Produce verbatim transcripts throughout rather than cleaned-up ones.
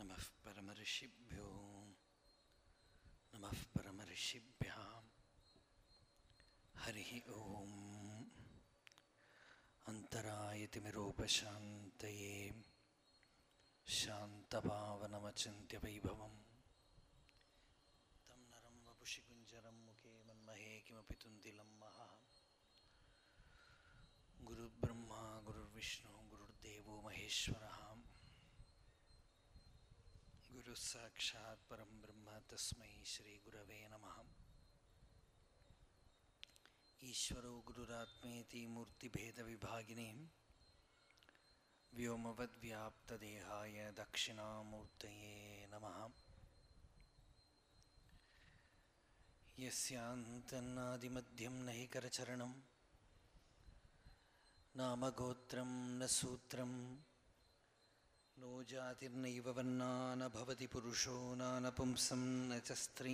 नमः परमऋषिभ्यो नमः परमऋषिभ्यां हरिः ओम्। अन्तरायतिमिरोपशान्तये शान्तपावनमचिन्त्यवैभवं तं नरं वपुषि कुञ्जरं मुखे मन्महे किमपि तुन्दिलं महः। गुरुर्ब्रह्मा गुरुर्विष्णु गुरुर्देवो महेश्वरः, गुरुः साक्षात् परं ब्रह्म तस्मै श्रीगुरवे नमः। ईश्वरो गुरुरात्मेति मूर्तिभेदविभागिने व्योमवद्व्याप्तदेहाय दक्षिणामूर्तये नमः। यस्यान्तन्नादिमध्यं न हि करचरणं नामगोत्रं न सूत्रं नो जातिर्नैव वर्णा न भवति पुरुषो नानपुंसं न च स्त्री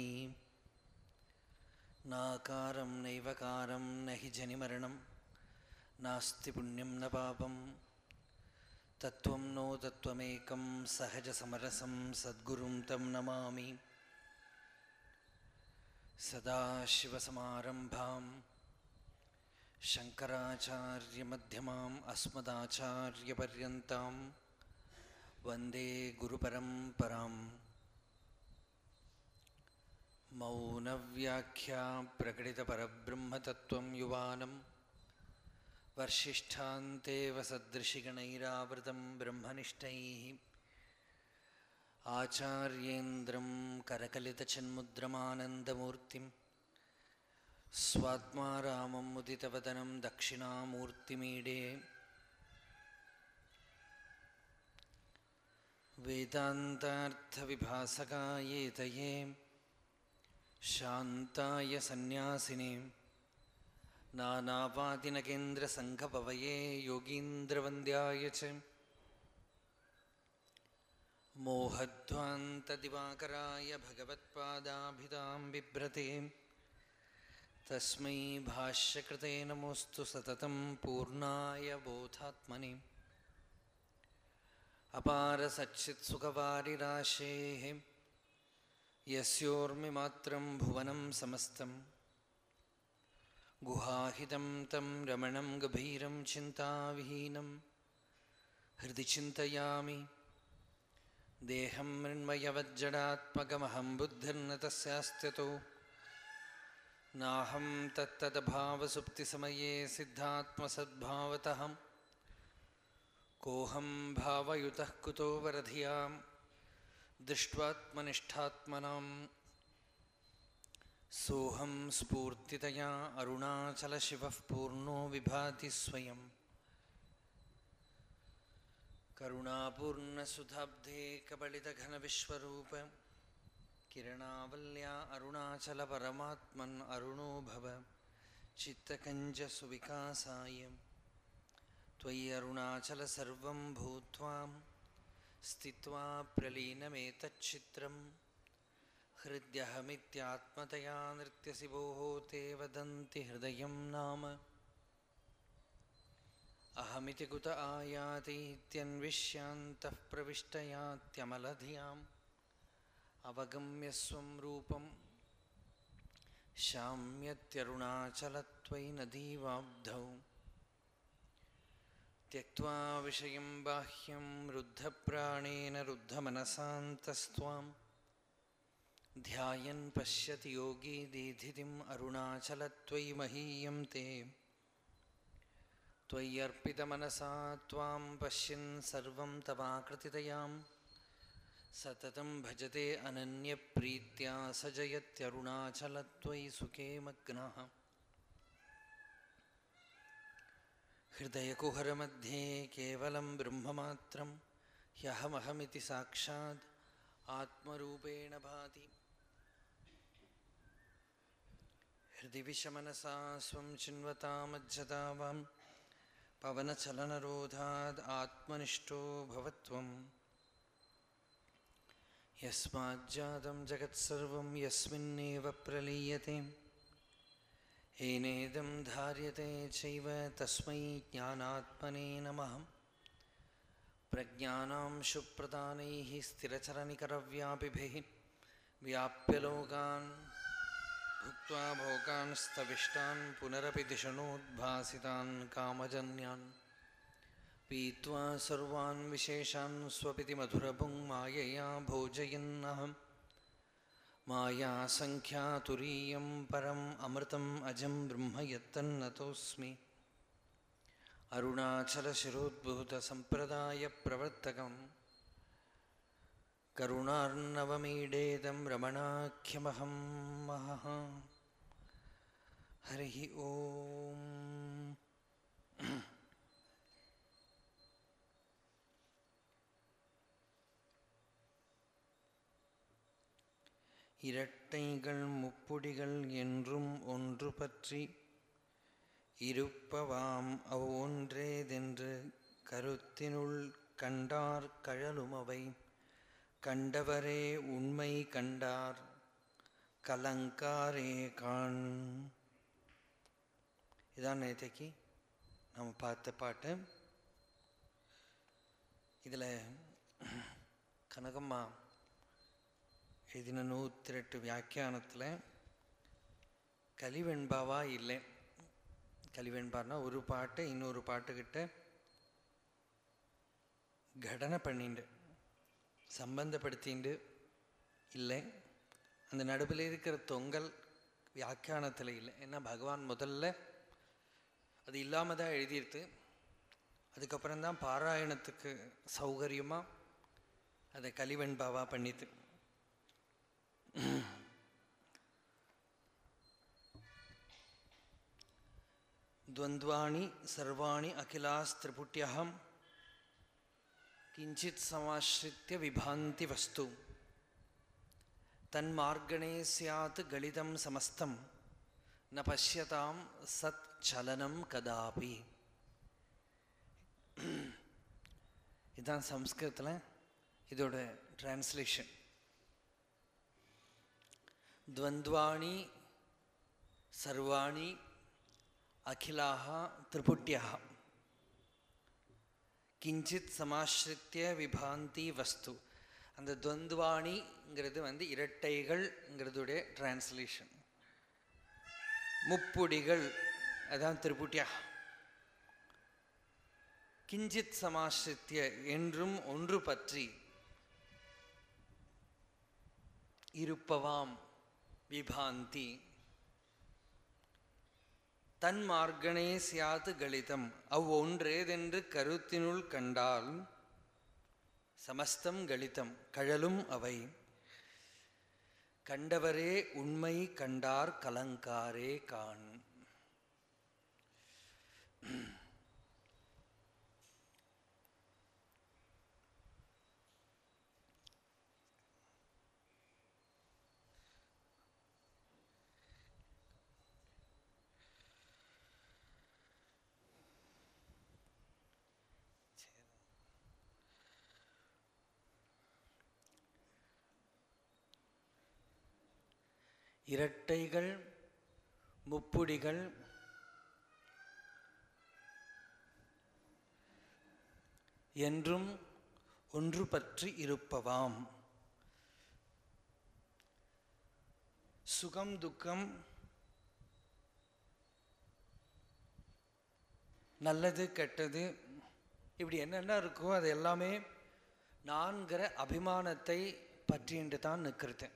नाकारं नैवकारं न हि जनिमरणं नास्ति पुण्यं न पापं तत्त्वं नो तत्त्वमेकं सहजसमरसं सद्गुरुं तं नमामि। सदाशिवसमारम्भां शङ्कराचार्यमध्यमाम् अस्मदाचार्यपर्यन्तां वन्दे गुरुपरम्पराम्। मौनव्याख्या प्रकटितपरब्रह्मतत्त्वं युवानं वर्षिष्ठान्तेव सदृशिगणैरावृतं ब्रह्मनिष्ठैः आचार्येन्द्रं करकलितचिन्मुद्रमानन्दमूर्तिं स्वात्मा रामं मुदितवदनं दक्षिणामूर्तिमीडे। वेदान्तार्थविभासकायेतये शान्ताय सन्न्यासिने नानावादिनकेन्द्रसङ्घपवये योगीन्द्रवन्द्याय च मोहध्वान्तदिवाकराय भगवत्पादाभिधां बिभ्रते तस्मै भाष्यकृते नमोऽस्तु सततं पूर्णाय बोधात्मने। अपारसच्चित्सुखवारिराशेः यस्योर्मिमात्रं भुवनं समस्तं गुहाहितं तं रमणं गभीरं चिन्ताविहीनं हृदि चिन्तयामि। देहं मृण्मयवज्जडात्मकमहं बुद्धिर्न तस्यास्त्यतो नाहं तत्तदभावसुप्तिसमये सिद्धात्मसद्भावतः कोऽहं भावयुतः कुतो वरधियां दृष्ट्वात्मनिष्ठात्मनां सोऽहं स्फूर्तितया अरुणाचलशिवः पूर्णो विभाति स्वयं। करुणापूर्णसुधाब्धे कबलितघनविश्वरूप किरणावल्या अरुणाचलपरमात्मन् अरुणो भव चित्तकञ्जसुविकासाय त्वयि अरुणाचल सर्वं भूत्वा स्थित्वा प्रलीनमेतच्चित्रं हृद्यहमित्यात्मतया नृत्यसि भोः ते वदन्ति हृदयं नाम अहमिति कुत आयातीत्यन्विष्यान्तः प्रविष्टयात्यमलधियाम् अवगम्य स्वं रूपं शाम्यत्यरुणाचलत्वयि नदीवाब्धौ त्यक्त्वा विषयं बाह्यं रुद्धप्राणेन रुद्धमनसान्तस्त्वां ध्यायन् पश्यति योगी दीधितिम् अरुणाचलत्वयि महीयं ते त्वय्यर्पितमनसा त्वां पश्यन् सर्वं तवाकृतितयां सततं भजते अनन्यप्रीत्या स जयत्यरुणाचलत्वयि सुखे मग्नः। हृदयकुहरमध्ये केवलं ब्रह्ममात्रं ह्यहमहमिति साक्षात् आत्मरूपेण भाति। हृदि विषमनसा स्वं चिन्वतामज्जतावां पवनचलनरोधाद् आत्मनिष्ठो भवत्वम्। यस्माज्जातं जगत्सर्वं यस्मिन्नेव प्रलीयते येनेदं धार्यते चैव तस्मै ज्ञानात्मने नमः। प्रज्ञानां शुप्रदानैः स्थिरचरनिकरव्यापिभिः व्याप्य लोकान् भुक्त्वा भोगान् स्तविष्टान् पुनरपि दिशनोद्भासितान् कामजन्यान् पीत्वा सर्वान् विशेषान् स्वपिति मधुरभुङ् मायया भोजयन्नहं मायासङ्ख्यातुरीयं परम् अमृतम् अजं ब्रह्म यत्तन्नतोऽस्मि अरुणाचलशिरोद्भूतसम्प्रदायप्रवर्तकं करुणार्णवमीडेदं रमणाख्यमहं महः हरिः ओम्. இரட்டைகள் முப்புடிகள் என்றும் ஒன்று பற்றி இருப்பவாம் அவ்வொன்றேதென்று கருத்தினுள் கண்டார் கழலுமவை கண்டவரே உண்மை கண்டார் கலங்காரே காண். இதான் நேற்றைக்கு நம்ம பார்த்த பாட்டு. இதில் கனகம்மா எழுதின நூற்றி எட்டு வியாக்கியானத்தில் கலிவெண்பாவா இல்லை, கலிவெண்பார்னா ஒரு பாட்டை இன்னொரு பாட்டுக்கிட்ட கடனை பண்ணிண்டு சம்பந்தப்படுத்திண்டு இல்லை. அந்த நடுவில் இருக்கிற தொங்கல் வியாக்கியானத்தில் இல்லை. ஏன்னா பகவான் முதல்ல அது இல்லாமல் தான் எழுதியிருக்கு. அதுக்கப்புறம்தான் பாராயணத்துக்கு சௌகரியமாக அதை கலிவெண்பாவா பண்ணிட்டு. द्वन्द्वानि सर्वाणि अखिलास्त्रिपुट्यहं किंचित् समाश्रित्य विभान्ति वस्तु तन्मार्गणे स्यात् गलितं समस्तं न पश्यतां सत् चलनं कदापि. इदान संस्कृतத்தில் இதோட டிரான்ஸ்லேஷன். द्वन्द्वानि सर्वाणि अखिलाः त्रिपुट्यः किंचित समाश्रित्य विभान्ति वस्तु. அந்த துவந்துவாணிங்கிறது வந்து இரட்டைகள்ங்கிறதுடைய டிரான்ஸ்லேஷன். முப்புடிகள் அதான் திரிபுட்டியா. கிஞ்சித் சமாஸ்ரித்ய என்றும் ஒன்று பற்றி இருப்பவாம் விபாந்தி தன் மார்கணே சியாது கலிதம் அவ்வொன்றேதென்று கருத்தினுள் கண்டால் சமஸ்தம் கலிதம் கழலும் அவை கண்டவரே உண்மை கண்டார் கலங்காரே காண். இரட்டைகள் முப்புடிகள் என்றும் ஒன்று பற்றி இருப்பவாம். சுகம் துக்கம் நல்லது கெட்டது இப்படி என்னென்ன இருக்கோ அது எல்லாமே நான்கிற அபிமானத்தை பற்றிட்டு தான் நிற்கிறது.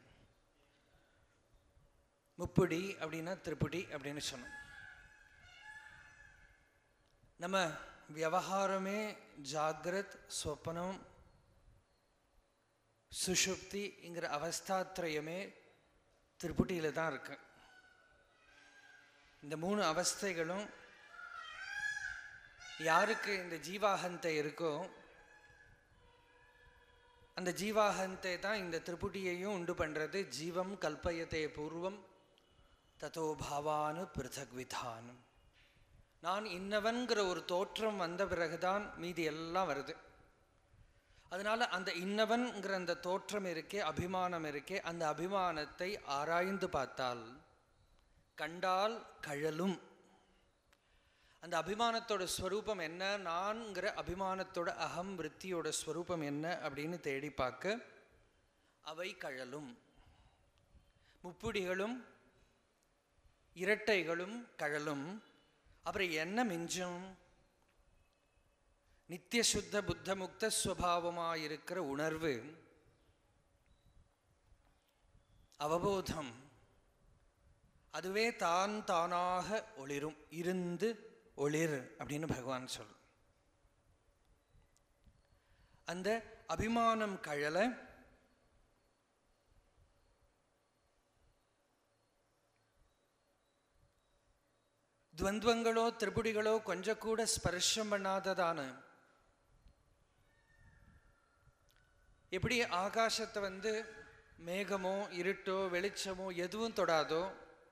முப்புடி அப்படின்னா திரிபுடி அப்படின்னு சொன்னோம். நம்ம விவகாரமே ஜாகிரத் ஸ்வப்னம் சுஷுப்திங்கிற அவஸ்தாத்ரயமே திரிபுட்டியில் தான் இருக்கு. இந்த மூணு அவஸ்தைகளும் யாருக்கு இந்த ஜீவாகந்தை இருக்கோ அந்த ஜீவாகந்தை தான் இந்த திரிபுட்டியையும் உண்டு பண்ணுறது. ஜீவம் கல்பயத்தே பூர்வம் ததோ பாவானு பிருதக் விதானம். நான் இன்னவன்கிற ஒரு தோற்றம் வந்த பிறகுதான் மீதி எல்லாம் வருது. அதனால அந்த இன்னவன்கிற அந்த தோற்றம் இருக்கே, அபிமானம் இருக்கே, அந்த அபிமானத்தை ஆராய்ந்து பார்த்தால் கண்டால் கழலும். அந்த அபிமானத்தோட ஸ்வரூபம் என்ன, நான்கிற அபிமானத்தோட அகம் விருத்தியோட ஸ்வரூபம் என்ன அப்படின்னு தேடி பார்க்க அவை கழலும். முப்புடிகளும் இரட்டைகளும் கழலும். அப்புறம் என்ன மிஞ்சும்? நித்திய சுத்த புத்த முக்த ஸ்வபாவமாயிருக்கிற உணர்வு, அவபோதம், அதுவே தான் தானாக ஒளிரும், இருந்து ஒளிர் அப்படின்னு பகவான் சொல். அந்த அபிமானம் கழல துவந்துவங்களோ திரிபுடிகளோ கொஞ்சம் கூட ஸ்பர்ஷம் பண்ணாததான, எப்படி ஆகாசத்தை வந்து மேகமோ இருட்டோ வெளிச்சமோ எதுவும் தொடாதோ,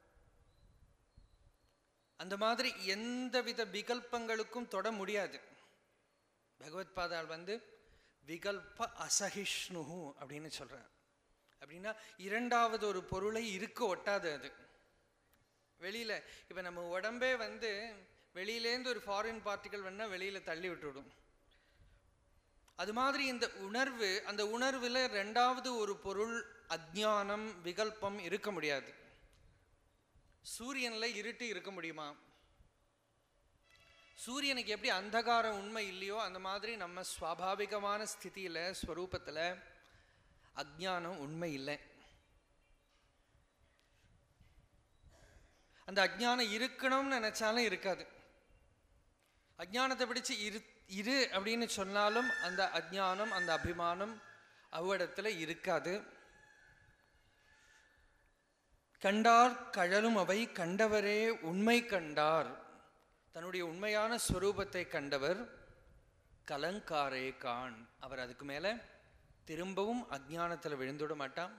அந்த மாதிரி எந்தவித விகல்பங்களுக்கும் தொட முடியாது. பகவத் பாதாள் வந்து விகல்ப அசகிஷ்ணு அப்படின்னு சொல்றார். அப்படின்னா இரண்டாவது ஒரு பொருளை இருக்க ஒட்டாது. அது வெளியில இப்ப நம்ம உடம்பே வந்து வெளியிலேருந்து ஒரு ஃபாரின் பார்ட்டிகல் வேணா வெளியில தள்ளி விட்டுவிடும். அது மாதிரி இந்த உணர்வு, அந்த உணர்வுல ரெண்டாவது ஒரு பொருள் அஜ்ஞானம் விகல்பம் இருக்க முடியாது. சூரியன்ல இருட்டு இருக்க முடியுமா? சூரியனுக்கு எப்படி அந்தகாரம் உண்மை இல்லையோ அந்த மாதிரி நம்ம ஸ்வாபாவிகமான ஸ்திதியில ஸ்வரூபத்துல அஜ்ஞானம் உண்மை இல்லை. அந்த அஜ்ஞானம் இருக்கணும்னு நினைச்சாலும் இருக்காது. அஜ்ஞானத்தை பிடிச்சு இரு இரு அப்படின்னு சொன்னாலும் அந்த அஜ்ஞானம் அந்த அபிமானம் அவ்விடத்துல இருக்காது. கண்டார் கழலும் அவை கண்டவரே உண்மை கண்டார். தன்னுடைய உண்மையான ஸ்வரூபத்தை கண்டவர் கலங்காரே கான். அவர் அதுக்கு மேல திரும்பவும் அஜ்ஞானத்தில் விழுந்துவிட மாட்டான்,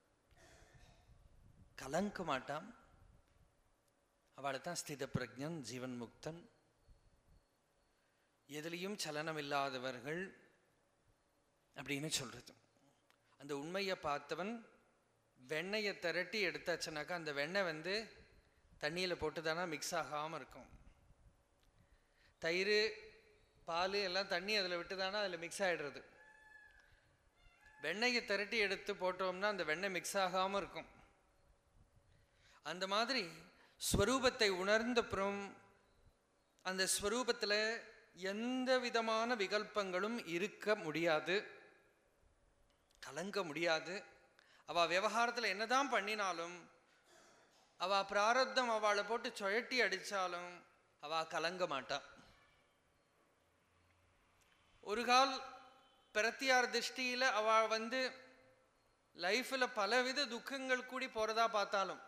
கலங்க மாட்டான். அவளை தான் ஸ்தித பிரஜன், ஜீவன் முக்தன், எதிலையும் சலனம் இல்லாதவர்கள் அப்படின்னு சொல்றது. அந்த உண்மையை பார்த்தவன் வெண்ணெயை திரட்டி எடுத்தாச்சுனாக்கா அந்த வெண்ணெய் வந்து தண்ணியில் போட்டு தானே மிக்ஸ் ஆகாமல் இருக்கும். தயிர் பால் எல்லாம் தண்ணி அதில் விட்டு தானே அதில் மிக்ஸ் ஆகிடுறது. வெண்ணெயை திரட்டி எடுத்து போட்டோம்னா அந்த வெண்ணெய் மிக்ஸ் ஆகாமல் இருக்கும். அந்த மாதிரி ஸ்வரூபத்தை உணர்ந்தப்புறம் அந்த ஸ்வரூபத்தில் எந்த விதமான விகல்பங்களும் இருக்க முடியாது, கலங்க முடியாது. அவள் விவகாரத்தில் என்னதான் பண்ணினாலும், அவள் பிராரப்தம் அவளை போட்டு சுழட்டி அடித்தாலும் அவள் கலங்க மாட்டான். ஒரு கால் பிரத்தியார் திருஷ்டியில் அவள் வந்து லைஃப்பில் பலவித துக்கங்கள் கூடி போகிறதா பார்த்தாலும்,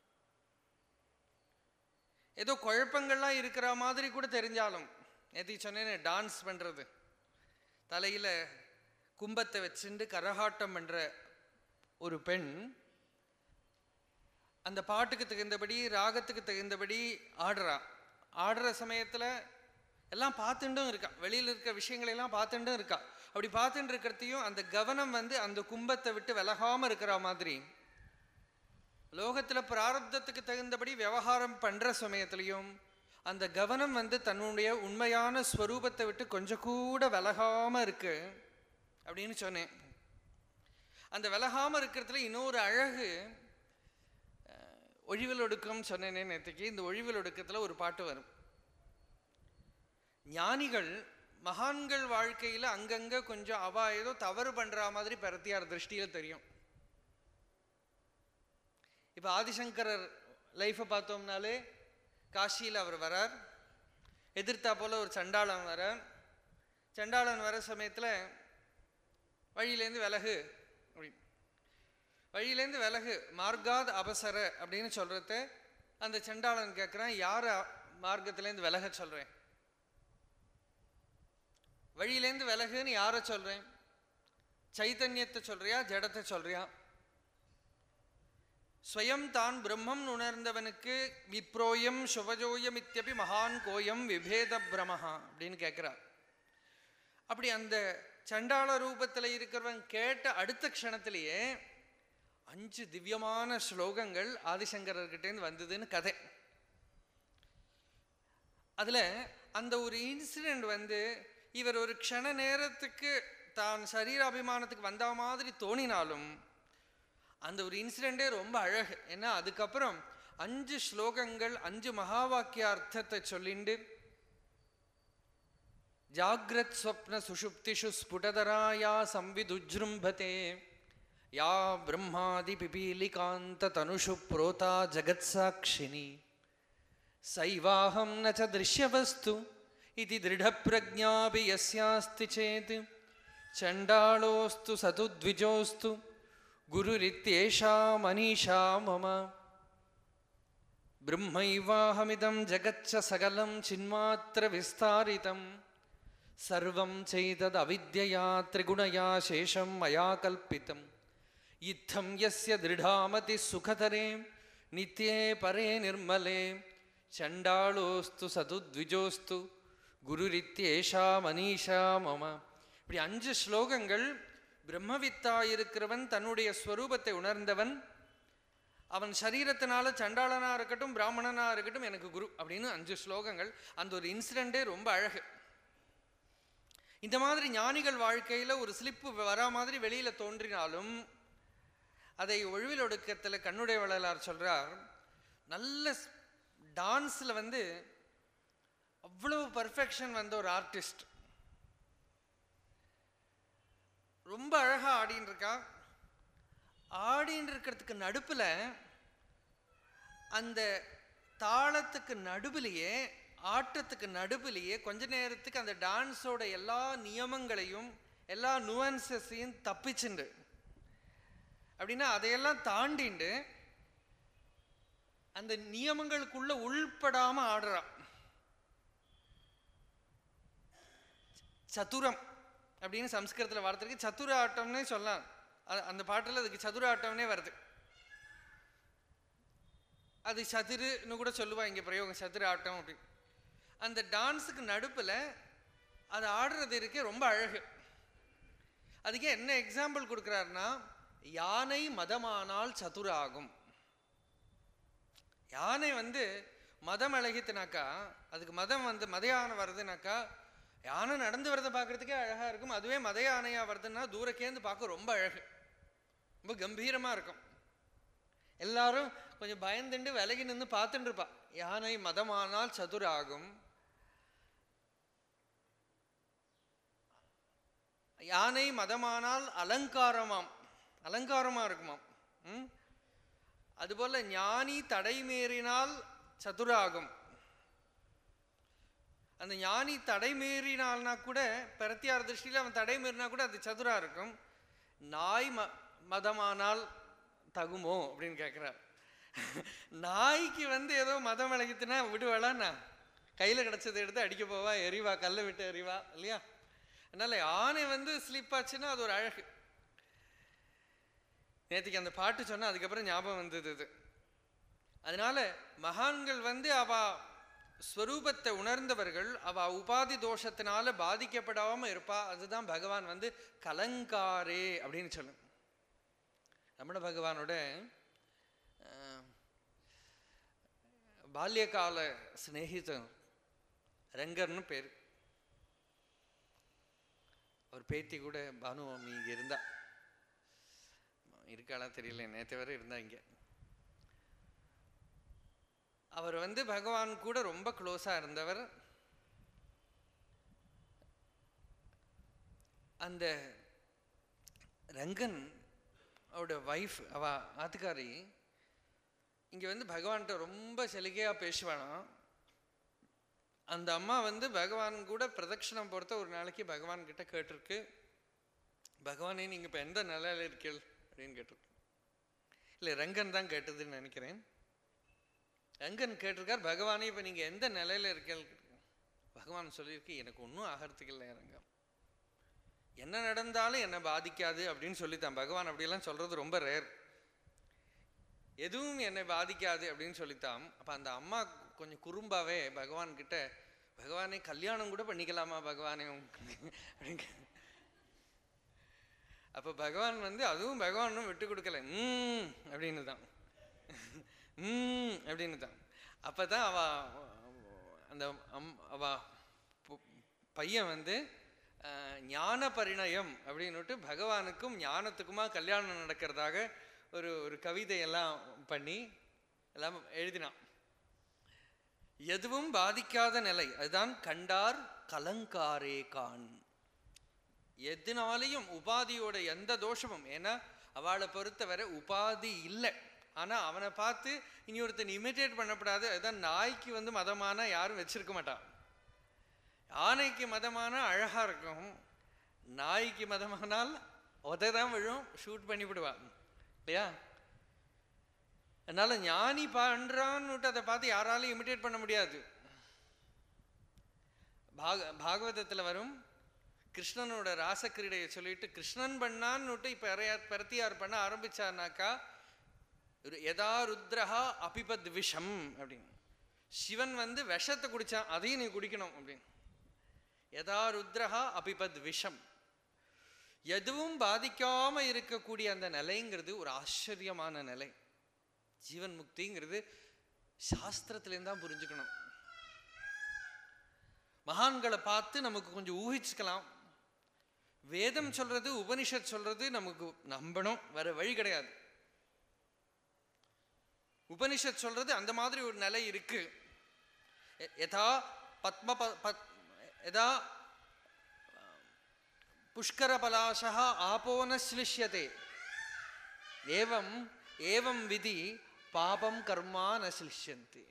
ஏதோ குழப்பங்கள்லாம் இருக்கிற மாதிரி கூட தெரிஞ்சாலும், நேற்று சொன்னேன்னு டான்ஸ் பண்ணுறது, தலையில் கும்பத்தை வச்சுட்டு கரகாட்டம் பண்ணுற ஒரு பெண் அந்த பாட்டுக்கு தகுந்தபடி ராகத்துக்கு தகுந்தபடி ஆடுறா. ஆடுற சமயத்தில் எல்லாம் பார்த்துட்டும் இருக்கா, வெளியில் இருக்கிற விஷயங்களெல்லாம் பார்த்துட்டும் இருக்கா. அப்படி பார்த்துட்டு இருக்கிறதையும் அந்த கவனம் வந்து அந்த கும்பத்தை விட்டு விலகாமல் இருக்கிற மாதிரி, லோகத்தில் பிராரப்தத்துக்கு தகுந்தபடி விவகாரம் பண்ணுற சமயத்துலையும் அந்த கவனம் வந்து தன்னுடைய உண்மையான ஸ்வரூபத்தை விட்டு கொஞ்சம் கூட விலகாமல் இருக்கு அப்படின்னு சொன்னேன். அந்த விலகாமல் இருக்கிறதுல இன்னொரு அழகு ஒழிவில் ஒடுக்கம் சொன்னேனே நேற்றுக்கு. இந்த ஒழிவில் ஒடுக்கத்தில் ஒரு பாட்டு வரும். ஞானிகள் மகான்கள் வாழ்க்கையில் அங்கங்கே கொஞ்சம் அவா ஏதோ தவறு பண்ணுற மாதிரி பிரத்தியார் திருஷ்டியில் தெரியும். இப்போ ஆதிசங்கரர் லைஃப்பை பார்த்தோம்னாலே காசியில் அவர் வரார், எதிர்த்தா போல் ஒரு சண்டாளன் வரார். சண்டாளன் வர சமயத்தில் வழியிலேருந்து விலகு அப்படி, வழியிலேருந்து விலகு மார்காத் அபசர அப்படின்னு சொல்கிறத அந்த சண்டாளன் கேட்குறான், யார் மார்க்கத்துலேருந்து விலக சொல்கிறேன்? வழியிலேருந்து விலகுன்னு யாரை சொல்கிறேன்? சைத்தன்யத்தை சொல்கிறியா ஜடத்தை சொல்கிறியா? ஸ்வயம் தான் பிரம்மம் உணர்ந்தவனுக்கு விப்ரோயம் சுவஜோயம் இத்தியபி மகான் கோயம் விபேத பிரமஹா அப்படின்னு கேட்குறார். அப்படி அந்த சண்டாள ரூபத்தில் இருக்கிறவன் கேட்ட அடுத்த க்ஷணத்திலேயே அஞ்சு திவ்யமான ஸ்லோகங்கள் ஆதிசங்கரர்கிட்டேருந்து வந்ததுன்னு கதை. அதில் அந்த ஒரு இன்சிடெண்ட் வந்து இவர் ஒரு க்ஷண நேரத்துக்கு தான் சரீராபிமானத்துக்கு வந்த மாதிரி தோணினாலும் அந்த ஒரு இன்சிடெண்டே ரொம்ப அழகு. ஏன்னா அதுக்கப்புறம் அஞ்சு ஸ்லோகங்கள் அஞ்சு மகா வாக்கிய அர்த்தத்தை சொல்லிண்டு ஜாக்ரத் ஸ்வப்ன சுஷுப்திஷு ஸ்புடதராயா சம்விதுஜ்ரும்பதே யா பிரம்மாதி பிபீலிகாந்த தனுஷு புரோதா ஜகத் சாட்சினி சைவாஹம் ந ச திருஷ்யவஸ்து இதி திருடப்பிரஜ்ஞாபி யஸ்யாஸ்தி சேத் சண்டாளோஸ்து சது த்விஜோஸ்து குருரித்யேஷா மனிஷா மம பிரம்மைவாஹமிதம் ஜகச்ச சகலம் சின்மாத்திர விஸ்தாரிதம் சர்வம் செய்தத் அவித்யயா த்ரிகுணயா சேஷம் மயா கல்பிதம் இத்தம் யஸ்ய திருடாமதி சுகதரே நித்யே பரே நிர்மலே சண்டாளோஸ்து சது த்விஜோஸ்து குருரித்யேஷா மனிஷா மம. இப்படி அஞ்சு ஸ்லோகங்கள் பிரம்மவித்தா இருக்கிறவன் தன்னுடைய ஸ்வரூபத்தை உணர்ந்தவன், அவன் சரீரத்தினால சண்டாளனா இருக்கட்டும் பிராமணனா இருக்கட்டும் எனக்கு குரு அப்படின்னு அஞ்சு ஸ்லோகங்கள். அந்த ஒரு இன்சிடெண்டே ரொம்ப அழகு. இந்த மாதிரி ஞானிகள் வாழ்க்கையில ஒரு ஸ்லிப்பு வரா மாதிரி வெளியில தோன்றினாலும் அதை ஒழிவில் ஒடுக்கத்தில் கண்ணுடைய வள்ளலார் சொல்றார், நல்ல டான்ஸ்ல வந்து அவ்வளவு பர்ஃபெக்ஷன் வந்த ஒரு ஆர்டிஸ்ட் ரொம்ப அழகா ஆடின்னு இருக்கா. ஆடின்னு இருக்கிறதுக்கு நடுப்புல அந்த தாளத்துக்கு நடுவிலேயே ஆட்டத்துக்கு நடுவிலேயே கொஞ்ச நேரத்துக்கு அந்த டான்ஸோட எல்லா நியமங்களையும் எல்லா நுவன்சஸையும் தப்பிச்சுண்டு அப்படின்னா அதையெல்லாம் தாண்டிண்டு அந்த நியமங்களுக்குள்ள உள்படாம ஆடுறான். சதுரம் அப்படின்னு சம்ஸ்கிருதத்தில் வார்த்தைக்கு சதுர ஆட்டம்னே சொல்லலாம். அந்த பாட்டில் அதுக்கு சதுர ஆட்டம்னே வருது. அது சதுருன்னு கூட சொல்லுவா இங்கே பிரயோகம், சதுர ஆட்டம் அப்படின்னு. அந்த டான்ஸுக்கு நடுப்பில் அது ஆடுறது இருக்கே ரொம்ப அழகு. அதுக்கு என்ன எக்ஸாம்பிள் கொடுக்குறாருன்னா, யானை மதமானால் சதுர ஆகும். யானை வந்து மதம் அழகித்துனாக்கா, அதுக்கு மதம் வந்து மத யானை வருதுனாக்கா யானை நடந்து வரதை பார்க்கறதுக்கே அழகா இருக்கும். அதுவே மத யானையா வருதுன்னா தூரக்கேந்து பார்க்க ரொம்ப அழகு, ரொம்ப கம்பீரமா இருக்கும். எல்லாரும் கொஞ்சம் பயந்துண்டு விலகி நின்று பார்த்துட்டு இருப்பா. யானை மதமானால் சதுர ஆகும். யானை மதமானால் அலங்காரமாம், அலங்காரமா இருக்குமாம். ம் அதுபோல ஞானி தடை மீறினால் சதுராகும். அந்த ஞானி தடை மீறினால்னா கூட பிரத்தியார் திருஷ்டியில் அவன் தடை மீறினா கூட அது சதுரா இருக்கும். நாய் ம மதமானால் தகுமோ அப்படின்னு கேட்குறார். நாய்க்கு வந்து ஏதோ மதம் அழகித்துனா விடுவாளான்னா கையில் கிடச்சதை எடுத்து அடிக்க போவா, எறிவா, கல்லை விட்டு எறிவா இல்லையா? அதனால யானை வந்து ஸ்லிப் ஆச்சுன்னா அது ஒரு அழகு. நேற்றுக்கு அந்த பாட்டு சொன்னா அதுக்கப்புறம் ஞாபகம் வந்தது இது. அதனால மகான்கள் வந்து அவ ஸ்வரூபத்தை உணர்ந்தவர்கள், அவ உபாதி தோஷத்தினால பாதிக்கப்படாம இருப்பா. அதுதான் பகவான் வந்து கலங்காரே அப்படின்னு சொல்லும். ரமண பகவானோட பால்யகால ஸ்நேகிதன் ரங்கர்னு பேர். ஒரு பேத்தி கூட பானுமி இங்க இருந்தா, இருக்காளா தெரியல, நேற்று வரை இருந்தா இங்க. அவர் வந்து பகவான் கூட ரொம்ப க்ளோஸா இருந்தவர். அந்த ரங்கன் அவரோட வைஃப், அவ ஆத்துக்காரி இங்க வந்து பகவான்கிட்ட ரொம்ப சலுகையா பேசுவானா. அந்த அம்மா வந்து பகவான் கூட பிரதட்சணம் பொறுத்த ஒரு நாளைக்கு பகவான் கிட்ட கேட்டிருக்கு, பகவானே நீங்க இப்ப எந்த நிலையில இருக்கீள் அப்படின்னு கேட்டிருக்கு. இல்லை, ரங்கன் தான் கேட்டதுன்னு நினைக்கிறேன். ரங்கன் கேட்டிருக்கார், பகவானே இப்ப நீங்க எந்த நிலையில இருக்கீள். பகவான் சொல்லியிருக்கு, எனக்கு ஒன்றும் ஆகிறதுக்கு இல்லை ரங்கம், என்ன நடந்தாலும் என்னை பாதிக்காது அப்படின்னு சொல்லித்தான். பகவான் அப்படியெல்லாம் சொல்றது ரொம்ப ரேர். எதுவும் என்னை பாதிக்காது அப்படின்னு சொல்லித்தான். அப்ப அந்த அம்மா கொஞ்சம் குறும்பாவே பகவான் கிட்ட, பகவானே கல்யாணம் கூட பண்ணிக்கலாமா பகவானே அப்படின்னு. அப்ப பகவான் வந்து அதுவும் பகவானும் விட்டு கொடுக்கல. உம் அப்படின்னு தான், உம் அப்படின்னு தான். அப்பதான் அவ அந்த அம் அவ பையன் வந்து ஞான பரிணயம் அப்படின்னுட்டு பகவானுக்கும் ஞானத்துக்குமா கல்யாணம் நடக்கிறதாக ஒரு ஒரு கவிதையெல்லாம் பண்ணி எல்லாம் எழுதினான். எதுவும் பாதிக்காத நிலை அதுதான் கண்டார் கலங்காரே கான். எதுனாலையும் உபாதியோட எந்த தோஷமும், ஏன்னா அவளை பொறுத்தவரை உபாதி இல்லை. ஆனா அவனை பார்த்து இனி ஒருத்தன் இமிட்டேட் பண்ணக்கூடாது. அதுதான் நாய்க்கு வந்து மதமான யாரும் வச்சிருக்க மாட்டான். யானைக்கு மதமான அழகா இருக்கும், நாய்க்கு மதமானால் உதைதான் விழும், ஷூட் பண்ணி விடுவான் இல்லையா? அதனால ஞானி பண்றான்னு அதை பார்த்து யாராலையும் இமிட்டேட் பண்ண முடியாது. பாக பாகவதத்துல வரும், கிருஷ்ணனோட ராசக்கிரீடையை சொல்லிட்டு கிருஷ்ணன் பண்ணான்னு இப்ப பரத்தியார் பண்ண ஆரம்பிச்சார்னாக்கா யதா ருத்ரஹா அபிபத் விஷம் அப்படின்னு. சிவன் வந்து விஷத்தை குடிச்சான், அதையும் நீ குடிக்கணும் அப்படின்னு. யதா ருத்ரஹா அபிபத் விஷம். எதுவும் பாதிக்காம இருக்கக்கூடிய அந்த நிலைங்கிறது ஒரு ஆச்சரியமான நிலை. ஜீவன் முக்திங்கிறது சாஸ்திரத்திலேருந்து தான் புரிஞ்சுக்கணும். மகான்களை பார்த்து நமக்கு கொஞ்சம் ஊகிச்சுக்கலாம். வேதம் சொல்றது உபனிஷத் சொல்றது நமக்கு நம்பணும், வேற வழி கிடையாது. உபனிஷத் சொல்றது அந்த மாதிரி ஒரு நிலை இருக்கு. யதா பத்ம யதா புஷ்கர பலாசஹ ஆபோ ந ஸ்லிஷ்யதே ஏவம் ஏவம் விதி பாபம் கர்மா ந ஸ்லிஷ்யந்தி.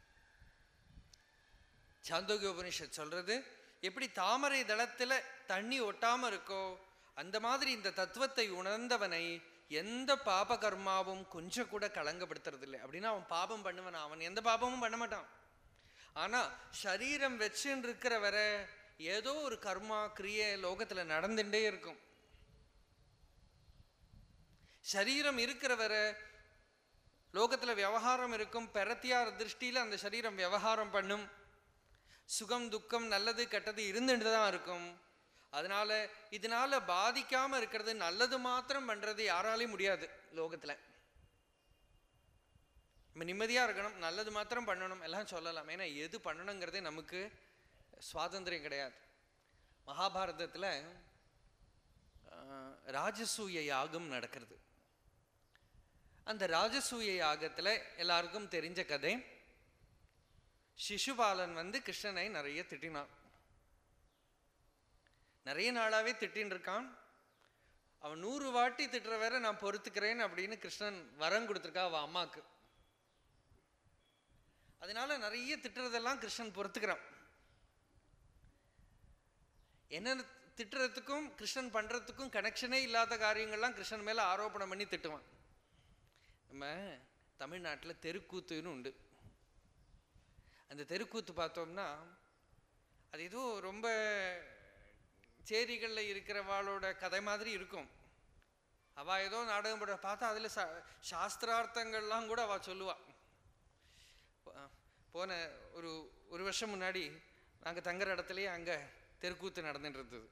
சாந்தோக்கிய உபனிஷத் சொல்றது எப்படி தாமரை தளத்துல தண்ணி ஒட்டாம இருக்கோ அந்த மாதிரி இந்த தத்துவத்தை உணர்ந்தவனை எந்த பாப கர்மாவும் கொஞ்சம் கூட கலங்கப்படுத்துறது இல்லை. அப்படின்னா அவன் பாபம் பண்ணுவனா? அவன் எந்த பாபமும் பண்ண மாட்டான். ஆனா சரீரம் வச்சுன்னு இருக்கிற வரை ஏதோ ஒரு கர்மா கிரியை லோகத்துல நடந்துட்டே இருக்கும். சரீரம் இருக்கிற வரை லோகத்துல விவகாரம் இருக்கும். பெறத்தியார் திருஷ்டியில அந்த சரீரம் விவகாரம் பண்ணும். சுகம் துக்கம் நல்லது கெட்டது இருந்துட்டு தான் இருக்கும். அதனால இதனால பாதிக்காம இருக்கிறது, நல்லது மாத்திரம் பண்றது யாராலையும் முடியாது லோகத்துல. நம்ம நிம்மதியா இருக்கணும், நல்லது மாத்திரம் பண்ணணும் எல்லாம் சொல்லலாம். ஏன்னா எது பண்ணணுங்கிறதே நமக்கு சுவாதந்திரம் கிடையாது. மகாபாரதத்துல ராஜசூய யாகம் நடக்கிறது. அந்த ராஜசூய யாகத்துல எல்லாருக்கும் தெரிஞ்ச கதை, சிசுபாலன் வந்து கிருஷ்ணனை நிறைய திட்டினான். நிறைய நாளாவே திட்டின்னு இருக்கான். அவன் நூறு வாட்டி திட்டுற வேற நான் பொறுத்துக்கிறேன் அப்படின்னு கிருஷ்ணன் வரம் கொடுத்துருக்கா அவ அம்மாக்கு. அதனால நிறைய திட்டுறதெல்லாம் கிருஷ்ணன் பொறுத்துக்கிறான். என்ன திட்டுறதுக்கும் கிருஷ்ணன் பண்றதுக்கும் கனெக்ஷனே இல்லாத காரியங்கள்லாம் கிருஷ்ணன் மேல ஆரோபணம் பண்ணி திட்டுவான். நம்ம தமிழ்நாட்டில் தெருக்கூத்துன்னு உண்டு. அந்த தெருக்கூத்து பார்த்தோம்னா அது ஏதோ ரொம்ப சேரிகளில் இருக்கிறவாளோட கதை மாதிரி இருக்கும். அவள் ஏதோ நாடகம் போட பார்த்தா அதில் சா சாஸ்திரார்த்தங்கள்லாம் கூட அவள் சொல்லுவாள். போன ஒரு ஒரு வருஷம் முன்னாடி நாங்கள் தங்குற இடத்துலையே அங்கே தெருக்கூத்து நடந்துட்டு இருந்தது.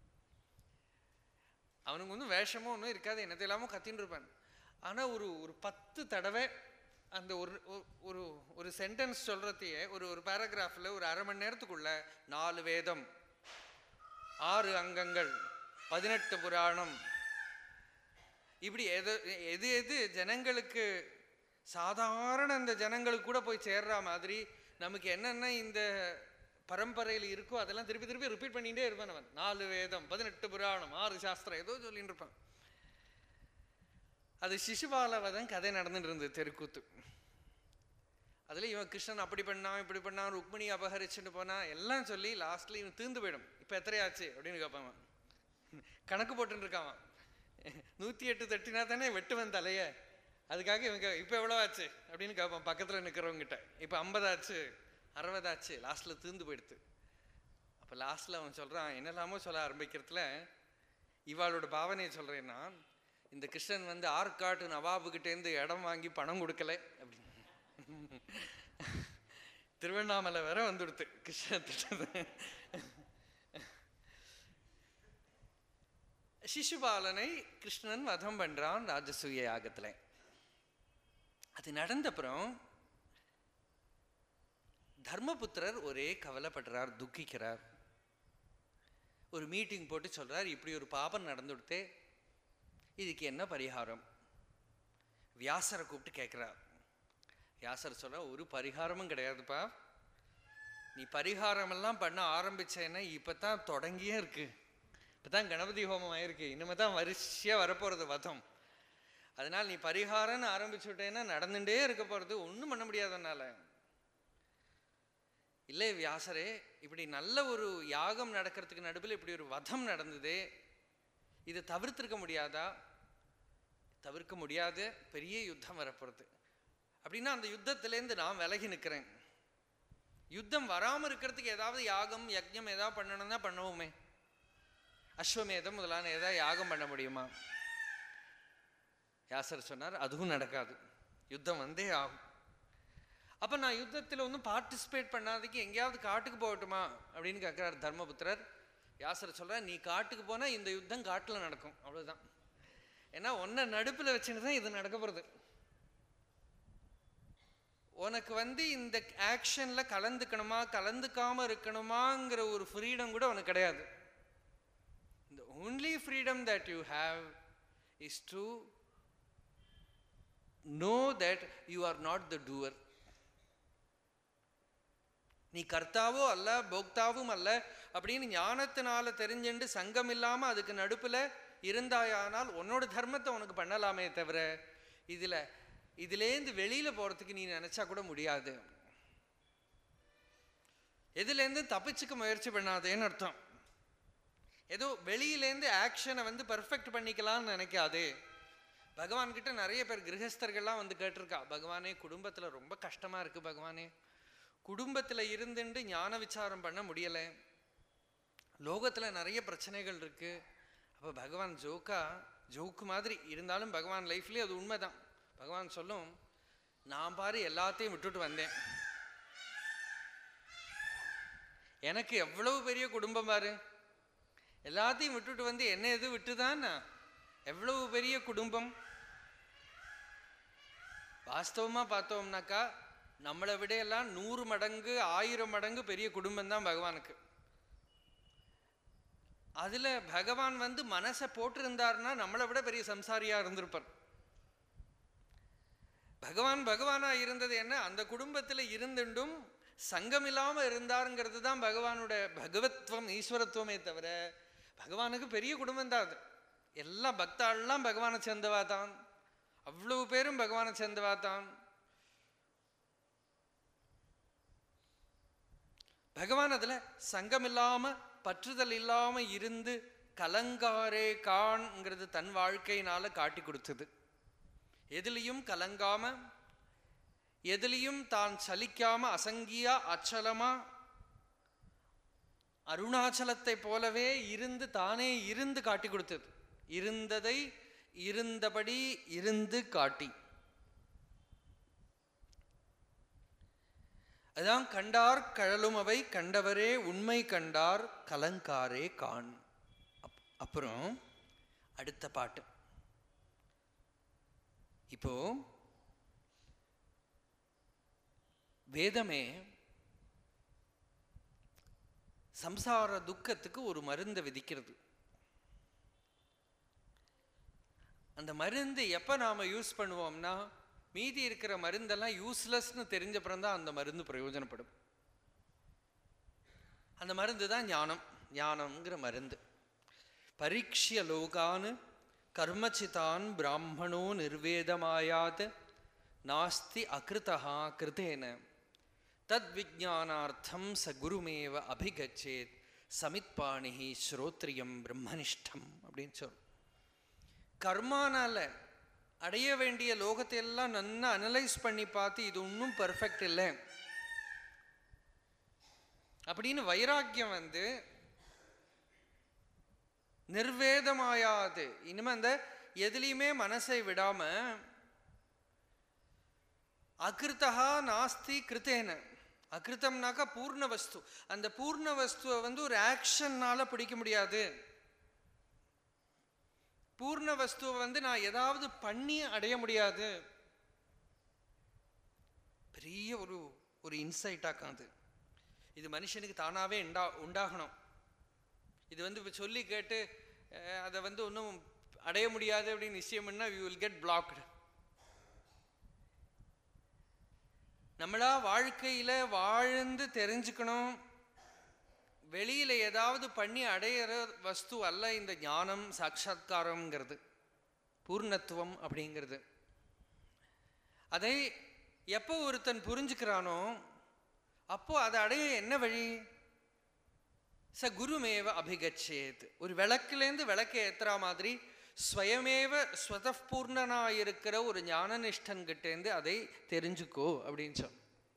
அவனுக்கு ஒன்றும் வேஷமோ ஒன்றும் இருக்காது, என்னத்தை இல்லாமல் கத்தின்னு இருப்பான். ஆனால் ஒரு ஒரு பத்து தடவை அந்த ஒரு ஒரு ஒரு சென்டென்ஸ் சொல்றதையே ஒரு ஒரு பேராகிராஃபில் ஒரு அரை மணி நேரத்துக்குள்ள நாலு வேதம், ஆறு அங்கங்கள், பதினெட்டு புராணம், இப்படி எது எது எது ஜனங்களுக்கு சாதாரண அந்த ஜனங்களுக்கு கூட போய் சேர்ற மாதிரி நமக்கு என்னென்ன இந்த பரம்பரையில் இருக்கோ அதெல்லாம் திருப்பி திருப்பி ரிப்பீட் பண்ணிகிட்டே இருப்பான் அவன். நாலு வேதம், பதினெட்டு புராணம், ஆறு சாஸ்திரம், ஏதோ சொல்லிட்டு இருப்பான். அது சிசுபாலவதன் கதை நடந்துட்டு இருந்தது தெருக்கூத்து. அதுல இவன் கிருஷ்ணன் அப்படி பண்ணான் இப்படி பண்ணான், ருக்மிணி அபகரிச்சுட்டு போனான் எல்லாம் சொல்லி லாஸ்ட்ல இவன் தீர்ந்து போயிடும். இப்ப எத்தனையாச்சு அப்படின்னு கேட்பான். கணக்கு போட்டுன்னு இருக்கான். நூத்தி எட்டு தட்டினா தானே வெட்டுவன் தலைய, அதுக்காக இவங்க இப்ப எவ்வளவு ஆச்சு அப்படின்னு கேட்பான் பக்கத்துல நிக்கிறவங்க கிட்ட. இப்ப ஐம்பதாச்சு அறுபதாச்சு, லாஸ்ட்ல தீர்ந்து போயிடுது. அப்ப லாஸ்ட்ல அவன் சொல்றான், என்னெல்லாமோ சொல்ல ஆரம்பிக்கிறதுல இவாளோட பாவனையை சொல்றேன்னா, இந்த கிருஷ்ணன் வந்து ஆற்காட்டு நவாபுகிட்டேருந்து இடம் வாங்கி பணம் கொடுக்கல அப்படின்னு திருவண்ணாமலை வேற வந்துடுத்து கிருஷ்ணன் திட்டது. சிசுபாலனை கிருஷ்ணன் வதம் பண்றான் ராஜசூய யாகத்துல. அது நடந்தப்புறம் தர்மபுத்திரர் ஒரே கவலைப்படுறார், துக்கிக்கிறார். ஒரு மீட்டிங் போட்டு சொல்றார், இப்படி ஒரு பாபம் நடந்துடுத்தே, இதுக்கு என்ன பரிகாரம்? வியாசரை கூப்பிட்டு கேட்கிறார். வியாசர் சொல்ற, ஒரு பரிகாரமும் கிடையாதுப்பா. நீ பரிகாரமெல்லாம் பண்ண ஆரம்பிச்சேன்னா இப்பதான் தொடங்கியே இருக்கு. இப்பதான் கணபதி ஹோமம் ஆயிருக்கு, இனிமே தான் வரிசையா வரப்போறது வதம். அதனால் நீ பரிகாரம்னு ஆரம்பிச்சு விட்டேன்னா நடந்துட்டே இருக்க போறது, ஒன்றும் பண்ண முடியாதனால. இல்லை வியாசரே, இப்படி நல்ல ஒரு யாகம் நடக்கிறதுக்கு நடுவில் இப்படி ஒரு வதம் நடந்தது, இதை தவிர்த்திருக்க முடியாதா? தவிர்க்க முடியாது, பெரிய யுத்தம் வரப்போறது. அப்படின்னா அந்த யுத்தத்திலேருந்து நான் விலகி நிற்கிறேன். யுத்தம் வராமல் இருக்கிறதுக்கு ஏதாவது யாகம் யஜ்ஞம் ஏதாவது பண்ணணும்னா பண்ணுவோமே. அஸ்வமேதம் முதலான ஏதாவது யாகம் பண்ண முடியுமா? வியாசர் சொன்னார், அதுவும் நடக்காது, யுத்தம் வந்தே ஆகும். அப்ப நான் யுத்தத்தில் ஒன்றும் பார்ட்டிசிபேட் பண்ணாததுக்கு எங்கேயாவது காட்டுக்கு போகட்டுமா அப்படின்னு கேட்கிறார் தர்மபுத்திரர். வியாசர் சொல்றார், நீ காட்டுக்கு போனா இந்த யுத்தம் காட்டுல நடக்கும், அவ்வளவுதான். ஏன்னா ஒன்ன நடுப்புல வச்சுன்னு தான் இது நடக்க போறது. உனக்கு வந்து இந்த ஆக்ஷன்ல கலந்துக்கணுமா கலந்துக்காம இருக்கணுமாங்கிற ஒரு ஃப்ரீடம் கூட உனக்கு கிடையாது. The only freedom that you have is to know that you are not the doer. நீ கர்த்தாவோ அல்ல போக்தாவும் அல்ல அப்படின்னு ஞானத்தினால தெரிஞ்சுண்டு சங்கம் இல்லாம அதுக்கு நடுப்புல இருந்தாயானால் உன்னோட தர்மத்தை உனக்கு பண்ணலாமே தவிர இதுல இதுலேருந்து வெளியில போறதுக்கு நீ நினைச்சா கூட முடியாது. எதுலேருந்து தப்பிச்சுக்க முயற்சி பண்ணாதேன்னு அர்த்தம். ஏதோ வெளியிலேருந்து ஆக்ஷனை வந்து பர்ஃபெக்ட் பண்ணிக்கலாம்னு நினைக்காது. பகவான் கிட்ட நிறைய பேர் கிரகஸ்தர்கள்லாம் வந்து கேட்டிருக்கா, பகவானே குடும்பத்துல ரொம்ப கஷ்டமா இருக்கு, பகவானே குடும்பத்துல இருந்துட்டு ஞான விசாரம் பண்ண முடியல, லோகத்துல நிறைய பிரச்சனைகள் இருக்கு. அப்ப பகவான் ஜோக்கா ஜோக்கு மாதிரி இருந்தாலும் பகவான் லைஃப்லயே அது உண்மைதான். பகவான் சொல்லும், நான் பாரு எல்லாத்தையும் விட்டுட்டு வந்தேன், எனக்கு எவ்வளவு பெரிய குடும்பம் பாரு, எல்லாத்தையும் விட்டுட்டு வந்து என்ன எது விட்டுதான், எவ்வளவு பெரிய குடும்பம். வாஸ்தவமா பார்த்தோம்னாக்கா நம்மளை விட எல்லாம் நூறு மடங்கு ஆயிரம் மடங்கு பெரிய குடும்பம் தான் பகவானுக்கு. அதுல பகவான் வந்து மனசை போட்டிருந்தாருன்னா நம்மளை விட பெரிய சம்சாரியா இருந்திருப்பார். பகவான் பகவானா இருந்தது என்ன, அந்த குடும்பத்துல இருந்துட்டும் சங்கம் இல்லாம இருந்தாருங்கிறது தான் பகவானோட பகவத்வம் ஈஸ்வரத்துவமே தவிர பகவானுக்கு பெரிய குடும்பம் தான் அது. எல்லா பக்தாள்லாம் பகவானை சேர்ந்தவா தான், அவ்வளவு பேரும் பகவானை சேர்ந்தவா தான். பகவான் அதுல சங்கம் இல்லாம பற்றுதல் இல்லாம இருந்து கலங்காரே காண்ங்கிறது தன் வாழ்க்கையினால காட்டி கொடுத்தது. எதிலையும் கலங்காம எதிலையும் தான் சலிக்காம அசங்கியா அச்சலமா அருணாச்சலத்தை போலவே இருந்து தானே இருந்து காட்டி கொடுத்தது. இருந்ததை இருந்தபடி இருந்து காட்டி, அதான் கண்டார் கழலும் அவை கண்டவரே உண்மை கண்டார் கலங்காரே காண். அப்புறம் அடுத்த பாட்டு. இப்போ வேதமே சம்சார துக்கத்துக்கு ஒரு மருந்தை விதிக்கிறது. அந்த மருந்து எப்ப நாம யூஸ் பண்ணுவோம்னா, மீதி இருக்கிற மருந்தெல்லாம் யூஸ்லெஸ்ன்னு தெரிஞ்சப்புறம் தான் அந்த மருந்து பிரயோஜனப்படும். அந்த மருந்து தான் ஞானம். ஞானம்ங்கிற மருந்து. பரீட்சிய லோகான் கர்மச்சிதான் பிராமணோ நிர்வேதமாயாத் நாஸ்தி அகிருதா கிருதேன தத் விஜானார்த்தம் ச குருமேவ அபிகச்சேத் சமித்பாணிஹி ஸ்ரோத்ரியம் பிரம்மனிஷ்டம் அப்படின்னு சொல். கர்மானால அடைய வேண்டிய லோகத்தை எல்லாம் நல்லா அனலைஸ் பண்ணி பார்த்து இது ஒன்றும் பர்ஃபெக்ட் இல்லை அப்படின்னு வைராக்கியம் வந்து நிர்வேதமாயாது, இனிமே அந்த எதுலையுமே மனசை விடாம அகிருத்தா நாஸ்தி கிருத்தேன. அகிருத்தம்னாக்கா பூர்ண வஸ்து. அந்த பூர்ண வஸ்துவை வந்து ஒரு ஆக்ஷன்னால பிடிக்க முடியாது. பூர்ண வஸ்துவை வந்து நான் ஏதாவது பண்ணி அடைய முடியாது. பெரிய ஒரு ஒரு இன்சைட்டாக்கும். அது இது மனுஷனுக்கு தானாகவே உண்டா உண்டாகணும் இது வந்து இப்போ சொல்லி கேட்டு அதை வந்து ஒன்றும் அடைய முடியாது அப்படின்னு நிச்சயம் பண்ணா வி வில் கெட் பிளாக்டு. நம்மளா வாழ்க்கையில் வாழ்ந்து தெரிஞ்சுக்கணும். வெளியில் ஏதாவது பண்ணி அடையிற வஸ்து அல்ல இந்த ஞானம் சாட்சாத்காரங்கிறது, பூர்ணத்துவம் அப்படிங்கிறது. அதை எப்போ ஒருத்தன் புரிஞ்சுக்கிறானோ அப்போ அதை அடைய என்ன வழி? ச குருமேவ அபிகச்சேத். ஒரு விளக்குலேருந்து விளக்கு ஏத்துற மாதிரி ஸ்வயமேவ ஸ்வதப்பூர்ணனாயிருக்கிற ஒரு ஞான நிஷ்டன்கிட்டேருந்து அதை தெரிஞ்சுக்கோ அப்படின்னு சொல்.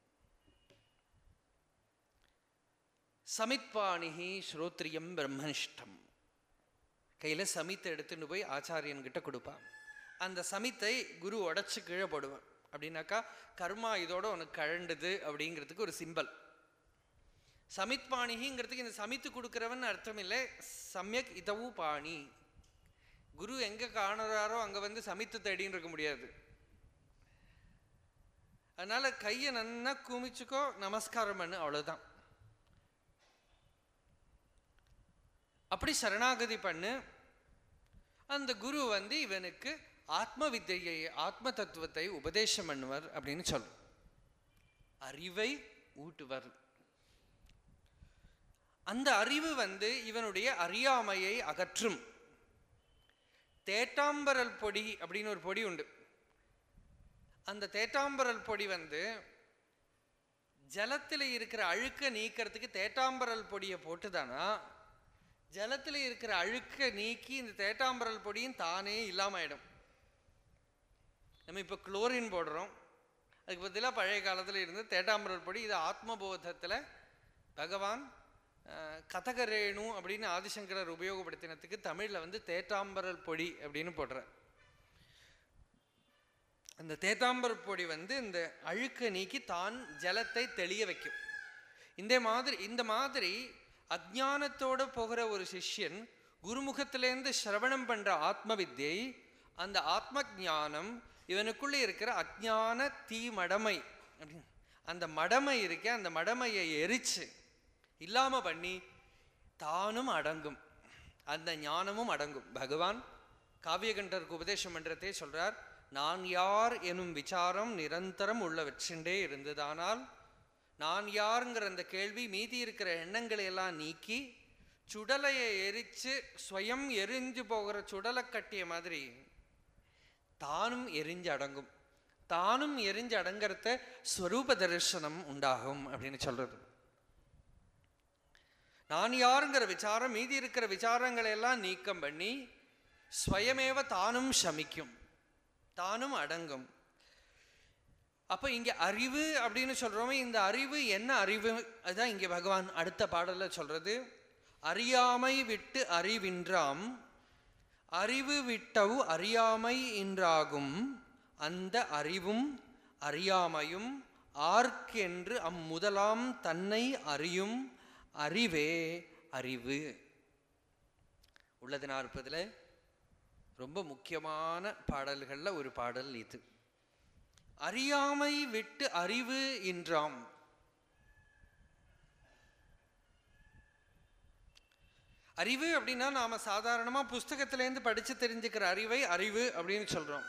சமித்பாணிஹி ஸ்ரோத்ரியம் பிரம்மனிஷ்டம். கையில் சமித்தை எடுத்துட்டு போய் ஆச்சாரியன்கிட்ட கொடுப்பான். அந்த சமித்தை குரு உடச்சி கீழே போடுவான். அப்படின்னாக்கா கர்மா இதோட உனக்கு கழண்டுது அப்படிங்கிறதுக்கு ஒரு சிம்பல். சமித் பாணிங்கிறதுக்கு இந்த சமித்து கொடுக்குறவன் அர்த்தம் இல்லை, சமயக் இதவு பாணி. குரு எங்க காணுறாரோ அங்க வந்து சமித்து தேடின்னு இருக்க முடியாது. அதனால கையை நன்னா குமிச்சுக்கோ, நமஸ்காரம் பண்ணு, அவ்வளவுதான். அப்படி சரணாகதி பண்ணு. அந்த குரு வந்து இவனுக்கு ஆத்ம வித்தையை ஆத்ம தத்துவத்தை உபதேசம் பண்ணுவர் அப்படின்னு சொல்லும். அறிவை ஊட்டுவர். அந்த அறிவு வந்து இவனுடைய அறியாமையை அகற்றும். தேட்டாம்பரல் பொடி அப்படின்னு ஒரு பொடி உண்டு. அந்த தேட்டாம்பரல் பொடி வந்து ஜலத்தில் இருக்கிற அழுக்க நீக்கிறதுக்கு தேட்டாம்பரல் பொடியை போட்டுதானா, ஜலத்தில் இருக்கிற அழுக்க நீக்கி இந்த தேட்டாம்பரல் பொடியும் தானே இல்லாம ஆயிடும். நம்ம இப்போ குளோரின் போடுறோம், அதுக்கு பதிலாக பழைய காலத்தில் இருந்து தேட்டாம்பரல் பொடி. இது ஆத்மபோதத்தில் பகவான் கதகரேணு அப்படின்னு ஆதிசங்கரர் உபயோகப்படுத்தினதுக்கு தமிழில் வந்து தேட்டாம்பரல் பொடி அப்படின்னு போடுறார். அந்த தேத்தாம்பரல் பொடி வந்து இந்த அழுக்க நீக்கி தான் ஜலத்தை தெளிய வைக்கும். இந்த மாதிரி இந்த மாதிரி அஜ்ஞானத்தோட போகிற ஒரு சிஷ்யன் குருமுகத்திலேருந்து சிரவணம் பண்ற ஆத்ம வித்யை, அந்த ஆத்ம ஞானம் இவனுக்குள்ளே இருக்கிற அஜ்ஞான தீ மடமை அப்படின்னு அந்த மடமை இருக்க, அந்த மடமையை எரிச்சு இல்லாம பண்ணி தானும் அடங்கும், அந்த ஞானமும் அடங்கும். பகவான் காவியகண்டருக்கு உபதேசம் பண்றதே சொல்றார், நான் யார் எனும் விசாரம் நிரந்தரம் உள்ள வச்சுட்டே இருந்ததானால், நான் யாருங்கிற அந்த கேள்வி மீதி இருக்கிற எண்ணங்களை எல்லாம் நீக்கி சுடலையை எரிச்சு ஸ்வயம் எரிஞ்சு போகிற சுடலை கட்டிய மாதிரி தானும் எரிஞ்சு அடங்கும். தானும் எரிஞ்சு அடங்கிறத ஸ்வரூப தரிசனம் உண்டாகும் அப்படின்னு சொல்றது. நான் யாருங்கிற விசாரம் மீதி இருக்கிற விசாரங்களை எல்லாம் நீக்கம் பண்ணி ஸ்வயமேவ தானும் சமிக்கும், தானும் அடங்கும். அப்ப இங்க அறிவு அப்படின்னு சொல்றோமே, இந்த அறிவு என்ன அறிவு? அதுதான் இங்க பகவான் அடுத்த பாடல்ல சொல்றது. அறியாமை விட்டு அறிவின்றாம், அறிவு விட்டவு அறியாமை என்றாகும், அந்த அறிவும் அறியாமையும் ஆர்க்கென்று அம்முதலாம் தன்னை அறியும் அறிவே அறிவு. உள்ளது நாற்பதுல ரொம்ப முக்கியமான பாடல்கள்ல ஒரு பாடல் இது. அறியாமை விட்டு அறிவு என்றாம். அறிவு அப்படின்னா நாம சாதாரணமா புஸ்தகத்திலேருந்து படிச்சு தெரிஞ்சுக்கிற அறிவை அறிவு அப்படின்னு சொல்றோம்.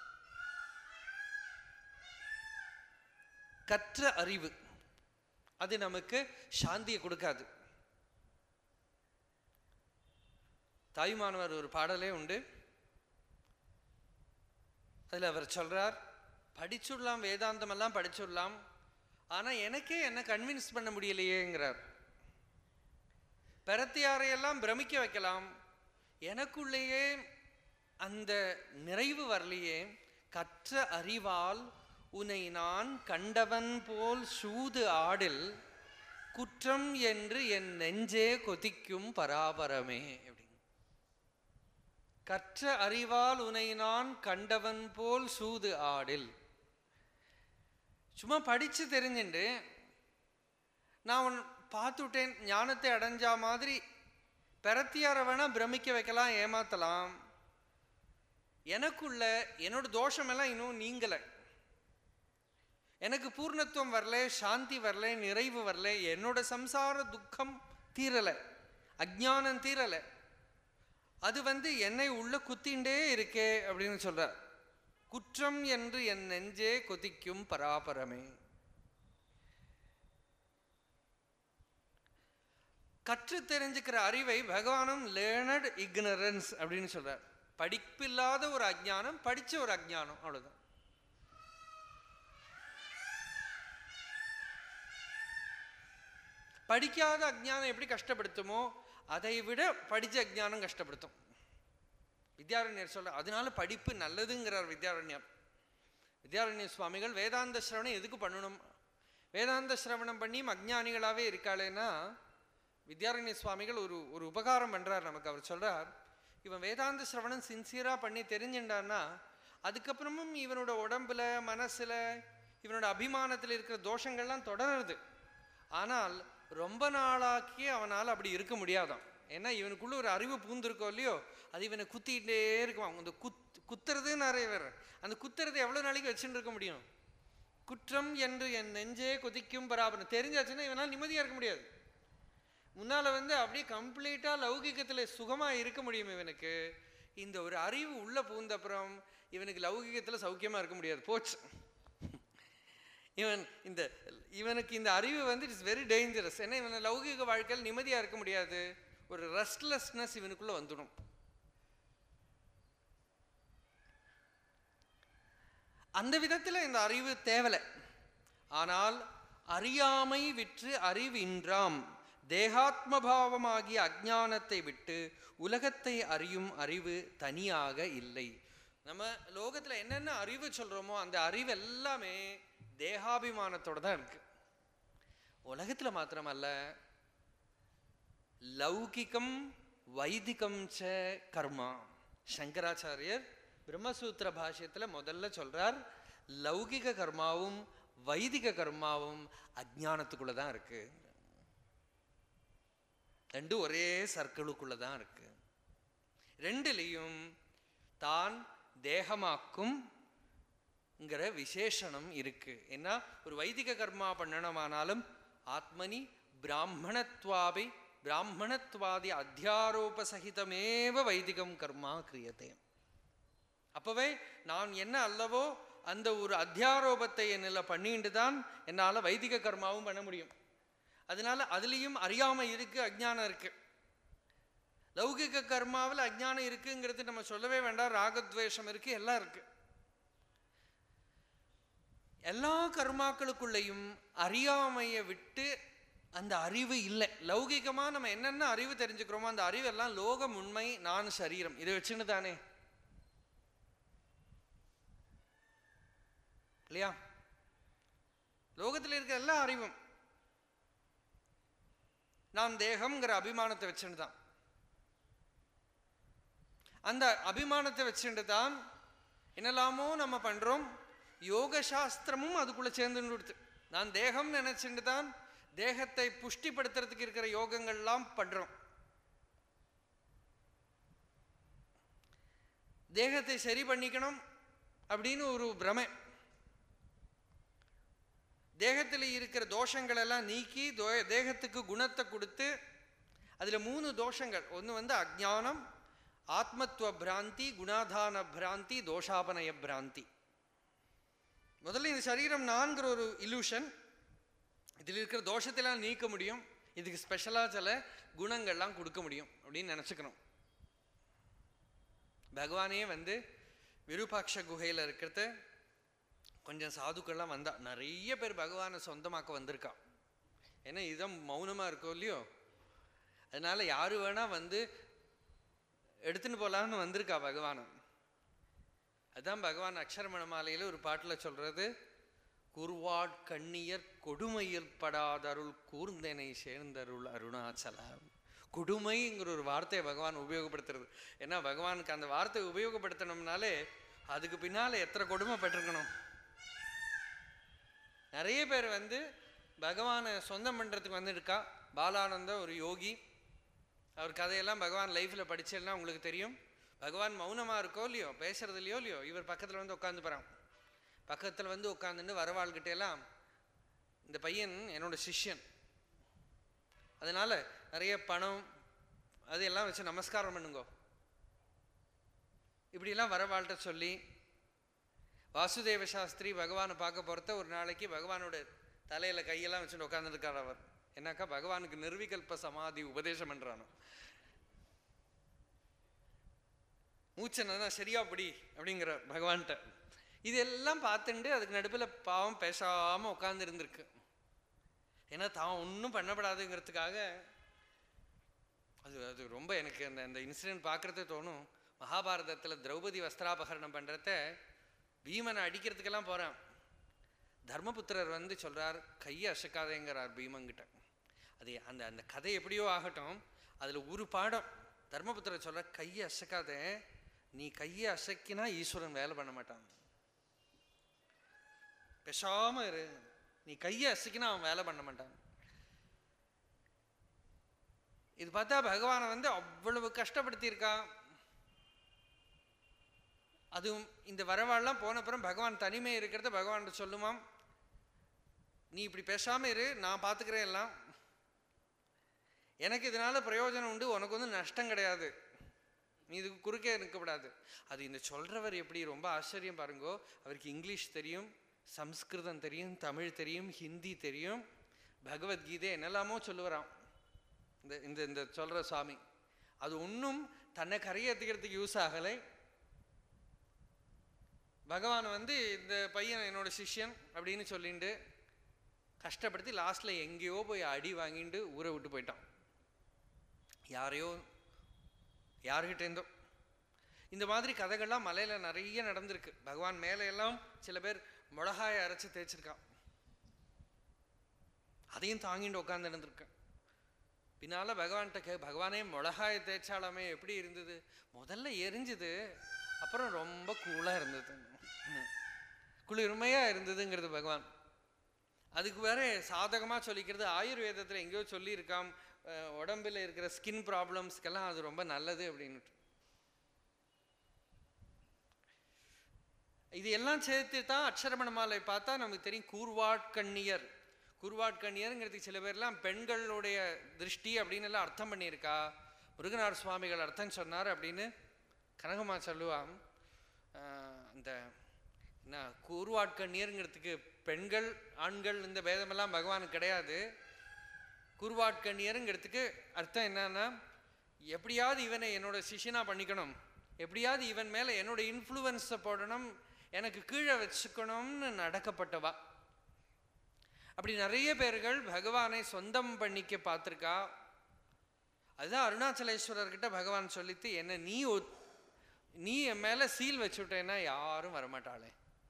கற்ற அறிவு அது நமக்கு சாந்தியை கொடுக்காது. தாயுமானவர் ஒரு பாடலே உண்டு, அதுல அவர் சொல்றார், படிச்சுடலாம் வேதாந்தம் எல்லாம் படிச்சுடலாம், ஆனா எனக்கே என்ன கன்வின்ஸ் பண்ண முடியலையேங்கிறார். பெறத்தியாரையெல்லாம் பிரமிக்க வைக்கலாம், எனக்குள்ளேயே அந்த நிறைவு வரலையே. கற்ற அறிவால் உன்னை நான் கண்டவன் போல் சூது ஆடில் குற்றம் என்று என் நெஞ்சே கொதிக்கும் பராபரமே அப்படின்னு. கற்ற அறிவால் உன்னை நான் கண்டவன் போல் சூது ஆடில். சும்மா படிச்சு தெரிஞ்சுட்டு நான் உன் பார்த்துட்டேன், ஞானத்தை அடைஞ்சா மாதிரி பெறத்தியார வேணா பிரமிக்க வைக்கலாம், ஏமாத்தலாம். எனக்குள்ள என்னோட தோஷம் எல்லாம் இன்னும் நீங்கலை. எனக்கு பூர்ணத்துவம் வரல, சாந்தி வரல, நிறைவு வரல, என்னோட சம்சார துக்கம் தீரலை, அஜ்ஞானம் தீரலை, அது வந்து என்னை உள்ள குத்திண்டே இருக்கே அப்படின்னு சொல்றார். குற்றம் என்று என் நெஞ்சே கொதிக்கும் பராபரமே. கற்று தெரிஞ்சுக்கிற அறிவை பகவானும் லேர்னட் இக்னரன்ஸ் அப்படின்னு சொல்றார். படிப்பில்லாத ஒரு அஜ்ஞானம், படிச்ச ஒரு அஜ்ஞானம், அவ்வளவுதான். படிக்காத அஜ்ஞானம் எப்படி கஷ்டப்படுத்துமோ அதை விட படிச்ச அஜ்ஞானம் கஷ்டப்படுத்தும். வித்யாரண்யர் சொல்ற, அதனால படிப்பு நல்லதுங்கிறார் வித்யாரண்யர். வித்யாரண்ய சுவாமிகள் வேதாந்த சிரவணம் எதுக்கு பண்ணணும், வேதாந்த சிரவணம் பண்ணி அஜ்ஞானிகளாவே இருக்காளேன்னா வித்யாரண்ய சுவாமிகள் ஒரு ஒரு உபகாரம் பண்றார் நமக்கு. அவர் சொல்றார், இவன் வேதாந்த சிரவணம் சின்சியரா பண்ணி தெரிஞ்சுட்டான்னா அதுக்கப்புறமும் இவனோட உடம்புல மனசுல இவனோட அபிமானத்தில் இருக்கிற தோஷங்கள்லாம் தொடருது. ஆனால் ரொம்ப நாளாக்கி அவனால் அப்படி இருக்க முடியாதான். ஏன்னா இவனுக்குள்ள ஒரு அறிவு பூந்திருக்கோ இல்லையோ, அது இவனை குத்திகிட்டே இருக்குவான். அந்த குத் குத்துறது நிறைய பேர், அந்த குத்துறது எவ்வளோ நாளைக்கு வச்சுட்டு இருக்க முடியும்? குற்றம் என்று என் நெஞ்சே கொதிக்கும் பராபரம் தெரிஞ்சாச்சுன்னா இவனால் நிம்மதியாக இருக்க முடியாது. முன்னால் வந்து அப்படியே கம்ப்ளீட்டாக லௌகிகத்தில் சுகமாக இருக்க முடியும் இவனுக்கு. இந்த ஒரு அறிவு உள்ள பூந்தப்புறம் இவனுக்கு லௌகிகத்தில் சௌக்கியமாக இருக்க முடியாது, போச்சு. இவன் இந்த இவனுக்கு இந்த அறிவு வந்து இட்ஸ் வெரி டேஞ்சரஸ். ஏன்னா இவனை லௌகிக வாழ்க்கையில் நிம்மதியாக இருக்க முடியாது, ஒரு ரெஸ்ட்லெஸ்னஸ் இவனுக்குள்ள வந்துடும். அந்த விதத்தில் இந்த அறிவு தேவலை. ஆனால் அறியாமை விற்று அறிவின்றாம் தேகாத்மபாவமாகிய அஜ்ஞானத்தை விட்டு உலகத்தை அறியும் அறிவு தனியாக இல்லை. நம்ம லோகத்தில் என்னென்ன அறிவு சொல்கிறோமோ அந்த அறிவு எல்லாமே தேகாபிமானத்தோட தான் இருக்கு. உலகத்தில் மாத்திரமல்ல, லௌகிகம் வைதிகம் ச கர்மா. சங்கராச்சாரியர் பிரம்மசூத்திர பாஷ்யத்தில் முதல்ல சொல்றார், லௌகிக கர்மாவும் வைதிக கர்மாவும் அஜ்ஞானத்துக்குள்ள தான் இருக்கு, ரெண்டும் ஒரே சர்க்கிளுக்குள்ள தான் இருக்கு. ரெண்டுலையும் தான் தேகமாக்கும் விசேஷனம் இருக்கு. ஏன்னா ஒரு வைதிக கர்மா பண்ணணுமானாலும் ஆத்மனி பிராமணத்வாபி பிராமணத்வாதி அத்தியாரோப சகிதமேவ வைதிகம் கர்மா கிரியதே. அப்பவே நான் என்ன அல்லவோ அந்த ஒரு அத்தியாரோபத்தை என்னில் பண்ணிட்டு தான் என்னால் வைதிக கர்மாவும் பண்ண முடியும். அதனால அதுலேயும் அறியாமை இருக்கு, அஜ்ஞானம் இருக்கு. லௌகிக கர்மாவில் அஜ்ஞானம் இருக்குங்கிறது நம்ம சொல்லவே வேண்டாம், ராகத்வேஷம் இருக்கு, எல்லாம் இருக்கு. எல்லா கர்மாக்களுக்குள்ளேயும் அறியாமையை விட்டு அந்த அறிவு இல்லை. லௌகிகமாக நம்ம என்னென்ன அறிவு தெரிஞ்சுக்கிறோமோ அந்த அறிவெல்லாம் லோகம் உண்மை, நான் சரீரம், இதை வச்சுன்னு தானே இல்லையா? லோகத்தில் இருக்கிற எல்லா அறிவும் நான் தேகம்ங்கிற அபிமானத்தை வச்சுட்டு தான், அந்த அபிமானத்தை வச்சுட்டு தான் என்னெல்லாமோ நம்ம பண்றோம். யோக சாஸ்திரமும் அதுக்குள்ள சேர்ந்து கொடுத்து நான் தேகம் நினைச்சுட்டு தான் தேகத்தை புஷ்டிப்படுத்துறதுக்கு இருக்கிற யோகங்கள்லாம் பண்றோம். தேகத்தை சரி பண்ணிக்கணும் அப்படின்னு ஒரு பிரமை. தேகத்தில் இருக்கிற தோஷங்கள் எல்லாம் நீக்கி தேகத்துக்கு குணத்தை கொடுத்து, அதுல மூணு தோஷங்கள், ஒன்று வந்து அஜ்ஞானம், ஆத்மத்துவ பிராந்தி, குணாதான பிராந்தி, தோஷாபனய பிராந்தி. முதல்ல இந்த சரீரம் நான்கிற ஒரு இலூஷன், இதில் இருக்கிற தோஷத்தெல்லாம் நீக்க முடியும், இதுக்கு ஸ்பெஷலாக சில குணங்கள்லாம் கொடுக்க முடியும் அப்படின்னு நினச்சிக்கணும். பகவானே வந்து விருபாட்ச குகையில் இருக்கிறத கொஞ்சம் சாதுக்கள்லாம் வந்தா, நிறைய பேர் பகவானை சொந்தமாக்க வந்திருக்கா. ஏன்னா இதுதான் மௌனமாக இருக்கோ இல்லையோ, அதனால யாரு வேணா வந்து எடுத்துன்னு போகலான்னு வந்திருக்கா பகவானை. அதுதான் பகவான் அக்ஷரமண மாலையில் ஒரு பாட்டில் சொல்றது, கூர்வாட் கண்ணியர் கொடுமையில் படாதருள் கூர்ந்தனை சேர்ந்தருள் அருணாச்சல. கொடுமைங்கிற ஒரு வார்த்தையை பகவான் உபயோகப்படுத்துறது. ஏன்னா பகவானுக்கு அந்த வார்த்தை உபயோகப்படுத்தணும்னாலே அதுக்கு பின்னால எத்தனை கொடுமை பெற்றிருக்கணும். நிறைய பேர் வந்து பகவானை சொந்தம் பண்ணுறதுக்கு வந்துருக்கா. பாலானந்த ஒரு யோகி, அவர் கதையெல்லாம் பகவான் லைஃப்பில் படிச்சேன்னா உங்களுக்கு தெரியும். பகவான் மௌனமாக இருக்கோ இல்லையோ, பேசுறது இல்லையோ இல்லையோ, இவர் பக்கத்தில் வந்து உட்காந்து போகிறான். பக்கத்தில் வந்து உட்காந்துட்டு வரவாள்கிட்ட எல்லாம் இந்த பையன் என்னோட சிஷ்யன், அதனால நிறைய பணம் அது எல்லாம் வச்சு நமஸ்காரம் பண்ணுங்கோ இப்படிலாம் வரவாள்கிட்ட சொல்லி, வாசுதேவ சாஸ்திரி பகவானை பார்க்க போகிறத ஒரு நாளைக்கு பகவானோட தலையில் கையெல்லாம் வச்சுட்டு உட்காந்துருக்கார். அவர் என்னக்கா பகவானுக்கு நிர்விகல்ப சமாதி உபதேசம் பண்ணுறானோ, மூச்சனா சரியா படி அப்படிங்கிற பகவான்கிட்ட. இதெல்லாம் பார்த்துட்டு அதுக்கு நடுவில் பாவம் பேசாமல் உட்கார்ந்து இருந்திருக்கு. ஏன்னா தான் ஒன்றும் பண்ணப்படாதுங்கிறதுக்காக. அது அது ரொம்ப எனக்கு அந்த அந்த இன்சிடென்ட் பார்க்குறதே தோணும். மகாபாரதத்தில் திரௌபதி வஸ்திராபகரணம் பண்ணுறத பீமனை அடிக்கிறதுக்கெல்லாம் போகிறான். தர்மபுத்திரர் வந்து சொல்கிறார் கையை அசைக்காதேங்கிறார் பீமங்கிட்ட. அது அந்த அந்த கதை எப்படியோ ஆகட்டும், அதில் ஒரு பாடம் தர்மபுத்திரர் சொல்கிறார் கையை அசைக்காதே, நீ கையை அசைக்கினா ஈஸ்வரன் வேலை பண்ண மாட்டான், பேசாம இரு, நீ கையை அசைக்கினா அவன் வேலை பண்ண மாட்டான். இது பார்த்தா பகவானை வந்து அவ்வளவு கஷ்டப்படுத்தியிருக்கா. அதுவும் இந்த வரவாள்லாம் போன அப்புறம் பகவான் தனிமை இருக்கிறத பகவான் சொல்லுமாம், நீ இப்படி பேசாம இரு, நான் பார்த்துக்கிறேன் எல்லாம், எனக்கு இதனால பிரயோஜனம் உண்டு, உனக்கு வந்து நஷ்டம் கிடையாது, நீ இதுக்கு குறுக்கே இருக்கக்கூடாது. அது இந்த சொல்றவர் எப்படி ரொம்ப ஆச்சரியம் பாருங்கோ. அவருக்கு இங்கிலீஷ் தெரியும், சம்ஸ்கிருதம் தெரியும், தமிழ் தெரியும், ஹிந்தி தெரியும், பகவத்கீதை என்னெல்லாமோ சொல்லுவாராம் இந்த இந்த இந்த சொல்ற சுவாமி. அது ஒன்றும் தன்னை கரையேற்றிக்கிறதுக்கு யூஸ் ஆகலை. பகவான் வந்து இந்த பையன் என்னோட சிஷ்யன் அப்படின்னு சொல்லிட்டு கஷ்டப்படுத்தி லாஸ்ட்ல எங்கேயோ போய் அடி வாங்கிட்டு ஊரை விட்டு போயிட்டான். யாரையோ யாருக்கிட்டேருந்தோ. இந்த மாதிரி கதைகள்லாம் மலையில நிறைய நடந்திருக்கு. பகவான் மேல எல்லாம் சில பேர் மிளகாயை அரைச்சு தேய்ச்சிருக்கான், அதையும் தாங்கிட்டு உட்காந்து இருந்திருக்கேன். பின்னால பகவான்கிட்ட கே பகவானே மிளகாயை தேய்ச்சாலாமே எப்படி இருந்தது? முதல்ல எரிஞ்சுது, அப்புறம் ரொம்ப கூலா இருந்தது, குளிர்மையா இருந்ததுங்கிறது பகவான். அதுக்கு வேற சாதகமா சொல்லிக்கிறது ஆயுர்வேதத்துல எங்கேயோ சொல்லி இருக்காம், உடம்புல இருக்கிற ஸ்கின் ப்ராப்ளம்ஸ்க்கெல்லாம் அது ரொம்ப நல்லது அப்படின்னு. இது எல்லாம் சேர்த்து தான் அக்ஷரமண மாலை பார்த்தா நமக்கு தெரியும் கூர்வாட்கண்ணியர். கூர்வாட்கண்ணியருங்கிறதுக்கு சில பேர்லாம் பெண்களுடைய திருஷ்டி அப்படின்னு எல்லாம் அர்த்தம் பண்ணியிருக்கா. முருகனார் சுவாமிகள் அர்த்தம் சொன்னார் அப்படின்னு கனகமா சொல்லுவான். இந்த என்ன கூர்வாட்கண்ணியருங்கிறதுக்கு பெண்கள் ஆண்கள் இந்த பேதமெல்லாம் பகவானுக்கு கிடையாது. கூர்வாட்கண்ணியருங்கிறதுக்கு அர்த்தம் என்னன்னா, எப்படியாவது இவனை என்னோட சிஷ்யனா பண்ணிக்கணும், எப்படியாவது இவன் மேல என்னோட இன்ஃப்ளூயன்ஸை போடணும், எனக்கு கீழே வச்சுக்கணும்னு நடக்கப்பட்டவா. அப்படி நிறைய பேர்கள் பகவானை சொந்தம் பண்ணிக்க பார்த்துருக்கா. அதுதான் அருணாச்சலேஸ்வரர்கிட்ட பகவான் சொல்லித்து, என்ன நீ நீ என் மேல சீல் வச்சுட்டேன்னா யாரும் வரமாட்டாளே,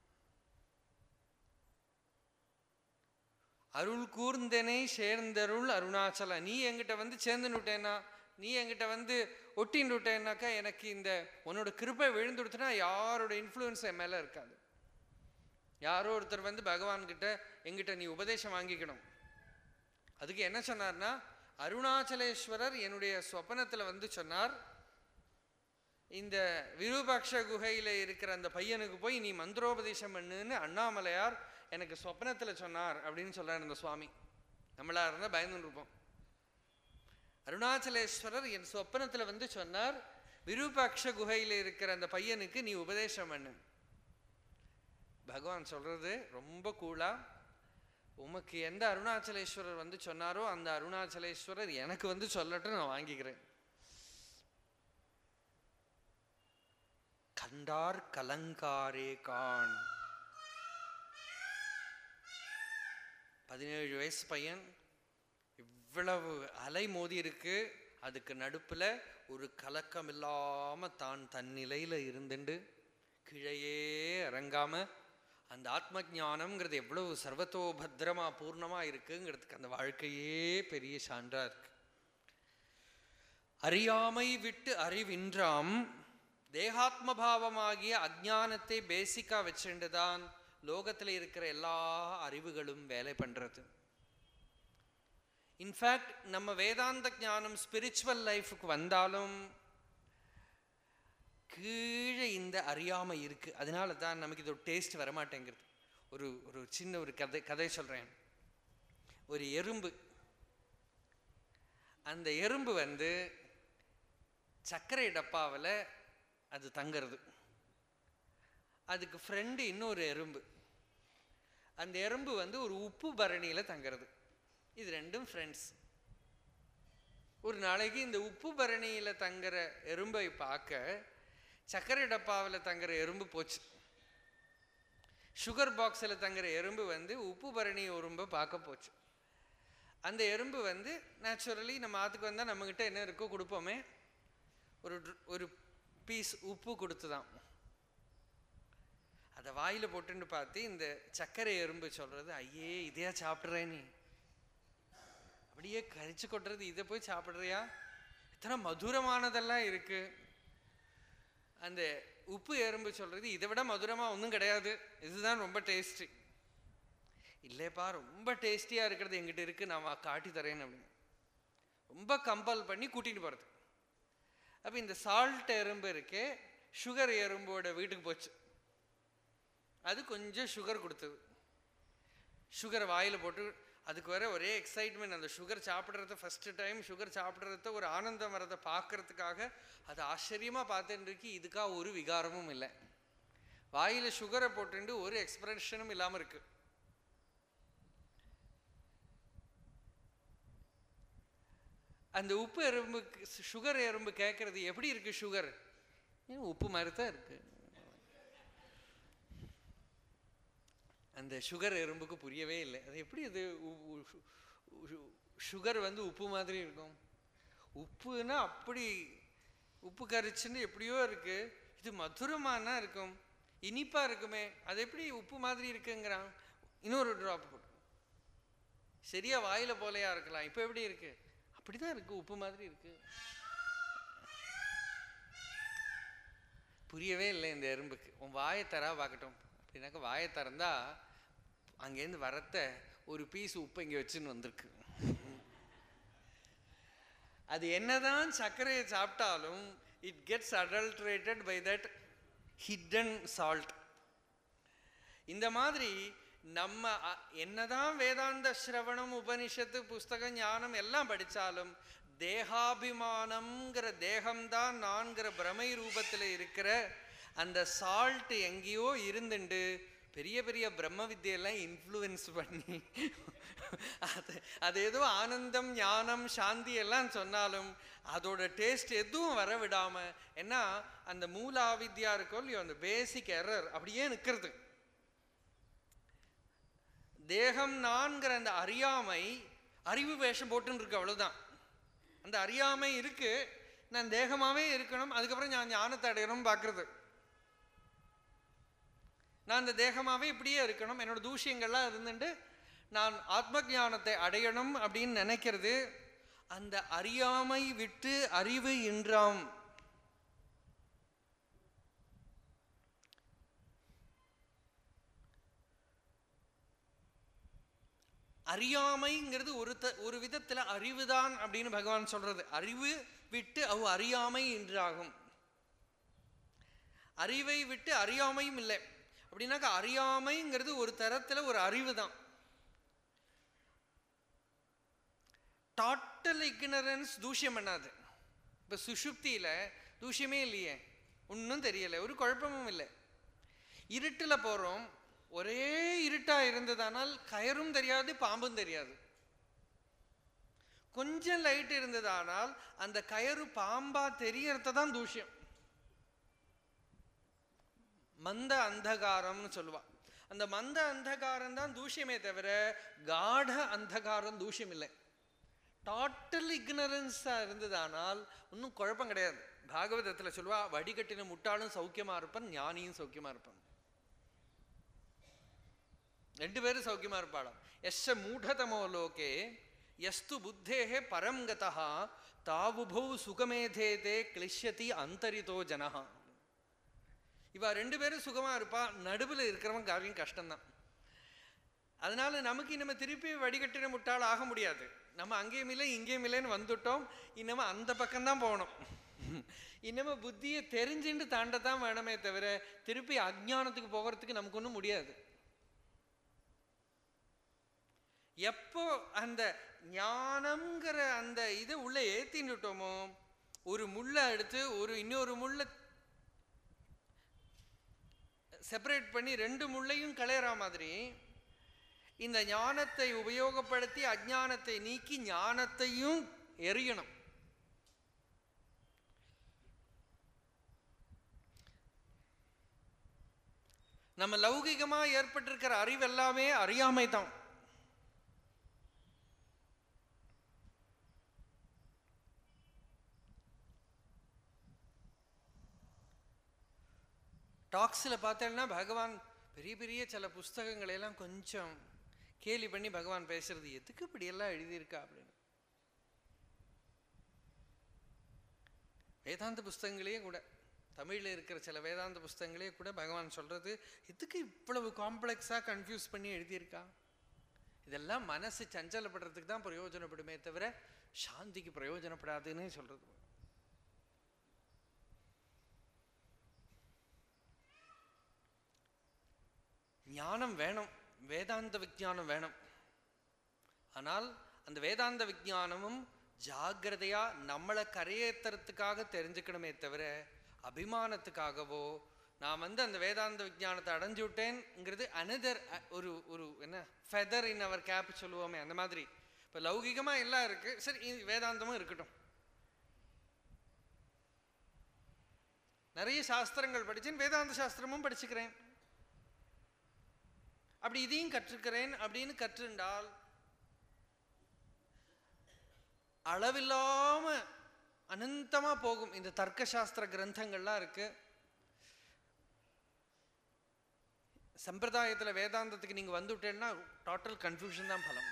அருள் கூர்ந்தனை சேர்ந்தருள் அருணாச்சல, நீ என்கிட்ட வந்து சேர்ந்துன்னு விட்டேன்னா, நீ என்கிட்ட வந்து ஒட்டின்னு விட்டேன்னாக்கா எனக்கு இந்த உன்னோட கிருப்பை விழுந்துடுத்துனா யாரோட இன்ஃப்ளூயன்ஸ் என் மேல இருக்காது. யாரோ ஒருத்தர் வந்து பகவான்கிட்ட எங்கிட்ட நீ உபதேசம் வாங்கிக்கணும். அதுக்கு என்ன சொன்னார்னா, அருணாச்சலேஸ்வரர் என்னுடைய சொப்பனத்துல வந்து சொன்னார், இந்த விருபாட்ச குகையில இருக்கிற அந்த பையனுக்கு போய் நீ மந்திரோபதேசம் பண்ணுன்னு அண்ணாமலையார் எனக்கு சொப்னத்துல சொன்னார் அப்படின்னு சொல்றார் இந்த சுவாமி. நம்மளா இருந்தா பயந்துட்டு இருப்போம். அருணாச்சலேஸ்வரர் என் சொப்பனத்துல வந்து சொன்னார், விருபாட்ச குகையில இருக்கிற அந்த பையனுக்கு நீ உபதேசம் பண்ணு. பகவான் சொல்றது ரொம்ப கூலா, உமக்கு எந்த அருணாச்சலேஸ்வரர் வந்து சொன்னாரோ அந்த அருணாச்சலேஸ்வரர் எனக்கு வந்து சொல்லட்டும், நான் வாங்கிக்கிறேன். கண்டார் கலங்காரே கான். பதினேழு வயசு பையன், இவ்வளவு அலை மோதி இருக்கு, அதுக்கு நடுப்புல ஒரு கலக்கம் இல்லாம தான் தன் நிலையில இருந்துண்டு கீழையே இறங்காம அந்த ஆத்ம ஞானம்ங்கிறது எவ்வளவு சர்வத்தோ பத்திரமா பூர்ணமா இருக்குங்கிறதுக்கு அந்த வாழ்க்கையே பெரிய சான்றா இருக்கு. அறியாமை விட்டு அறிவின்றாம் தேகாத்ம பாவமாகிய அஜ்ஞானத்தை பேசிக்கா வச்சுண்டுதான் லோகத்துல இருக்கிற எல்லா அறிவுகளும் வேலை பண்றது. இன்ஃபேக்ட் நம்ம வேதாந்த ஞானம் ஸ்பிரிச்சுவல் லைஃபுக்கு வந்தாலும் கீழே இந்த அறியாமை இருக்கு. அதனால தான் நமக்கு இது ஒரு டேஸ்ட் வரமாட்டேங்கிறது. ஒரு ஒரு சின்ன ஒரு கதை கதை சொல்றேன். ஒரு எறும்பு, அந்த எறும்பு வந்து சர்க்கரை டப்பாவில் அது தங்கிறது. அதுக்கு ஃப்ரெண்டு இன்னொரு எறும்பு. அந்த எறும்பு வந்து ஒரு உப்பு பரணியில் தங்கிறது. இது ரெண்டும் ஃப்ரெண்ட்ஸ். ஒரு நாளைக்கு இந்த உப்பு பரணியில் தங்குற எறும்பை பார்க்க சர்க்கரை டப்பாவில் தங்குற எறும்பு போச்சு. சுகர் பாக்ஸில் தங்குற எறும்பு வந்து உப்பு பரணி எறும்பை பார்க்க போச்சு. அந்த எறும்பு வந்து நேச்சுரலி நம்ம ஆற்றுக்கு வந்தால் நம்மக்கிட்ட என்ன இருக்கோ கொடுப்போமே, ஒரு ஒரு பீஸ் உப்பு கொடுத்து தான். அதை வாயில் போட்டுன்னு பார்த்து இந்த சர்க்கரை எறும்பு சொல்கிறது, ஐயே இதையா சாப்பிட்றேன் நீ, அப்படியே கரிச்சு கொட்டுறது, இதை போய் சாப்பிட்றியா, இத்தனை மதுரமானதெல்லாம் இருக்கு. அந்த உப்பு எறும்பு சொல்கிறது, இதை விட மதுரமாக ஒன்றும் கிடையாது, இதுதான் ரொம்ப டேஸ்டி. இல்லைப்பா ரொம்ப டேஸ்டியாக இருக்கிறது எங்கிட்ட இருக்குது, நான் காட்டி தரேன் அப்படின்னு ரொம்ப கம்பல் பண்ணி கூட்டிகிட்டு போகிறது. அப்போ இந்த சால்ட் எறும்பு இருக்கே, சுகர் எறும்போட வீட்டுக்கு போச்சு. அது கொஞ்சம் சுகர் கொடுத்தது. சுகரை வாயில் போட்டு அதுக்கு வர ஒரே எக்ஸைட்மெண்ட். அந்த சுகர் சாப்பிட்றத ஃபஸ்ட்டு டைம் சுகர் சாப்பிட்றத ஒரு ஆனந்தம் வரதை பார்க்கறதுக்காக அது ஆச்சரியமாக பார்த்துட்டு இருக்கு. இதுக்காக ஒரு விகாரமும் இல்லை. வாயில் சுகரை போட்டுட்டு ஒரு எக்ஸ்பிரஷனும் இல்லாமல் இருக்கு. அந்த உப்பு எறும்புக்கு சுகர் எறும்பு கேட்கறது, எப்படி இருக்கு சுகர்? உப்பு மாதிரி தான் இருக்கு. அந்த சுகர் எறும்புக்கு புரியவே இல்லை. அது எப்படி அது சுகர் வந்து உப்பு மாதிரி இருக்கும்? உப்புன்னா அப்படி உப்பு கரிச்சுன்னு எப்படியோ இருக்கு, இது மதுரமானா இருக்கும், இனிப்பா இருக்குமே, அது எப்படி உப்பு மாதிரி இருக்குங்கிறான். இன்னொரு ட்ராப் போட்டு சரியா வாயில போலையா இருக்கலாம், இப்போ எப்படி இருக்கு? அப்படிதான் இருக்கு, உப்பு மாதிரி இருக்கு. புரியவே இல்லை இந்த எறும்புக்கு. உன் வாயை தரா பார்க்கட்டும் அப்படின்னாக்க வாயை திறந்தா அங்கேருந்து வரத்த ஒரு பீஸ் உப்பு இங்கே வச்சுன்னு வந்திருக்கு. அது என்னதான் சர்க்கரையை சாப்பிட்டாலும் it gets adulterated by that hidden salt. இந்த மாதிரி நம்ம என்னதான் வேதாந்த சிரவணம் உபனிஷத்து புஸ்தகம் ஞானம் எல்லாம் படித்தாலும் தேகாபிமானம்ங்கிற தேகம்தான் நான்கிற பிரமை ரூபத்தில் இருக்கிற அந்த சால்ட் எங்கேயோ இருந்துண்டு பெரிய பெரிய பிரம்ம வித்தியெல்லாம் இன்ஃப்ளூயன்ஸ் பண்ணி அது அது ஏதோ ஆனந்தம் ஞானம் சாந்தி எல்லாம் சொன்னாலும் அதோட டேஸ்ட் எதுவும் வர விடாம, ஏன்னா அந்த மூலாவித்யா இருக்கோ இல்லையோ, அந்த பேசிக் எரர் அப்படியே நிற்கிறது. தேகம் நான்கிற அந்த அறியாமை அறிவு வேஷம் போட்டுன்னு இருக்கு, அவ்வளவுதான். அந்த அறியாமை இருக்கு, நான் தேகமாவே இருக்கணும், அதுக்கப்புறம் நான் ஞானத்தை அடையணும் பார்க்கறது. நான் அந்த தேகமாவே இப்படியே இருக்கணும், என்னோட தூஷியங்கள்லாம் இருந்துட்டு நான் ஆத்ம ஞானத்தை அடையணும் அப்படின்னு நினைக்கிறது. அந்த அறியாமை விட்டு அறிவு இன்றாம். அறியாமைங்கிறது ஒரு த ஒரு விதத்துல அறிவுதான் அப்படின்னு பகவான் சொல்றது. அறிவு விட்டு அவ் அறியாமை இன்றாகும். அறிவை விட்டு அறியாமையும் இல்லை அப்படின்னாக்கா அறியாமைங்கிறது ஒரு தரத்துல ஒரு அறிவு தான். டோட்டல் இக்னரன்ஸ் தூஷ்யம் பண்ணாது. இப்போ சுஷுப்தியில தூஷ்யமே இல்லையே, ஒன்றும் தெரியலை, ஒரு குழப்பமும் இல்லை. இருட்டில் போகிறோம், ஒரே இருட்டா இருந்ததானால் கயரும் தெரியாது பாம்பும் தெரியாது. கொஞ்சம் லைட் இருந்ததானால் அந்த கயறு பாம்பா தெரியறது தான் தூஷ்யம். மந்த அந்தகாரம்னு சொல்லுவா. அந்த மந்த அந்தகாரம் தான் தூஷ்யமே தவிர காட அந்தகாரம் தூஷ்யம் இல்லை. டோட்டல் இக்னரன்ஸா இருந்ததானால் ஒன்றும் குழப்பம் கிடையாது. பாகவதத்தில் சொல்லுவா, வடிகட்டின முட்டாளும் சௌக்கியமா இருப்பான், ஞானியும் சௌக்கியமா இருப்பான். ரெண்டு பேரும் சௌக்கியமா இருப்பாளாம். எஸ்ஸ மூடதமோ லோகே யஸ்து புத்தேஹே பரம் கதஹா தாவுபௌ சுகமேதேதே கிளிஷ்யதி அந்தரிதோ ஜனஹா. இவா ரெண்டு பேரும் சுகமா இருப்பா, நடுவில் இருக்கிறவன் காரியம் கஷ்டம்தான். அதனால நமக்கு நம்ம திருப்பி வடிகட்டின முட்டாள் ஆக முடியாது. நம்ம அங்கேயும் இல்லை இங்கேயும் இல்லைன்னு வந்துட்டோம், இன்னமும் அந்த பக்கம்தான் போகணும். இன்னமே புத்தியை தெரிஞ்சுட்டு தாண்டத்தான் வேணுமே தவிர திருப்பி அஜ்ஞானத்துக்கு போகிறதுக்கு நமக்கு ஒன்றும் முடியாது. எப்போ அந்த ஞானம்ங்கிற அந்த இதை உள்ள ஏத்தின்னுட்டோமோ, ஒரு முள்ளை எடுத்து ஒரு இன்னொரு முள்ளை செப்பரேட் பண்ணி ரெண்டு முள்ளையும் களையற மாதிரி இந்த ஞானத்தை உபயோகப்படுத்தி அஜ்ஞானத்தை நீக்கி ஞானத்தையும் எரியணும். நம்ம லௌகிகமா ஏற்பட்டிருக்கிற அறிவு எல்லாமே அறியாமை தான். டாக்ஸில் பார்த்தேன்னா பகவான் பெரிய பெரிய சில புஸ்தகங்களையெல்லாம் கொஞ்சம் கேலி பண்ணி பகவான் பேசுறது, எதுக்கு இப்படி எல்லாம் எழுதியிருக்கா அப்படின்னு. வேதாந்த புஸ்தகங்களே கூட, தமிழில் இருக்கிற சில வேதாந்த புஸ்தகங்களே கூட பகவான் சொல்றது, எதுக்கு இவ்வளவு காம்ப்ளெக்ஸாக கன்ஃபியூஸ் பண்ணி எழுதியிருக்கா. இதெல்லாம் மனசு சஞ்சலப்படுறதுக்கு தான் பிரயோஜனப்படுமே தவிர சாந்திக்கு பிரயோஜனப்படாதுன்னு சொல்றது. ஞானம் வேணும், வேதாந்த விஞ்ஞானம் வேணும். ஆனால் அந்த வேதாந்த விஞ்ஞானமும் ஜாகிரதையா நம்மளை கரையேற்றுறதுக்காக தெரிஞ்சுக்கணுமே தவிர அபிமானத்துக்காகவோ, நான் வந்து அந்த வேதாந்த விஞ்ஞானத்தை அடைஞ்சு விட்டேன்ங்கிறது அனதர் ஒரு ஒரு என்ன ஃபெதர் இன் அவர் கேப் சொல்லுவோமே, அந்த மாதிரி. இப்போ லௌகிகமாக எல்லாம் இருக்கு, சரி வேதாந்தமும் இருக்கட்டும். நிறைய சாஸ்திரங்கள் படிச்சேன், வேதாந்த சாஸ்திரமும் படிச்சுக்கிறேன், அப்படி இதையும் கற்றுக்கிறேன் அப்படின்னு கற்றுண்டால் அளவில்லாம அனந்தமா போகும். இந்த தர்க்க சாஸ்திர கிரந்தங்கள்லாம் இருக்கு. சம்பிரதாயத்துல வேதாந்தத்துக்கு நீங்க வந்துட்டேன்னா டோட்டல் கன்ஃபியூஷன் தான் பலம்.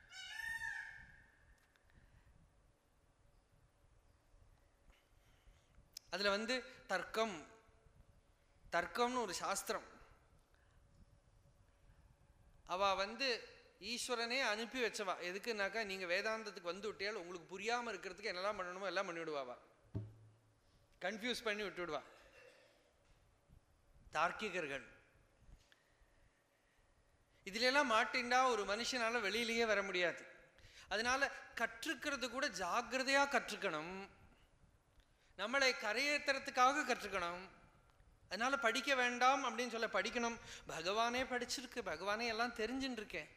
அதுல வந்து தர்க்கம் தர்க்கம்னு ஒரு சாஸ்திரம், அவ வந்து ஈஸ்வரனே அனுப்பி வச்சவா. எதுக்குனாக்கா நீங்க வேதாந்தத்துக்கு வந்து விட்டியால் உங்களுக்கு புரியாம இருக்கிறதுக்கு என்னெல்லாம் பண்ணணுமோ எல்லாம் பண்ணி விடுவாவா, கன்ஃபியூஸ் பண்ணி விட்டு விடுவா. தார்க்கிகர்கள் இதுல எல்லாம் மாட்டின்டா ஒரு மனுஷனால வெளியிலேயே வர முடியாது. அதனால கற்றுக்கிறது கூட ஜாகிரதையா கற்றுக்கணும், நம்மளை கரையேற்றுறதுக்காக கற்றுக்கணும். அதனால படிக்க வேண்டாம் அப்படின்னு சொல்ல படிக்கணும். பகவானே படிச்சிருக்கு, பகவானே எல்லாம் தெரிஞ்சுட்டு இருக்கேன்.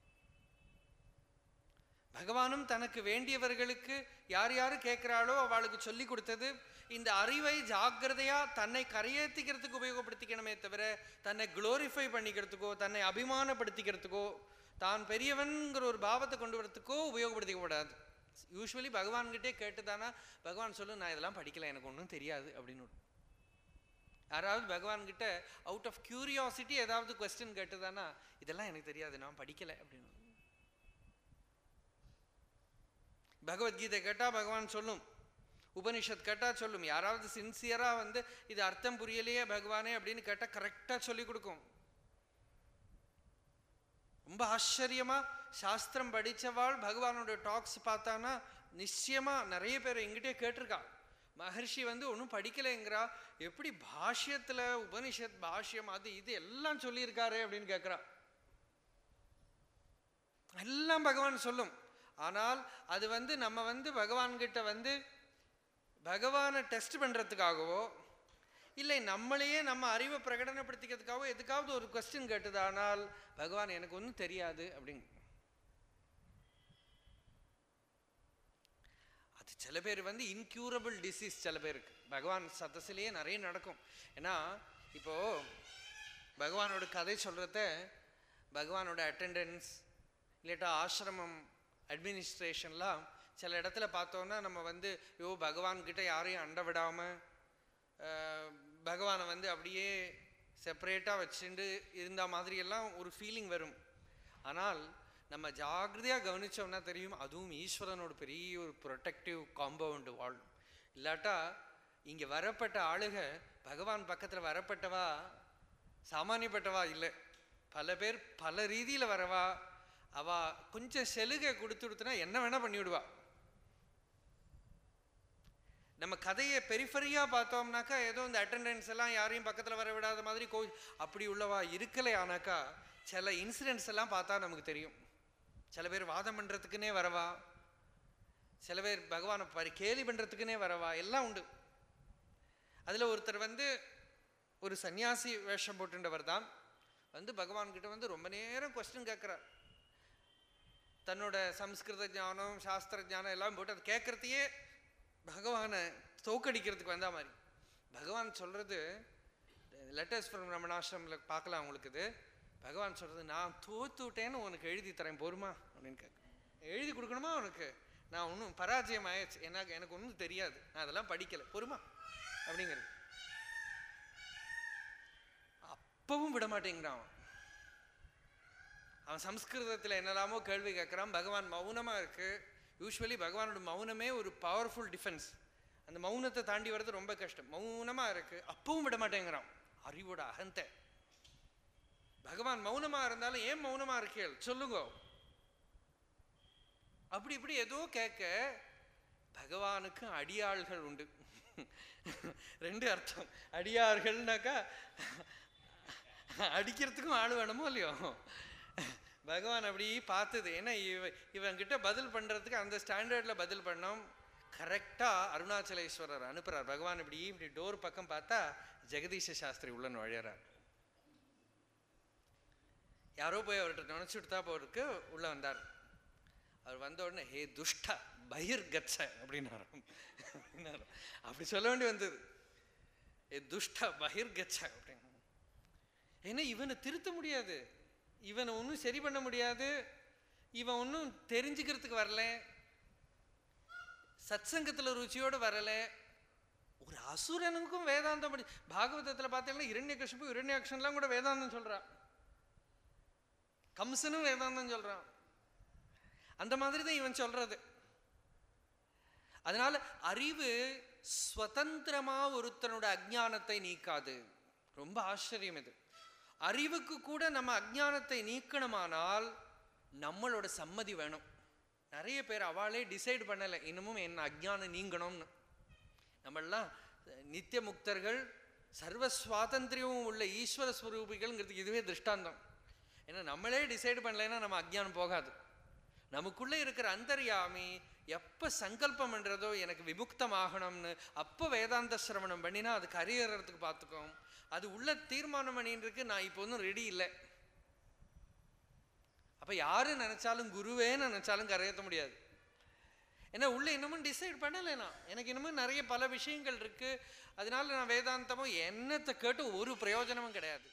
பகவானும் தனக்கு வேண்டியவர்களுக்கு யார் யாரு கேட்கிறாளோ அவளுக்கு சொல்லி கொடுத்தது இந்த அறிவை ஜாகிரதையா தன்னை கரையேற்றிக்கிறதுக்கு உபயோகப்படுத்திக்கணுமே தவிர தன்னை குளோரிஃபை பண்ணிக்கிறதுக்கோ தன்னை அபிமானப்படுத்திக்கிறதுக்கோ தான் பெரியவன்கிற ஒரு பாவத்தை கொண்டு வரத்துக்கோ உபயோகப்படுத்திக்க கூடாது. யூஸ்வலி பகவான்கிட்டே கேட்டுதானா பகவான் சொல்லு நான் இதெல்லாம் படிக்கல, எனக்கு ஒன்றும் தெரியாது அப்படின்னு. யாராவது பகவான்கிட்ட அவுட் ஆஃப் கியூரியாசிட்டி ஏதாவது கொஸ்டின் கேட்டுதானா இதெல்லாம் எனக்கு தெரியாது, நான் படிக்கல அப்படின்னு. பகவத்கீதை கேட்டா பகவான் சொல்லும், உபனிஷத் கேட்டா சொல்லும். யாராவது சின்சியரா வந்து இது அர்த்தம் புரியலையே பகவானே அப்படின்னு கேட்டா கரெக்டா சொல்லி கொடுக்கும். ரொம்ப ஆச்சரியமா சாஸ்திரம் படிச்சவாள் பகவானோட டாக்ஸ் பார்த்தானா நிச்சயமா நிறைய பேர் எங்கிட்டே கேட்டிருக்கா, மகர்ஷி வந்து ஒன்றும் படிக்கலைங்கிறா, எப்படி பாஷ்யத்துல உபனிஷத் பாஷ்யம் அது இது எல்லாம் சொல்லியிருக்காரு அப்படின்னு கேட்கிறா. எல்லாம் பகவான் சொல்லும். ஆனால் அது வந்து நம்ம வந்து பகவான்கிட்ட வந்து பகவானை டெஸ்ட் பண்றதுக்காகவோ இல்லை நம்மளையே நம்ம அறிவை பிரகடனப்படுத்திக்கிறதுக்காகவோ எதுக்காவது ஒரு கொஸ்டின் கேட்டுதானால் பகவான் எனக்கு ஒன்றும் தெரியாது அப்படிங்க. அது சில பேர் வந்து இன்க்யூரபிள் டிசீஸ் சில பேருக்கு பகவான் சதசிலேயே நிறைய நடக்கும். ஏன்னா இப்போ பகவானோட கதை சொல்றத பகவானோட அட்டெண்டன்ஸ் இல்லாட்டா ஆசிரமம் அட்மினிஸ்ட்ரேஷன்லாம் சில இடத்துல பார்த்தோன்னா நம்ம வந்து யோ பகவான்கிட்ட யாரையும் அண்ட விடாமல் பகவானை வந்து அப்படியே செப்பரேட்டாக வச்சுட்டு இருந்த மாதிரியெல்லாம் ஒரு ஃபீலிங் வரும். ஆனால் நம்ம ஜாகிரதையாக கவனித்தோம்னா தெரியும் அதுவும் ஈஸ்வரனோட பெரிய ஒரு ப்ரொடெக்டிவ் காம்பவுண்டு வாழ். இல்லாட்டா இங்கே வரப்பட்ட ஆளுக பகவான் பக்கத்தில் வரப்பட்டவா சாமானியப்பட்டவா இல்லை, பல பேர் பல ரீதியில் வரவா. அவ கொஞ்சம் செலுகை கொடுத்து கொடுத்துனா என்ன வேணா பண்ணிவிடுவா. நம்ம கதையை பெரிஃபரியாக பார்த்தோம்னாக்கா ஏதோ இந்த அட்டெண்டன்ஸ் எல்லாம் யாரையும் பக்கத்தில் வர விடாத மாதிரி கோவில் அப்படி உள்ளவா இருக்கலை. ஆனாக்கா சில இன்சிடென்ட்ஸ் எல்லாம் பார்த்தா நமக்கு தெரியும். சில பேர் வாதம் பண்ணுறதுக்குன்னே வரவா, சில பேர் பகவானை பரி கேலி பண்ணுறதுக்குன்னே வரவா, எல்லாம் உண்டு. அதில் ஒருத்தர் வந்து ஒரு சன்னியாசி வேஷம் போட்டுன்றவர் தான் வந்து பகவான்கிட்ட வந்து ரொம்ப நேரம் கொஸ்டின் கேட்குறார். தன்னோட சம்ஸ்கிருத ஞானம் சாஸ்திர ஞானம் எல்லாம் போட்டு அது கேட்குறதையே பகவானை தோக்கடிக்கிறதுக்கு வந்தா மாதிரி. பகவான் சொல்கிறது லெட்டர்ஸ் ஃப்ரம் ரமணாசிரமில் பார்க்கலாம் உங்களுக்கு. இது பகவான் சொல்கிறது, நான் தோத்துட்டேன்னு உனக்கு எழுதி தரேன் போருமா அப்படின்னு கேட்க. எழுதி கொடுக்கணுமா உனக்கு? நான் ஒன்றும் பராஜயம் ஆயிடுச்சு, எனக்கு எனக்கு ஒன்றும் தெரியாது, நான் அதெல்லாம் படிக்கலை, பொறுமா அப்படிங்கிறது. அப்பவும் விட மாட்டேங்கிறான் அவன். அவன் சம்ஸ்கிருதத்தில் என்னெல்லாமோ கேள்வி கேட்குறான். பகவான் மௌனமாக இருக்கு. யூஸ்வலி பகவானோட மௌனமே ஒரு பவர்ஃபுல் டிஃபென்ஸ். அந்த மௌனத்தை தாண்டி வர்றது ரொம்ப கஷ்டம். மௌனமாக இருக்கு, அப்பவும் விட மாட்டேங்கிறான். அறிவோட அகந்தை. பகவான் மௌனமாக இருந்தாலும் ஏன் மௌனமாக இருக்கேள் சொல்லுங்க. அப்படி இப்படி ஏதோ கேட்க பகவானுக்கு அடியாள்கள் உண்டு. ரெண்டு அர்த்தம். அடியார்கள்னாக்கா அடிக்கிறதுக்கும் ஆள் வேணுமோ இல்லையோ. பகவான் அப்படி பார்த்தது. ஏன்னா இவ இவங்கிட்ட பதில் பண்ணுறதுக்கு அந்த ஸ்டாண்டர்டில் பதில் பண்ணோம். கரெக்டாக அருணாச்சலேஸ்வரர் அனுப்புகிறார். பகவான் இப்படி இப்படி டோர் பக்கம் பார்த்தா ஜெகதீஷ சாஸ்திரி உள்ள நுழையிறார். யாரோ போய் அவர்கிட்ட நினச்சுட்டு தான் போருக்கு உள்ளே வந்தார். அவர் வந்த உடனே ஹே துஷ்டா பயிர் கச்ச அப்படின்னாரு. அப்படி சொல்ல வேண்டி வந்தது. ஏ துஷ்டா பயிர் கச்ச அப்படின்னு. ஏன்னா இவனை திருத்த முடியாது, இவனை ஒன்றும் சரி பண்ண முடியாது, இவன் ஒன்றும் தெரிஞ்சுக்கிறதுக்கு வரல, சத்சங்கத்தில் ருச்சியோடு வரல. ஒரு அசுரனுக்கும் வேதாந்தம் படி பாகவதத்தில் பார்த்தீங்கன்னா இரண்யகசிபு இரண்யாக்ஷன்லாம் கூட வேதாந்தம் சொல்றான். கம்சனும் வேதாந்தம் சொல்றான். அந்த மாதிரி தான் இவன் சொல்றது. அதனால அறிவு ஸ்வதந்திரமா ஒருத்தனோட அஜ்ஞானத்தை நீக்காது. ரொம்ப ஆச்சரியம் இது. அறிவுக்கு கூட நம்ம அஜ்ஞானத்தை நீக்கணுமானால் நம்மளோட சம்மதி வேணும். நிறைய பேர் அவளே டிசைட் பண்ணலை இன்னமும் என்ன அஜ்ஞானம் நீங்கணும்னு. நம்மளாம் நித்திய முக்தர்கள், சர்வ சுவாதந்திரியமும் உள்ள ஈஸ்வர ஸ்வரூபிகள்ங்கிறதுக்கு இதுவே திருஷ்டாந்தம். ஏன்னா நம்மளே டிசைட் பண்ணலைன்னா நம்ம அஜ்ஞானம் போகாது. நமக்குள்ளே இருக்கிற அந்தர்யாமி எப்போ சங்கல்பம் பண்ணுறதோ எனக்கு விமுக்தமாகணும்னு அப்போ வேதாந்த சிரவணம் பண்ணினா அது கரியறதுக்கு பார்த்துக்கோம். அது உள்ள தீர்மானம் பண்ணின்னு இருக்கு, நான் இப்போ ஒன்றும் ரெடி இல்லை. அப்போ யாரு நினைச்சாலும் குருவே நினைச்சாலும் கரையேற்ற முடியாது. ஏன்னா உள்ள இன்னமும் டிசைட் பண்ணலைனா எனக்கு இன்னமும் நிறைய பல விஷயங்கள் இருக்கு. அதனால நான் வேதாந்தமும் என்னத்தை கேட்டு ஒரு பிரயோஜனமும் கிடையாது.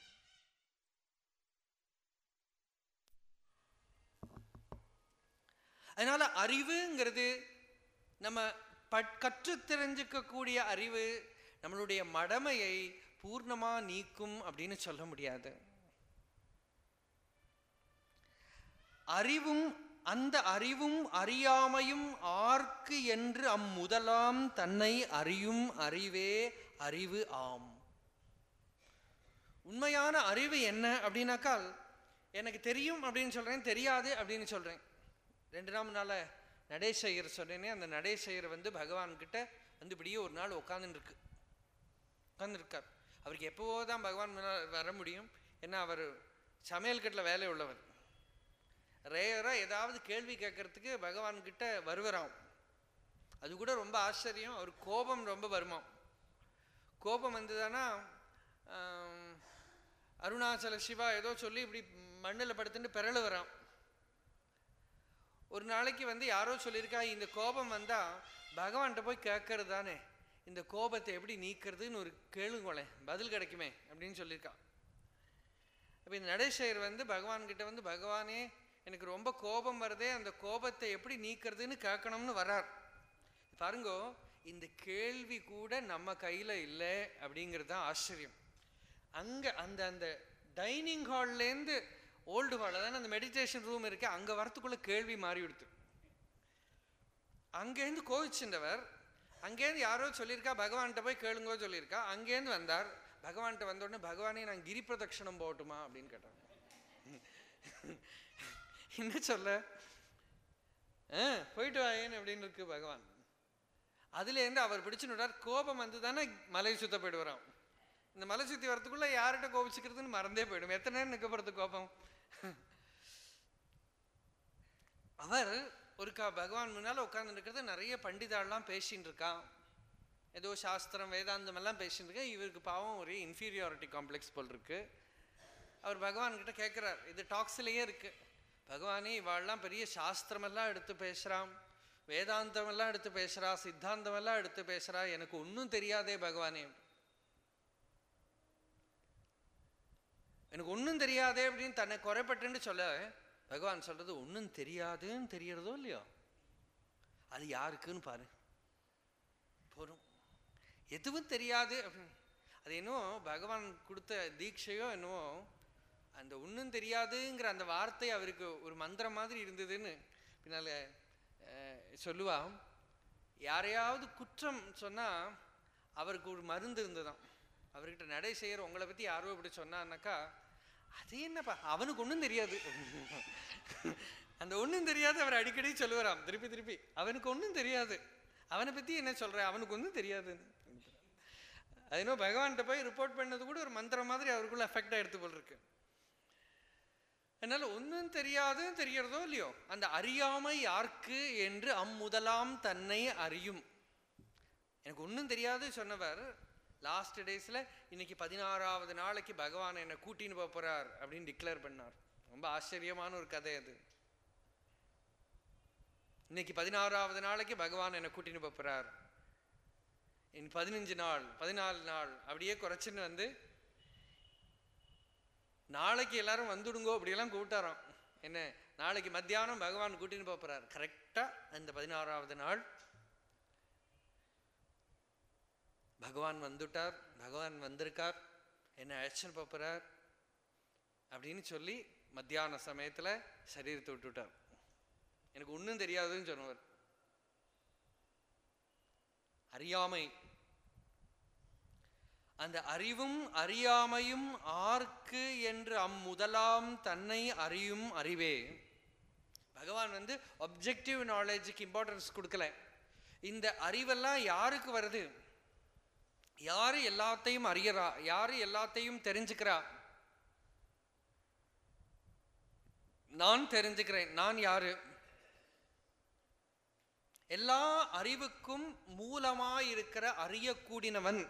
அதனால அறிவுங்கிறது நம்ம கற்று தெரிஞ்சுக்கக்கூடிய அறிவு நம்மளுடைய மடமையை பூர்ணமா நீக்கும் அப்படின்னு சொல்ல முடியாது. அறிவும் அந்த அறிவும் அறியாமையும் ஆர்க்கு என்று அம்முதலாம் தன்னை அறியும் அறிவே அறிவு ஆம். உண்மையான அறிவு என்ன அப்படின்னாக்கா, எனக்கு தெரியும் அப்படின்னு சொல்றேன், தெரியாது அப்படின்னு சொல்றேன். ரெண்டு நாள் நாள நடேசையர் சொன்னேனே, அந்த நடேசையர் வந்து பகவான் கிட்ட வந்து இப்படியே ஒரு நாள் உட்காந்துருக்கு உட்காந்துருக்கார். அவருக்கு எப்போவோ தான் பகவான் வர முடியும். ஏன்னா அவர் சமையல் கட்டில் வேலை உள்ளவர். ரேயராக ஏதாவது கேள்வி கேட்கறதுக்கு பகவான் கிட்ட வருவராம். அது கூட ரொம்ப ஆச்சரியம். அவர் கோபம் ரொம்ப வருமாம். கோபம் வந்ததுன்னா அருணாச்சல சிவா ஏதோ சொல்லி இப்படி மண்ணில் படுத்துட்டு பிறழு வரான். ஒரு நாளைக்கு வந்து யாரோ சொல்லியிருக்கா, இந்த கோபம் வந்தால் பகவான்கிட்ட போய் கேட்கறது தானே, இந்த கோபத்தை எப்படி நீக்கிறதுன்னு ஒரு கேளுங்கோளேன், பதில் கிடைக்குமே அப்படின்னு சொல்லியிருக்கா. அப்போ இந்த நடேசையர் வந்து பகவான்கிட்ட வந்து, பகவானே எனக்கு ரொம்ப கோபம் வருதே, அந்த கோபத்தை எப்படி நீக்கிறதுன்னு கேட்கணும்னு வரார். பாருங்கோ, இந்த கேள்வி கூட நம்ம கையில் இல்லை அப்படிங்கிறது தான் ஆச்சரியம். அங்கே அந்த அந்த டைனிங் ஹால்லேருந்து ஓல்டு ஹாலில் தானே அந்த மெடிடேஷன் ரூம் இருக்கு, அங்கே வரத்துக்குள்ள கேள்வி மாறி விடுத்து. அங்கேருந்து கோவிச்சுண்டவர் அங்கேருந்து யாரோ சொல்லியிருக்கா பகவான்கிட்ட போய் கேளுங்கோ சொல்லியிருக்கா. அங்கேருந்து வந்தார். பகவான்கிட்ட வந்த உடனே, பகவானே நான் கிரி பிரதட்சணம் போகட்டுமா அப்படின்னு கேட்டாங்க. என்ன சொல்ல, போயிட்டு வாயேன்னு அப்படின்னு இருக்கு பகவான். அதுலேருந்து அவர் பிடிச்சுன்னு விட்டார். கோபம் வந்து தானே மலை சுத்த போயிடுவாராம். இந்த மலை சுற்றி வரத்துக்குள்ள யார்கிட்ட கோபிச்சுக்கிறதுன்னு மறந்தே போயிடும். எத்தனை நேரம் நிற்க போகிறது கோபம்? அவர் ஒருக்கா பகவான் முன்னால் உட்கார்ந்து இருக்கிறது, நிறைய பண்டிதாள்லாம் பேசின்னு இருக்கான், ஏதோ சாஸ்திரம் வேதாந்தம் எல்லாம் பேசிட்டு இருக்கா. இவருக்கு பாவம் ஒரு இன்ஃபீரியாரிட்டி காம்ப்ளெக்ஸ் போல் இருக்கு. அவர் பகவான்கிட்ட கேட்குறார், இது டாக்ஸ்லேயே இருக்கு, பகவானே இவாள்லாம் பெரிய சாஸ்திரமெல்லாம் எடுத்து பேசுகிறான், வேதாந்தமெல்லாம் எடுத்து பேசுகிறா, சித்தாந்தமெல்லாம் எடுத்து பேசுகிறா, எனக்கு ஒன்றும் தெரியாதே பகவானே, எனக்கு ஒன்றும் தெரியாதே அப்படின்னு தன்னை குறைப்பட்டுன்னு சொல்ல, பகவான் சொல்றது ஒன்றும் தெரியாதுன்னு தெரியறதோ இல்லையோ, அது யாருக்குன்னு பாரு போரும். எதுவும் தெரியாது அப்படின்னு அது என்னவோ பகவான் கொடுத்த தீட்சையோ என்னவோ, அந்த ஒன்றும் தெரியாதுங்கிற அந்த வார்த்தை அவருக்கு ஒரு மந்திரம் மாதிரி இருந்ததுன்னு பின்னால் சொல்லுவா. யாரையாவது குற்றம் சொன்னால் அவருக்கு ஒரு மருந்து இருந்ததுதான். அவர்கிட்ட நடை செய்கிற உங்களை பற்றி யாரோ இப்படி சொன்னான்னாக்கா, அது என்னப்பா அவனுக்கு ஒன்றும் தெரியாது, அந்த ஒன்றும் தெரியாது அவர் அடிக்கடி சொல்லுவாராம் திருப்பி திருப்பி, அவனுக்கு ஒன்றும் தெரியாது, அவனை பற்றி என்ன சொல்கிற, அவனுக்கு ஒன்றும் தெரியாதுன்னு. அது இன்னும் பகவான்கிட்ட போய் ரிப்போர்ட் பண்ணது கூட ஒரு மந்திரம் மாதிரி அவருக்குள்ள எஃபெக்ட் ஆகிடுத்து போல் இருக்கு. அதனால ஒன்றும் தெரியாதுன்னு தெரியறதோ இல்லையோ, அந்த அறியாமை யாருக்கு என்று அம்முதலாம் தன்னை அறியும். எனக்கு ஒன்றும் தெரியாது சொன்னவர் லாஸ்ட் டேஸில் இன்னைக்கு பதினாறாவது நாளைக்கு பகவான் என்னை கூட்டின்னு போகிறார் அப்படின்னு டிக்ளேர் பண்ணார். ரொம்ப ஆச்சரியமான ஒரு கதை அது. இன்னைக்கு பதினாறாவது நாளைக்கு பகவான் என்னை கூட்டின்னு போகிறார், இனி பதினஞ்சு நாள் பதினாலு நாள் அப்படியே குறைச்சின்னு வந்து நாளைக்கு எல்லாரும் வந்துடுங்கோ அப்படியெல்லாம் கூப்பிட்டாராம். என்ன, நாளைக்கு மத்தியானம் பகவான் கூட்டின்னு போகிறார். கரெக்டாக அந்த பதினாறாவது நாள் பகவான் வந்துட்டார், பகவான் வந்திருக்கார், என்னை அழைச்சின்னு போகிறார் அப்படின்னு சொல்லி மத்தியான சமயத்தில் சரீரத்தை விட்டுவிட்டார். எனக்கு ஒன்றும் தெரியாதுன்னு சொன்னவர். அறியாமை, அந்த அறிவும் அறியாமையும் ஆர்க்கு என்று அம்முதலாம் தன்னை அறியும் அறிவே. பகவான் வந்து ஒப்ஜெக்டிவ் நாலேஜுக்கு இம்பார்ட்டன்ஸ் கொடுக்கல. இந்த அறிவெல்லாம் யாருக்கு வருது, யாரு எல்லாத்தையும் அறியறா, யாரு எல்லாத்தையும் தெரிஞ்சுக்கிறா, நான் தெரிஞ்சுக்கிறேன், நான் யாரு, எல்லா அறிவுக்கும் மூலமாயிருக்கிற அறியக்கூடியவன்.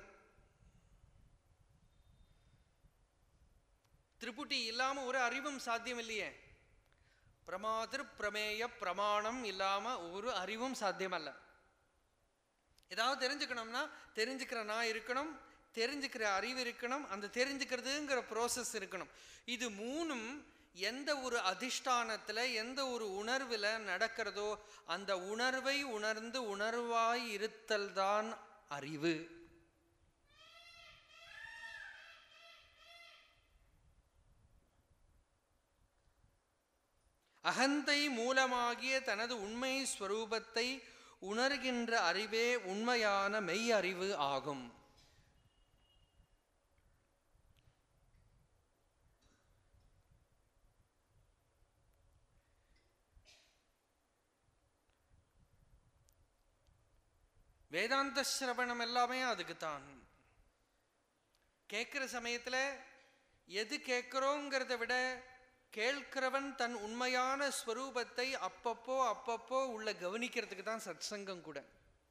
திரிபுட்டி இல்லாம ஒரு அறிவும் சாத்தியம் இல்லையே. பிரமாதிர் பிரமேய பிரமாணம் இல்லாம ஒரு அறிவும் சாத்தியம் அல்ல. ஏதாவது தெரிஞ்சுக்கணும்னா தெரிஞ்சுக்கிற நான் இருக்கணும், தெரிஞ்சுக்கிற அறிவு இருக்கணும், அந்த தெரிஞ்சுக்கிறதுங்கிற ப்ரோசஸ் இருக்கணும். இது மூணும் எந்த ஒரு அதிஷ்டானத்தில் எந்த ஒரு உணர்வில் நடக்கிறதோ அந்த உணர்வை உணர்ந்து உணர்வாய் இருத்தல் தான் அறிவு. அகந்தை மூலமாகிய தனது உண்மை ஸ்வரூபத்தை உணர்கின்ற அறிவே உண்மையான மெய் அறிவு ஆகும். வேதாந்த சிரவணம் எல்லாமே அதுக்குத்தான். கேட்கிற சமயத்துல எது கேட்கிறோங்கிறத விட கேட்கிறவன் தன் உண்மையான ஸ்வரூபத்தை அப்பப்போ அப்பப்போ உள்ள கவனிக்கிறதுக்கு தான் சத்சங்கம் கூட.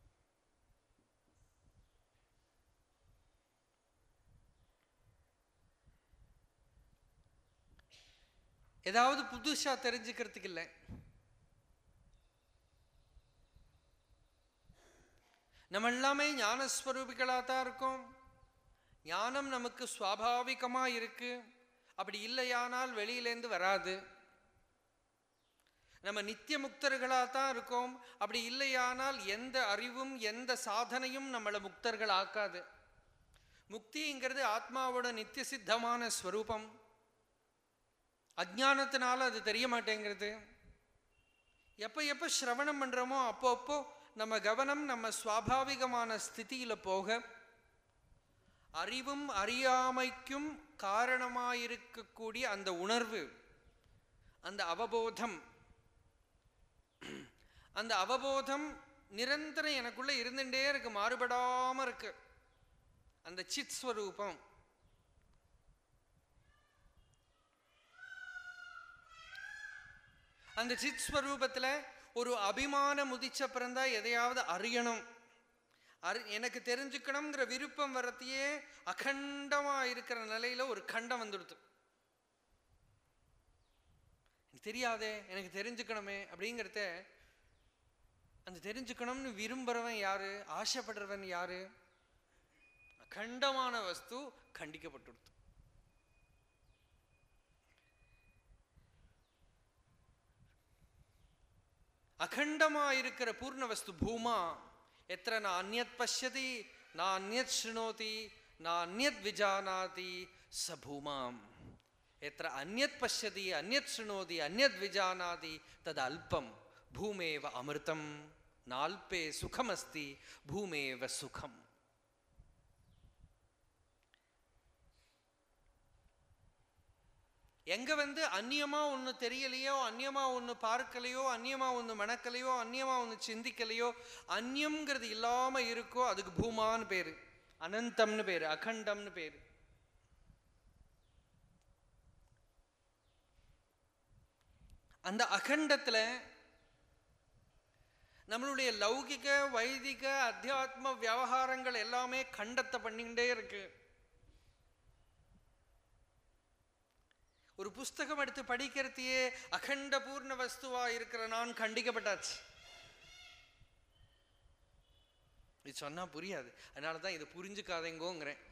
ஏதாவது புதுசா தெரிஞ்சுக்கிறதுக்கு இல்லை. நம்ம எல்லாமே ஞானஸ்வரூபிகளாக தான் இருக்கோம். ஞானம் நமக்கு சுவாபாவிகமா இருக்கு. அப்படி இல்லையானால் வெளியிலேருந்து வராது. நம்ம நித்திய முக்தர்களாக தான் இருக்கோம். அப்படி இல்லையானால் எந்த அறிவும் எந்த சாதனையும் நம்மளை முக்தர்கள் ஆக்காது. முக்திங்கிறது ஆத்மாவோட நித்திய சித்தமான ஸ்வரூபம். அஜ்ஞானத்தினால அது தெரிய மாட்டேங்கிறது. எப்போ எப்போ சிரவணம் பண்ணுறோமோ அப்போ அப்போ நம்ம கவனம் நம்ம சுவாபாவிகமான ஸ்திதியில் போக அறிவும் அறியாமைக்கும் காரணமாயிருக்கக்கூடிய அந்த உணர்வு, அந்த அவபோதம், அந்த அவபோதம் நிரந்தரம் எனக்குள்ள இருந்துட்டே இருக்கு, மாறுபடாம இருக்கு. அந்த சித் ஸ்வரூபம். அந்த சித் ஸ்வரூபத்துல ஒரு அபிமானம் உதிச்ச பிறந்தா எதையாவது அறியணும், அறி எனக்கு தெரிஞ்சுக்கணுங்கிற விருப்பம் வரத்தையே அகண்டமா இருக்கிற நிலையில ஒரு கண்டம் வந்துடுது. தெரியாதே, எனக்கு தெரிஞ்சுக்கணுமே அப்படிங்கிறத, அந்த தெரிஞ்சுக்கணும்னு விரும்புறவன் யாரு, ஆசைப்படுறவன் யாரு? அகண்டமான வஸ்து கண்டிக்கப்பட்டுடுது. அகண்டமா இருக்கிற பூர்ண வஸ்து பூமா எத்திர ந அந்யத் பஷ்யதி ந அந்யத் ஸ்ருணோதி ந அந்யத் விஜானாதி ச பூமாம். எத்திர அந்யத் பஷ்யதி அந்யத் ஸ்ருணோதி அந்யத் விஜானாதி தத் அல்பம் பூமேவ அமிர்தம் நால்பே சுகமஸ்தி பூமேவ சுகம். எங்க வந்து அந்நியமா ஒண்ணு தெரியலையோ, அந்நியமா ஒண்ணு பார்க்கலையோ, அந்நியமா ஒண்ணு மணக்கலையோ, அந்நியமா ஒண்ணு சிந்திக்கலையோ, அந்நியம்ங்கிறது இல்லாம இருக்கோ அதுக்கு பூமான்னு பேரு, அனந்தம்னு பேரு, அகண்டம்னு பேரு. அந்த அகண்டத்துல நம்மளுடைய லௌகிக வைதிக அத்தியாத்ம விவகாரங்கள் எல்லாமே கண்டத்தை பண்ணிக்கிட்டே இருக்கு. ஒரு புஸ்தகம் எடுத்து படிக்கிறதையே அகண்ட பூர்ண வஸ்துவா இருக்கிற நான் கண்டிக்கப்பட்டாச்சு. இது சொன்னா புரியாது, அதனாலதான் இதை புரிஞ்சுக்காதேங்கோங்கிறேன்.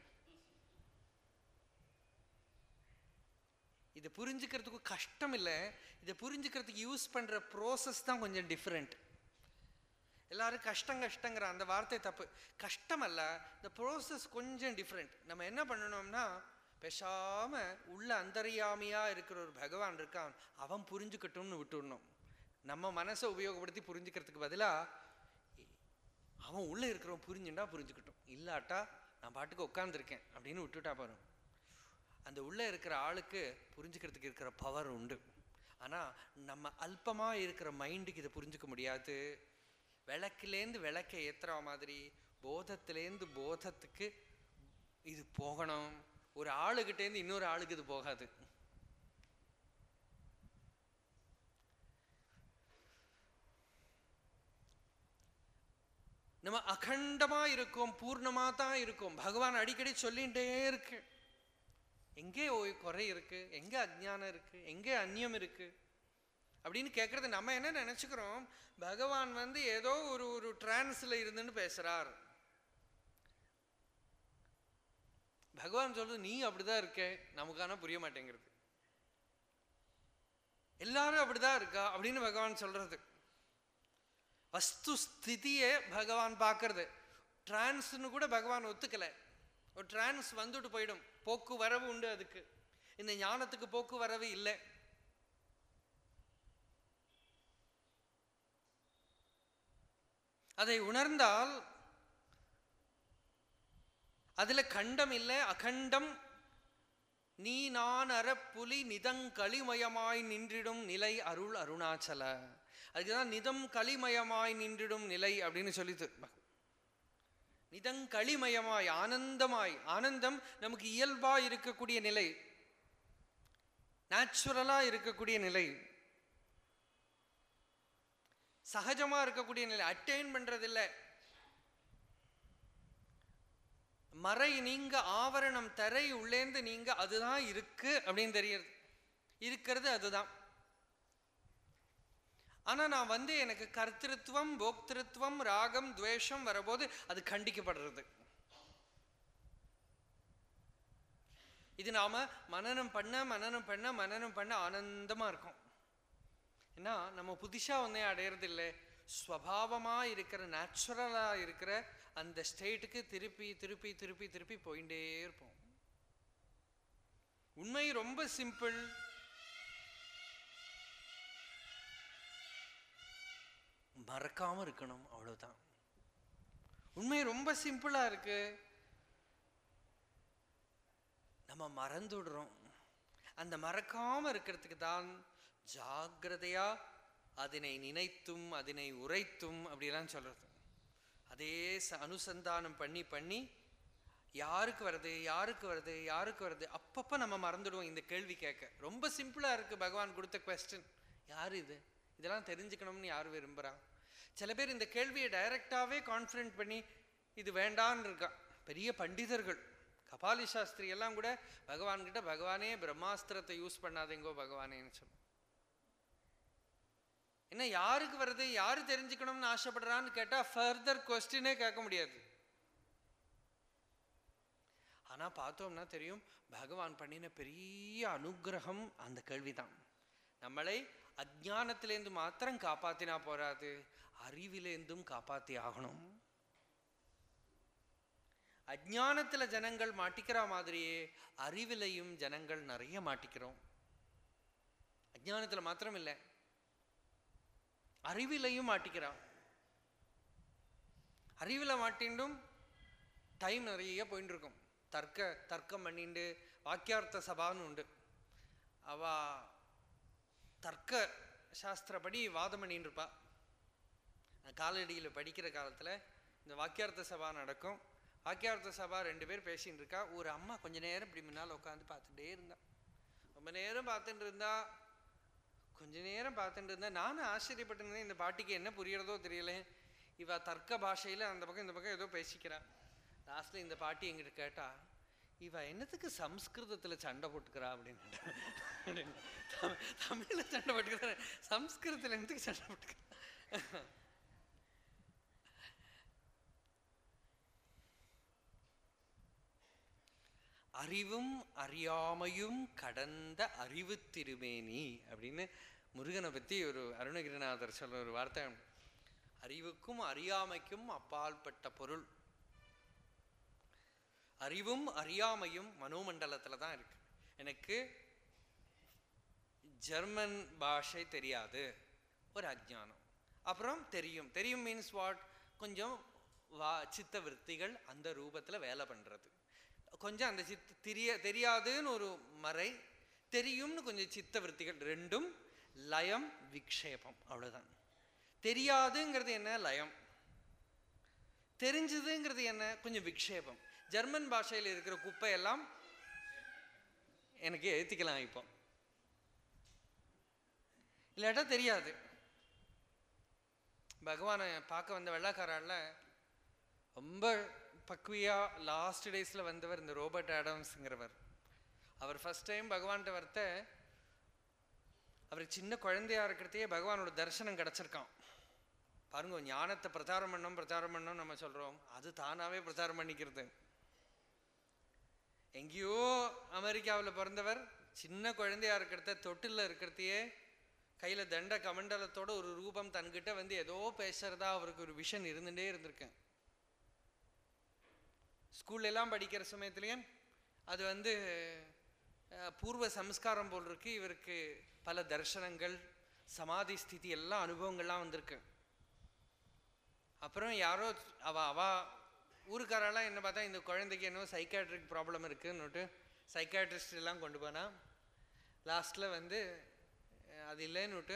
இதை புரிஞ்சுக்கிறதுக்கு கஷ்டம் இல்லை, இதை புரிஞ்சுக்கிறதுக்கு யூஸ் பண்ற ப்ரோசஸ் தான் கொஞ்சம் டிஃப்ரெண்ட். எல்லாரும் கஷ்டம் கஷ்டங்கிற அந்த வார்த்தை தப்பு. கஷ்டம் அல்ல, இந்த ப்ரோசஸ் கொஞ்சம் டிஃப்ரெண்ட். நம்ம என்ன பண்ணணும்னா, பேசாம உள்ள அந்தர்யாமியா இருக்கிற ஒரு பகவான் இருக்கான், அவன் புரிஞ்சுக்கட்டும்னு விட்டுடணும். நம்ம மனசை உபயோகப்படுத்தி புரிஞ்சுக்கிறதுக்கு பதிலா அவன் உள்ள இருக்கிறவன் புரிஞ்சுட்டா புரிஞ்சுக்கட்டும், இல்லாட்டா நான் பாட்டுக்கு உட்காந்துருக்கேன் அப்படின்னு விட்டுட்டா பாரு. அந்த உள்ள இருக்கிற ஆளுக்கு புரிஞ்சுக்கிறதுக்கு இருக்கிற பவர் உண்டு. ஆனா நம்ம அல்பமா இருக்கிற மைண்டுக்கு இதை புரிஞ்சுக்க முடியாது. விளக்கிலேருந்து விளக்கை ஏத்துற மாதிரி போதத்திலேருந்து போதத்துக்கு இது போகணும். ஒரு ஆளுகிட்டேருந்து இன்னொரு ஆளுக்கு இது போகாது. நம்ம அகண்டமா இருக்கோம், பூர்ணமா தான் இருக்கும். பகவான் அடிக்கடி சொல்லிட்டே இருக்கு, எங்கே குறை இருக்கு, எங்க அஜ்ஞானம் இருக்கு, எங்கே அந்நியம் இருக்கு அப்படின்னு கேட்கறது. நம்ம என்ன நினைச்சுக்கிறோம், பகவான் வந்து ஏதோ ஒரு ஒரு டிரான்ஸ்ல இருந்துன்னு பேசுறார். பகவான் சொல்றது நீ அப்படிதான் இருக்க, நமக்கான புரிய மாட்டேங்கிறது. எல்லாரும் அப்படிதான் இருக்கா அப்படின்னு பகவான் சொல்றது. வஸ்து ஸ்திதியை பகவான் பார்க்கறது. டிரான்ஸ்னு கூட பகவான் ஒத்துக்கல. ஒரு டிரான்ஸ் வந்துட்டு போயிடும், போக்குவரவு உண்டு அதுக்கு. இந்த ஞானத்துக்கு போக்குவரவு இல்லை. அதை உணர்ந்தால் அதுல கண்டம் இல்லை, அகண்டம். நீ நான் அறப்புலி நிதங் களிமயமாய் நின்றிடும் நிலை அருள் அருணாச்சல. அதுக்குதான் நிதம் களிமயமாய் நின்றிடும் நிலை அப்படின்னு சொல்லிது. நிதங் களிமயமாய் ஆனந்தமாய், ஆனந்தம் நமக்கு இயல்பா இருக்கக்கூடிய நிலை, நேச்சுரலா இருக்கக்கூடிய நிலை, சகஜமா இருக்கக்கூடிய நிலை. அட்டைன் பண்றது இல்லை. மறை நீங்க ஆவரணம் தரை உள்ளேந்து நீங்க அதுதான் இருக்கு அப்படின்னு தெரியுது. இருக்கிறது அதுதான். ஆனா நான் வந்து எனக்கு கர்த்திருவம் போக்திருத்துவம் ராகம் துவேஷம் வரபோது அது கண்டிக்கப்படுறது. இது நாம மனனம் பண்ண மனனம் பண்ண மனனம் பண்ண ஆனந்தமா இருக்கும். ஏன்னா நம்ம புதுசா ஒன்னே அடையிறது இல்லை, ஸ்வபாவமா இருக்கிற நேச்சுரலா இருக்கிற அந்த ஸ்டேட்டுக்கு திருப்பி திருப்பி திருப்பி திருப்பி போயிட்டே இருப்போம். உண்மை ரொம்ப சிம்பிள். மறக்காம இருக்கணும், அவ்வளவுதான். உண்மை ரொம்ப சிம்பிளா இருக்கு, நம்ம மறந்துடுறோம். அந்த மறக்காம இருக்கிறதுக்கு தான் ஜாக்கிரதையா அதனை நினைத்தும் அதனை உரைத்தும் அப்படிலாம் சொல்றது. அதே அனுசந்தானம் பண்ணி பண்ணி யாருக்கு வருது யாருக்கு வருது யாருக்கு வருது அப்பப்போ நம்ம மறந்துடுவோம் இந்த கேள்வி கேட்க. ரொம்ப சிம்பிளாக இருக்குது பகவான் கொடுத்த கொஸ்டின். யார் இது? இதெல்லாம் தெரிஞ்சுக்கணும்னு யார் விரும்புகிறா? சில பேர் இந்த கேள்வியை டைரக்டாகவே கான்ஃபிடென்ட் பண்ணி இது வேண்டான்னு இருக்கா. பெரிய பண்டிதர்கள் கபாலி சாஸ்திரி எல்லாம் கூட பகவான்கிட்ட பகவானே பிரம்மாஸ்திரத்தை யூஸ் பண்ணாதேங்கோ பகவானேன்னு சொல்லும். என்ன யாருக்கு வருது யாரு தெரிஞ்சுக்கணும்னு ஆசைப்படுறான்னு கேட்டால் ஃபர்தர் கொஸ்டினே கேட்க முடியாது. ஆனால் பார்த்தோம்னா தெரியும் பகவான் பண்ணின பெரிய அனுகிரகம் அந்த கேள்விதான். நம்மளை அஜ்ஞானத்திலேருந்து மாத்திரம் காப்பாத்தினா போராது, அறிவிலேருந்தும் காப்பாற்றி ஆகணும். அஜ்ஞானத்துல ஜனங்கள் மாட்டிக்கிற மாதிரியே அறிவிலையும் ஜனங்கள் நிறைய மாட்டிக்கிறோம். அஜ்ஞானத்துல மாத்திரம் இல்லை, அறிவிலையும் மாட்டிக்கிறான். அறிவில மாட்டின்டும் டைம் நிறைய போயிட்டு இருக்கும். தர்க்க தர்க்கம் பண்ணிண்டு வாக்கியார்த்த சபான்னு உண்டு. அவ தர்க்க சாஸ்திரப்படி வாதம் பண்ணிட்டு இருப்பா. காலடியில் படிக்கிற காலத்தில் இந்த வாக்கியார்த்த சபா நடக்கும். வாக்கியார்த்த சபா ரெண்டு பேர் பேசின்னு இருக்கா. ஒரு அம்மா கொஞ்ச நேரம் இப்படி முன்னால் உட்காந்து பார்த்துட்டே இருந்தா. ரொம்ப நேரம் பார்த்துட்டு இருந்தா கொஞ்ச நேரம் பார்த்துட்டு இருந்தா. நானும் ஆச்சரியப்பட்டிருந்தேன், இந்த பாட்டிக்கு என்ன புரியறதோ தெரியல. இவ தர்க்க பாஷையில் அந்த பக்கம் இந்த பக்கம் ஏதோ பேசிக்கிறா. லாஸ்ட்ல இந்த பாட்டி எங்கிட்ட கேட்டா, இவ என்னத்துக்கு சம்ஸ்கிருதத்தில் சண்டை போட்டுக்கிறா அப்படின்னு. தமிழ்ல சண்டை போட்டுக்கிற, சம்ஸ்கிருதத்தில் என்னத்துக்கு சண்டை போட்டுக்கிறா? அறிவும் அறியாமையும் கடந்த அறிவு திருமேனி அப்படின்னு முருகனை பற்றி ஒரு அருணகிரிநாதர் சொல்ற ஒரு வார்த்தை. அறிவுக்கும் அறியாமைக்கும் அப்பால்பட்ட பொருள். அறிவும் அறியாமையும் மனோமண்டலத்தில் தான் இருக்கு. எனக்கு ஜெர்மன் பாஷை தெரியாது, ஒரு அஜ்ஞானம். அப்புறம் தெரியும், தெரியும் மீன்ஸ் வாட், கொஞ்சம் வா சித்த விற்த்திகள் அந்த ரூபத்தில் வேலை பண்ணுறது. கொஞ்சம் அந்த சித் தெரிய தெரியாதுன்னு ஒரு மறை, தெரியும்னு கொஞ்சம் சித்த விற்த்திகள், ரெண்டும் லயம் விக்ஷேபம், அவ்வளோதான். தெரியாதுங்கிறது என்ன? லயம். தெரிஞ்சதுங்கிறது என்ன? கொஞ்சம் விக்ஷேபம். ஜெர்மன் பாஷையில் இருக்கிற குப்பையெல்லாம் எனக்கு ஏற்றிக்கலாம் இப்போ, இல்லாட்டா தெரியாது. பகவானை பார்க்க வந்த வெள்ளாக்காரால ரொம்ப பக்வியா லாஸ்ட் டேஸில் வந்தவர் இந்த ரோபர்ட் ஆடம்ஸுங்கிறவர். அவர் ஃபர்ஸ்ட் டைம் பகவான்கிட்ட வரத்த, அவர் சின்ன குழந்தையா இருக்கிறதையே பகவானோட தரிசனம் கிடச்சிருக்கான். பாருங்க, ஞானத்தை பிரச்சாரம் பண்ணோம் பிரச்சாரம் பண்ணோம் நம்ம சொல்கிறோம், அது தானாகவே பிரச்சாரம் பண்ணிக்கிறது. எங்கேயோ அமெரிக்காவில் பிறந்தவர் சின்ன குழந்தையா இருக்கிறத, தொட்டில் இருக்கிறதையே கையில் தண்ட கமண்டலத்தோட ஒரு ரூபம் தன்கிட்ட வந்து ஏதோ பேசுறதா அவருக்கு ஒரு விஷன் இருந்துகிட்டே இருந்திருக்கேன். ஸ்கூல்லெல்லாம் படிக்கிற சமயத்துலேயும் அது வந்து பூர்வ சம்ஸ்காரம் போல் இருக்கு. இவருக்கு பல தர்சனங்கள், சமாதி ஸ்திதி எல்லாம் அனுபவங்கள்லாம் வந்திருக்கு. அப்புறம் யாரோ அவ அவ ஊருக்காரெல்லாம் என்ன பார்த்தா, இந்த குழந்தைக்கு என்ன சைக்காட்ரிக் ப்ராப்ளம் இருக்குன்னுட்டு சைக்காட்ரிஸ்ட் எல்லாம் கொண்டு போனால் லாஸ்ட்டில் வந்து அது இல்லைன்னுட்டு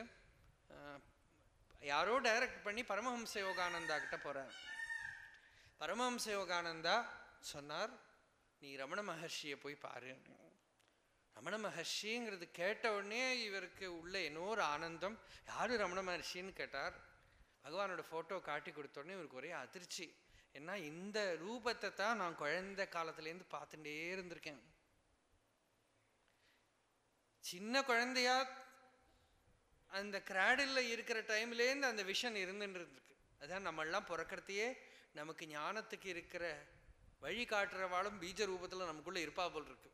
யாரோ டைரக்ட் பண்ணி பரமஹம்ச யோகானந்தா கிட்ட போகிறார். பரமஹம்ச யோகானந்தா சொன்னார், நீ ரமண மகர்ஷியை போய் பாரு. ரமண மகர்ஷிங்கிறது கேட்ட உடனே இவருக்கு உள்ள இன்னொரு ஆனந்தம். யார் ரமண மகர்ஷின்னு கேட்டார். பகவானோட ஃபோட்டோ காட்டி கொடுத்த உடனே இவருக்கு ஒரே அதிர்ச்சி. ஏன்னா இந்த ரூபத்தை தான் நான் குழந்தை காலத்துலேருந்து பார்த்துட்டே இருந்திருக்கேன். சின்ன குழந்தையா அந்த கிராடில் இருக்கிற டைம்லேருந்து அந்த விஷன் இருந்துட்டு இருக்கு. அதான் நம்மெல்லாம் பிறக்கிறதையே நமக்கு ஞானத்துக்கு இருக்கிற வழி காட்டுறவாளும் பீஜ ரூபத்தில் நமக்குள்ளே இருப்பா போல் இருக்கு.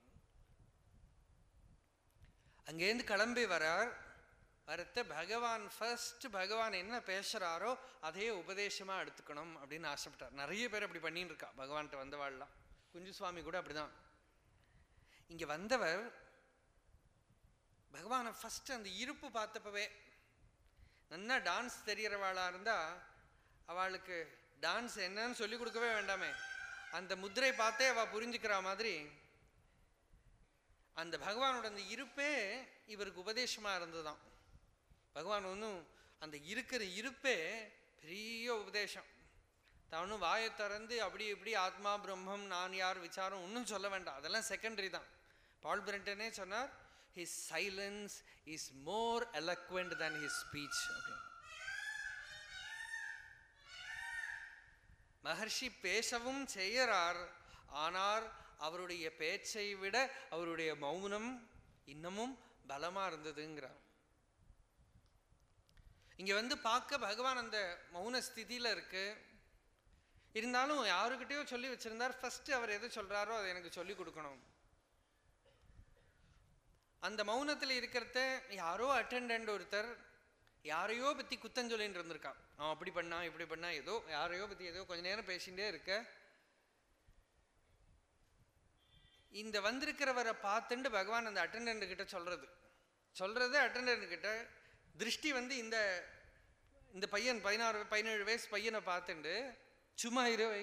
அங்கேருந்து கிளம்பி வரார். வரத்த பகவான் ஃபர்ஸ்ட் பகவான் என்ன பேசுகிறாரோ அதே உபதேசமாக எடுத்துக்கணும் அப்படின்னு ஆசைப்பட்டார். நிறைய பேர் அப்படி பண்ணின்னு இருக்கா பகவான்கிட்ட வந்தவாள்லாம். குஞ்சு சுவாமி கூட அப்படிதான். இங்கே வந்தவர் பகவானை ஃபஸ்ட்டு அந்த இருப்பு பார்த்தப்பவே, நல்லா டான்ஸ் தெரிகிறவாளாக இருந்தால் அவளுக்கு டான்ஸ் என்னன்னு சொல்லி கொடுக்கவே வேண்டாமே, அந்த முத்திரை பார்த்தே அவள் புரிஞ்சுக்கிற மாதிரி அந்த பகவானோட அந்த இருப்பே இவருக்கு உபதேசமாக இருந்ததுதான். பகவான் ஒன்றும் அந்த இருக்கிற இருப்பே பெரிய உபதேசம். தானும் வாயை திறந்து அப்படி இப்படி ஆத்மா பிரம்மம் நான் யார் விசாரம் ஒன்றும் சொல்ல வேண்டாம், அதெல்லாம் செகண்டரி தான். பால் பிரண்டனே சொன்னார், his silence is more eloquent than his speech அப்படின்னு. மகர்ஷி பேசவும் செய்யறார், ஆனால் அவருடைய பேச்சை விட அவருடைய மௌனம் இன்னமும் பலமா இருந்ததுங்கிறார். இங்க வந்து பார்க்க பகவான் அந்த மௌன ஸ்திதியில இருக்கு. இருந்தாலும் யாருக்கிட்டையோ சொல்லி வச்சிருந்தார், ஃபர்ஸ்ட் அவர் எதை சொல்றாரோ அதை எனக்கு சொல்லி கொடுக்கணும். அந்த மௌனத்தில் இருக்கிறத யாரோ அட்டெண்டன்ட் ஒருத்தர் யாரையோ பத்தி குத்தம் சொல்லிட்டு இருந்திருக்கான். அவன் அப்படி பண்ணா இப்படி பண்ணா, ஏதோ யாரையோ பத்தி ஏதோ கொஞ்ச நேரம் பேசிகிட்டே இருக்க, இந்த வந்திருக்கிறவரை பார்த்துட்டு பகவான் அந்த அட்டெண்டன்ட் கிட்ட சொல்றது சொல்றது அட்டெண்டன்ட் கிட்ட திருஷ்டி வந்து இந்த இந்த பையன் பதினாறு பதினேழு வயசு பையனை பார்த்துட்டு, சும்மா இருவை,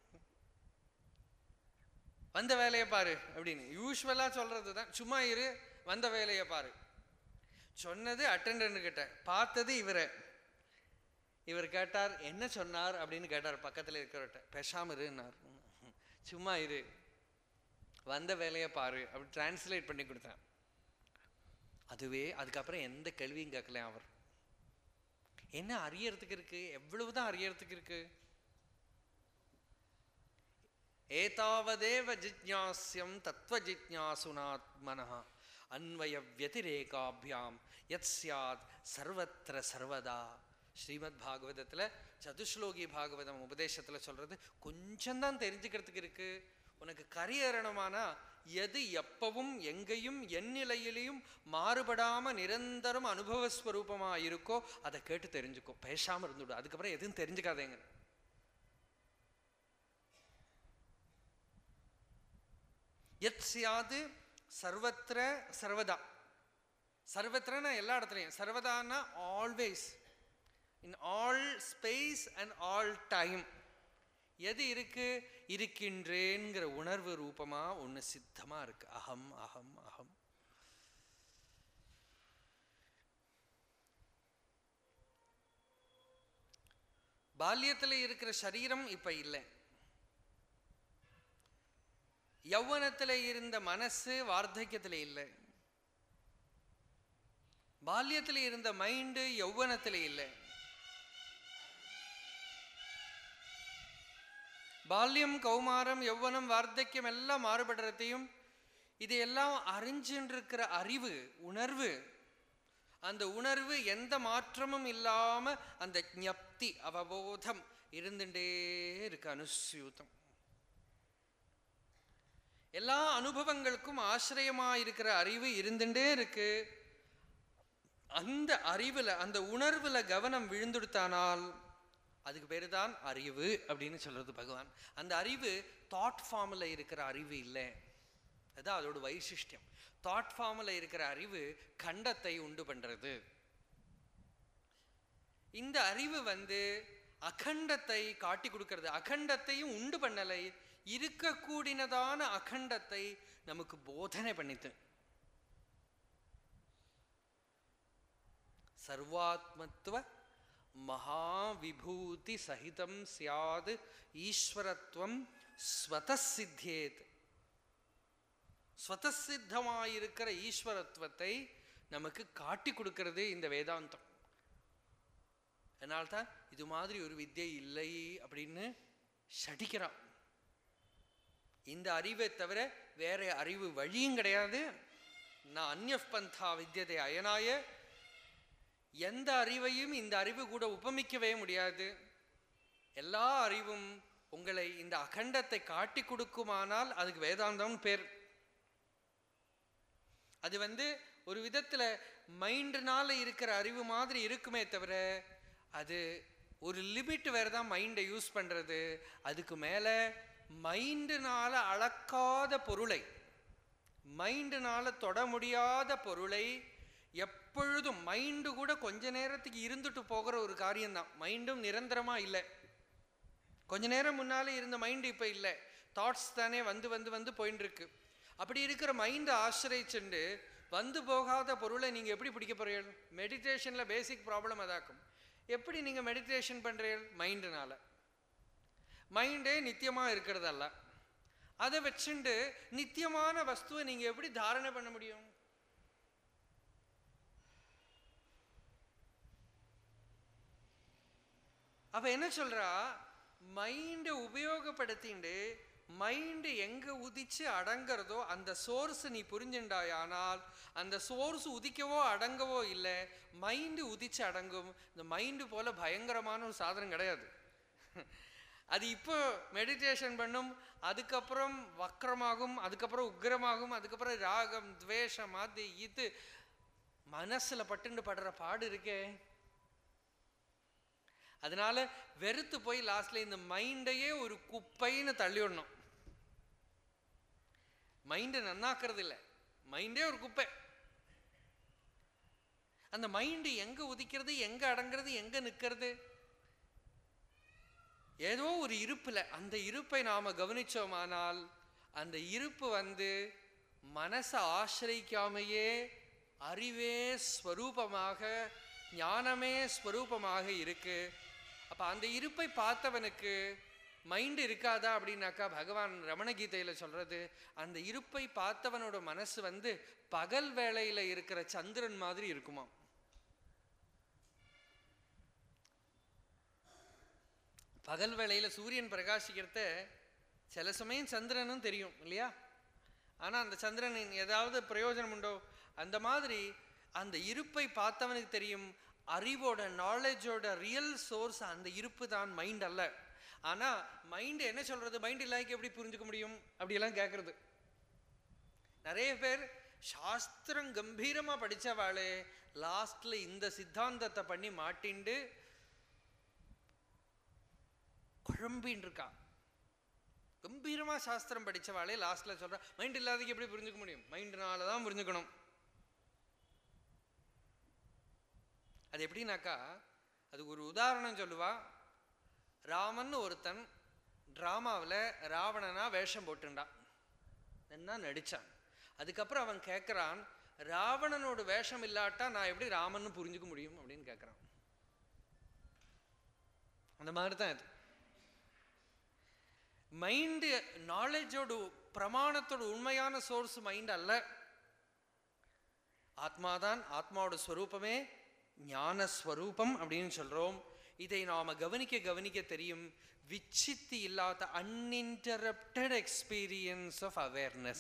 வந்த வேலையை பாரு அப்படின்னு யூஸ்வலா சொல்றது தான். சும்மா இரு, வந்த வேலையை பாரு சொன்னது அட்டெண்டன்ட் கிட்ட, பார்த்தது இவரை. இவர் கேட்டார், என்ன சொன்னார் அப்படின்னு கேட்டார் பக்கத்தில் இருக்கிறவர்கிட்ட. பேசாம இருன்னார். சும்மா இரு, வந்த வேலையை பாரு அப்படி டிரான்ஸ்லேட் பண்ணி கொடுத்தேன். அதுவே அதுக்கப்புறம் எந்த கேள்வியும் கேட்கல. அவர் என்ன அறியறதுக்கு இருக்கு, எவ்வளவுதான் அறியறதுக்கு இருக்கு. ஏதாவதேவ ஜிஜ்ஞாஸ்யம் தத்துவ ஜிஜ்ஞாசுனாத்மனஹ அன்வய வதிரேகாபியாம் யத் ஸ்யாத் சர்வத்திர சர்வதா. ஸ்ரீமத் பாகவதத்துல சதுஸ்லோகி பாகவதம் உபதேசத்துல சொல்றது, கொஞ்சம்தான் தெரிஞ்சுக்கிறதுக்கு இருக்கு. உனக்கு கரியறணுமானா எது எப்பவும் எங்கேயும் எந்நிலையிலையும் மாறுபடாம நிரந்தரம் அனுபவஸ்வரூபமா இருக்கோ அதை கேட்டு தெரிஞ்சுக்கோ, பேசாம இருந்துவிடு, அதுக்கப்புறம் எதுவும் தெரிஞ்சுக்காதேங்க. யத் ஸ்யாது சர்வத்திர சர்வதா. சர்வத்திரனா எல்லா இடத்துலையும், சர்வதானா always, in all space and all time. எது இருக்கு, இருக்கின்றேங்கிற உணர்வு ரூபமா ஒண்ணு சித்தமா இருக்கு. அகம் அகம் அகம். பால்யத்துல இருக்கிற சரீரம் இப்ப இல்லை. யௌவனத்துல இருந்த மனசு வார்த்தக்கியத்துல இல்லை. பால்யத்துல இருந்த மைண்டு யௌவனத்துல இல்லை. பால்யம் கௌமாரம் யௌவனம் வார்த்தக்கியம் எல்லாம் மாறுபடுறதையும் இதையெல்லாம் அறிஞ்சுட்டு இருக்கிற அறிவு உணர்வு, அந்த உணர்வு எந்த மாற்றமும் இல்லாம அந்த ஞப்தி அவபோதம் இருந்துட்டே இருக்கு. அனுஸ்யூதம் எல்லா அனுபவங்களுக்கும் ஆசிரியமா இருக்கிற அறிவு இருந்துட்டே இருக்கு. அந்த அறிவுல அந்த உணர்வுல கவனம் விழுந்துடுத்தானால் அதுக்கு பேரு தான் அறிவு அப்படின்னு சொல்றது பகவான். அந்த அறிவு தாட் ஃபார்ம்ல இருக்கிற அறிவு இல்லை, அதான் அதோட வைசிஷ்டியம். தாட் ஃபார்ம்ல இருக்கிற அறிவு கண்டத்தை உண்டு பண்றது. இந்த அறிவு வந்து அகண்டத்தை காட்டி கொடுக்கிறது. அகண்டத்தையும் உண்டு பண்ணலை, இருக்கக்கூடியதான அகண்டத்தை நமக்கு போதனை பண்ணித்து. சர்வாத்மத்துவ மகாவிபூதி சகிதம் சியாது ஈஸ்வரத்துவம் ஸ்வதசித்தியேத். ஸ்வதசித்தமாயிருக்கிற ஈஸ்வரத்துவத்தை நமக்கு காட்டி கொடுக்கிறது இந்த வேதாந்தம். அதனால்தான் இது மாதிரி ஒரு வித்யை இல்லை அப்படின்னு சடிக்கிறான். இந்த அறிவை தவிர வேற அறிவு வழியும் கிடையாது. நான் அந்யப் பந்தா வித்யதை அயனாய, எந்த அறிவையும் இந்த அறிவு கூட உபமிக்கவே முடியாது. எல்லா அறிவும் உங்களை இந்த அகண்டத்தை காட்டி கொடுக்குமானால் அதுக்கு வேதாந்தம் பேர். அது வந்து ஒரு விதத்துல மைண்டுனால இருக்கிற அறிவு மாதிரி இருக்குமே தவிர அது ஒரு லிமிட் வேறதான் மைண்டை யூஸ் பண்றது. அதுக்கு மேல மைண்டுனால அளக்காத பொருளை, மைண்டுனால தொட முடியாத பொருளை எப்பொழுதும், மைண்டு கூட கொஞ்ச நேரத்துக்கு இருந்துட்டு போகிற ஒரு காரியம்தான். மைண்டும் நிரந்தரமா இல்லை. கொஞ்ச நேரம் முன்னாலே இருந்த மைண்டு இப்ப இல்லை. தாட்ஸ் தானே வந்து வந்து வந்து போயின்னு இருக்கு. அப்படி இருக்கிற மைண்டை ஆசிரிச்சுண்டு வந்து போகாத பொருளை நீங்க எப்படி பிடிக்க போறீர்கள்? மெடிடேஷன்ல பேசிக் ப்ராப்ளம் அதாக்கும். எப்படி நீங்க மெடிடேஷன் பண்றீர்கள்? மைண்டுனால. மைண்டே நித்தியமாக இருக்கிறதல்ல. அதை வச்சுண்டு நித்தியமான வஸ்துவை நீங்க எப்படி தாரணை பண்ண முடியும்? அப்ப என்ன சொல்றா, மைண்டை உபயோகப்படுத்திண்டு மைண்டு எங்க உதிச்சு அடங்கிறதோ அந்த சோர்ஸ் நீ புரிஞ்சுண்டாயானால் அந்த சோர்ஸ் உதிக்கவோ அடங்கவோ இல்லை, மைண்டு உதிச்சு அடங்கும். இந்த மைண்டு போல பயங்கரமான ஒரு சாதனம் கிடையாது. அது இப்போ மெடிடேஷன் பண்ணும், அதுக்கப்புறம் வக்ரமாகும், அதுக்கப்புறம் உக்ரமாகும், அதுக்கப்புறம் ராகம் துவேஷம் அது இது மனசுல பட்டுண்டு படுற பாடு இருக்கே. அதனால வெறுத்து போய் லாஸ்ட்ல இந்த மைண்டையே ஒரு குப்பைன்னு தள்ளிவிடணும். மைண்டை நன்னாக்குறது இல்லை, மைண்டே ஒரு குப்பை. அந்த மைண்டு எங்க உதிக்கிறது, எங்க அடங்கிறது, எங்க நிற்கிறது? ஏதோ ஒரு இருப்புல அந்த இருப்பை நாம கவனிச்சோமானால் அந்த இருப்பு வந்து மனசை ஆசிரிக்காமையே அறிவே ஸ்வரூபமாக, ஞானமே ஸ்வரூபமாக இருக்கு. அப்ப அந்த இருப்பை பார்த்தவனுக்கு மைண்ட் இருக்காதா அப்படின்னாக்கா, பகவான் ரமண கீதையில சொல்றது, அந்த இருப்பை பார்த்தவனோட மனசு வந்து பகல் வேளையில இருக்கிற சந்திரன் மாதிரி இருக்குமா. பகல் வேளையில சூரியன் பிரகாசிக்கிறத சில சமயம் சந்திரனும் தெரியும் இல்லையா, ஆனா அந்த சந்திரன் ஏதாவது பிரயோஜனம் உண்டோ? அந்த மாதிரி அந்த இருப்பை பார்த்தவனுக்கு தெரியும். அறிவோட நாலேஜோட ரியல் சோர்ஸ் அந்த இருப்பு தான், மைண்ட் அல்ல. ஆனா மைண்ட் என்ன சொல்றது, மைண்ட் இல்லாம எப்படி புரிஞ்சுக்க முடியும் அப்படியெல்லாம் கேட்கறது. நிறைய பேர் சாஸ்திரம் கம்பீரமா படிச்சவாளே லாஸ்ட்ல இந்த சித்தாந்தத்தை பண்ணி மாட்டிண்டு குழம்பின்னு இருக்கா. கம்பீரமா சாஸ்திரம் படிச்சவாளே லாஸ்ட்ல சொல்ற மைண்ட் இல்லாததுக்கு எப்படி புரிஞ்சுக்க முடியும், மைண்ட்னாலதான் புரிஞ்சுக்கணும். அது எப்படின்னாக்கா, அது ஒரு உதாரணம் சொல்லுவா. ராமன் ஒருத்தன் டிராமாவில் ராவணனா வேஷம் போட்டுண்டான், என்ன நடிச்சான். அதுக்கப்புறம் அவன் கேட்குறான், ராவணனோட வேஷம் இல்லாட்டா நான் எப்படி ராமன் புரிஞ்சுக்க முடியும் அப்படின்னு கேட்குறான். அந்த மாதிரி தான் இது. மைண்டு நாலேஜோட பிரமாணத்தோட உண்மையான சோர்ஸ் மைண்ட் அல்ல, ஆத்மாதான். ஆத்மாவோட ஸ்வரூபமே ஞானஸ்வரூபம் அப்படின்னு சொல்றோம். இதை நாம கவனிக்க கவனிக்க தெரியும், விச்சித்தி இல்லாத அன்இன்டரப்டட் எக்ஸ்பீரியன்ஸ் ஆஃப் அவேர்னஸ்.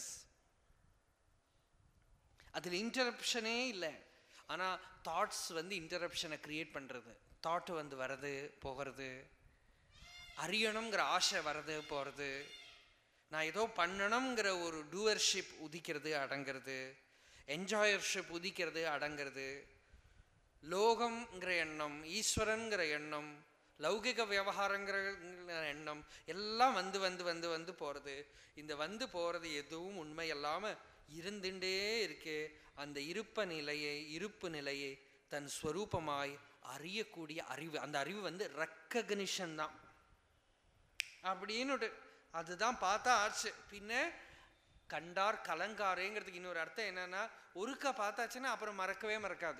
அதில் இன்டரப்ஷனே இல்லை, ஆனா தாட்ஸ் வந்து இன்டரப்ஷனை கிரியேட் பண்றது. தாட் வந்து வர்றது போகிறது, அறியணுங்கிற ஆசை வர்றது போகிறது, நான் ஏதோ பண்ணணுங்கிற ஒரு டூவர்ஷிப் உதிக்கிறது அடங்கிறது, என்ஜாயர்ஷிப் உதிக்கிறது அடங்கிறது, லோகம்ங்கிற எண்ணம், ஈஸ்வரன்கிற எண்ணம், லௌகிக விவகாரங்கிற எண்ணம் எல்லாம் வந்து வந்து வந்து வந்து போறது. இந்த வந்து போறது எதுவும் உண்மை இல்லாம இருந்துட்டே இருக்கே. அந்த இருப்ப நிலையை இருப்பு நிலையை தன் ஸ்வரூபமாய் அறியக்கூடிய அறிவு, அந்த அறிவு வந்து ரெக்கக்னிஷன் தான் அப்படின்னு அதுதான் பார்த்தா ஆச்சு. பின்ன கண்டார் கலங்காரேங்கிறதுக்கு இன்னொரு அர்த்தம் என்னன்னா, ஒருக்கா பார்த்தாச்சுன்னா அப்புறம் மறக்கவே மறக்காது.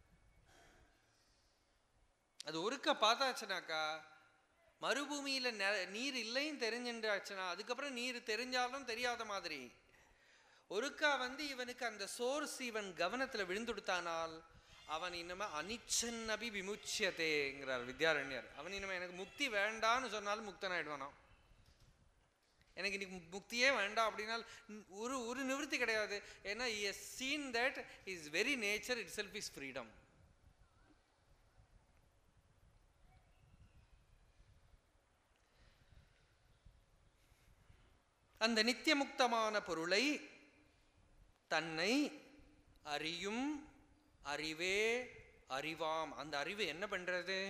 அது ஒருக்க பார்த்தாச்சுனாக்கா, மறுபூமியில நீர் இல்லைன்னு தெரிஞ்சுட்டாச்சுன்னா அதுக்கப்புறம் நீர் தெரிஞ்சாலும் தெரியாத மாதிரி. ஒருக்கா வந்து இவனுக்கு அந்த சோர்ஸ் இவன் கவனத்துல விழுந்துடுத்தானால் அவன் இனிமே அனிச்சன்னபி விமுச்சியதேங்கிறார் வித்யாரண்யர். அவன் இனிமே எனக்கு முக்தி வேண்டான்னு சொன்னாலும் முக்தன் ஆயிடுவானா. எனக்கு இன்னைக்கு முக்தியே வேண்டாம் அப்படின்னா ஒரு ஒரு நிவர்த்தி கிடையாது. ஏன்னா he has seen that his very nature itself is freedom. அந்த நித்தியமுக்தமான பொருளை தன்னை அறியும் அறிவே அறிவாம். அந்த அறிவு என்ன பண்றது?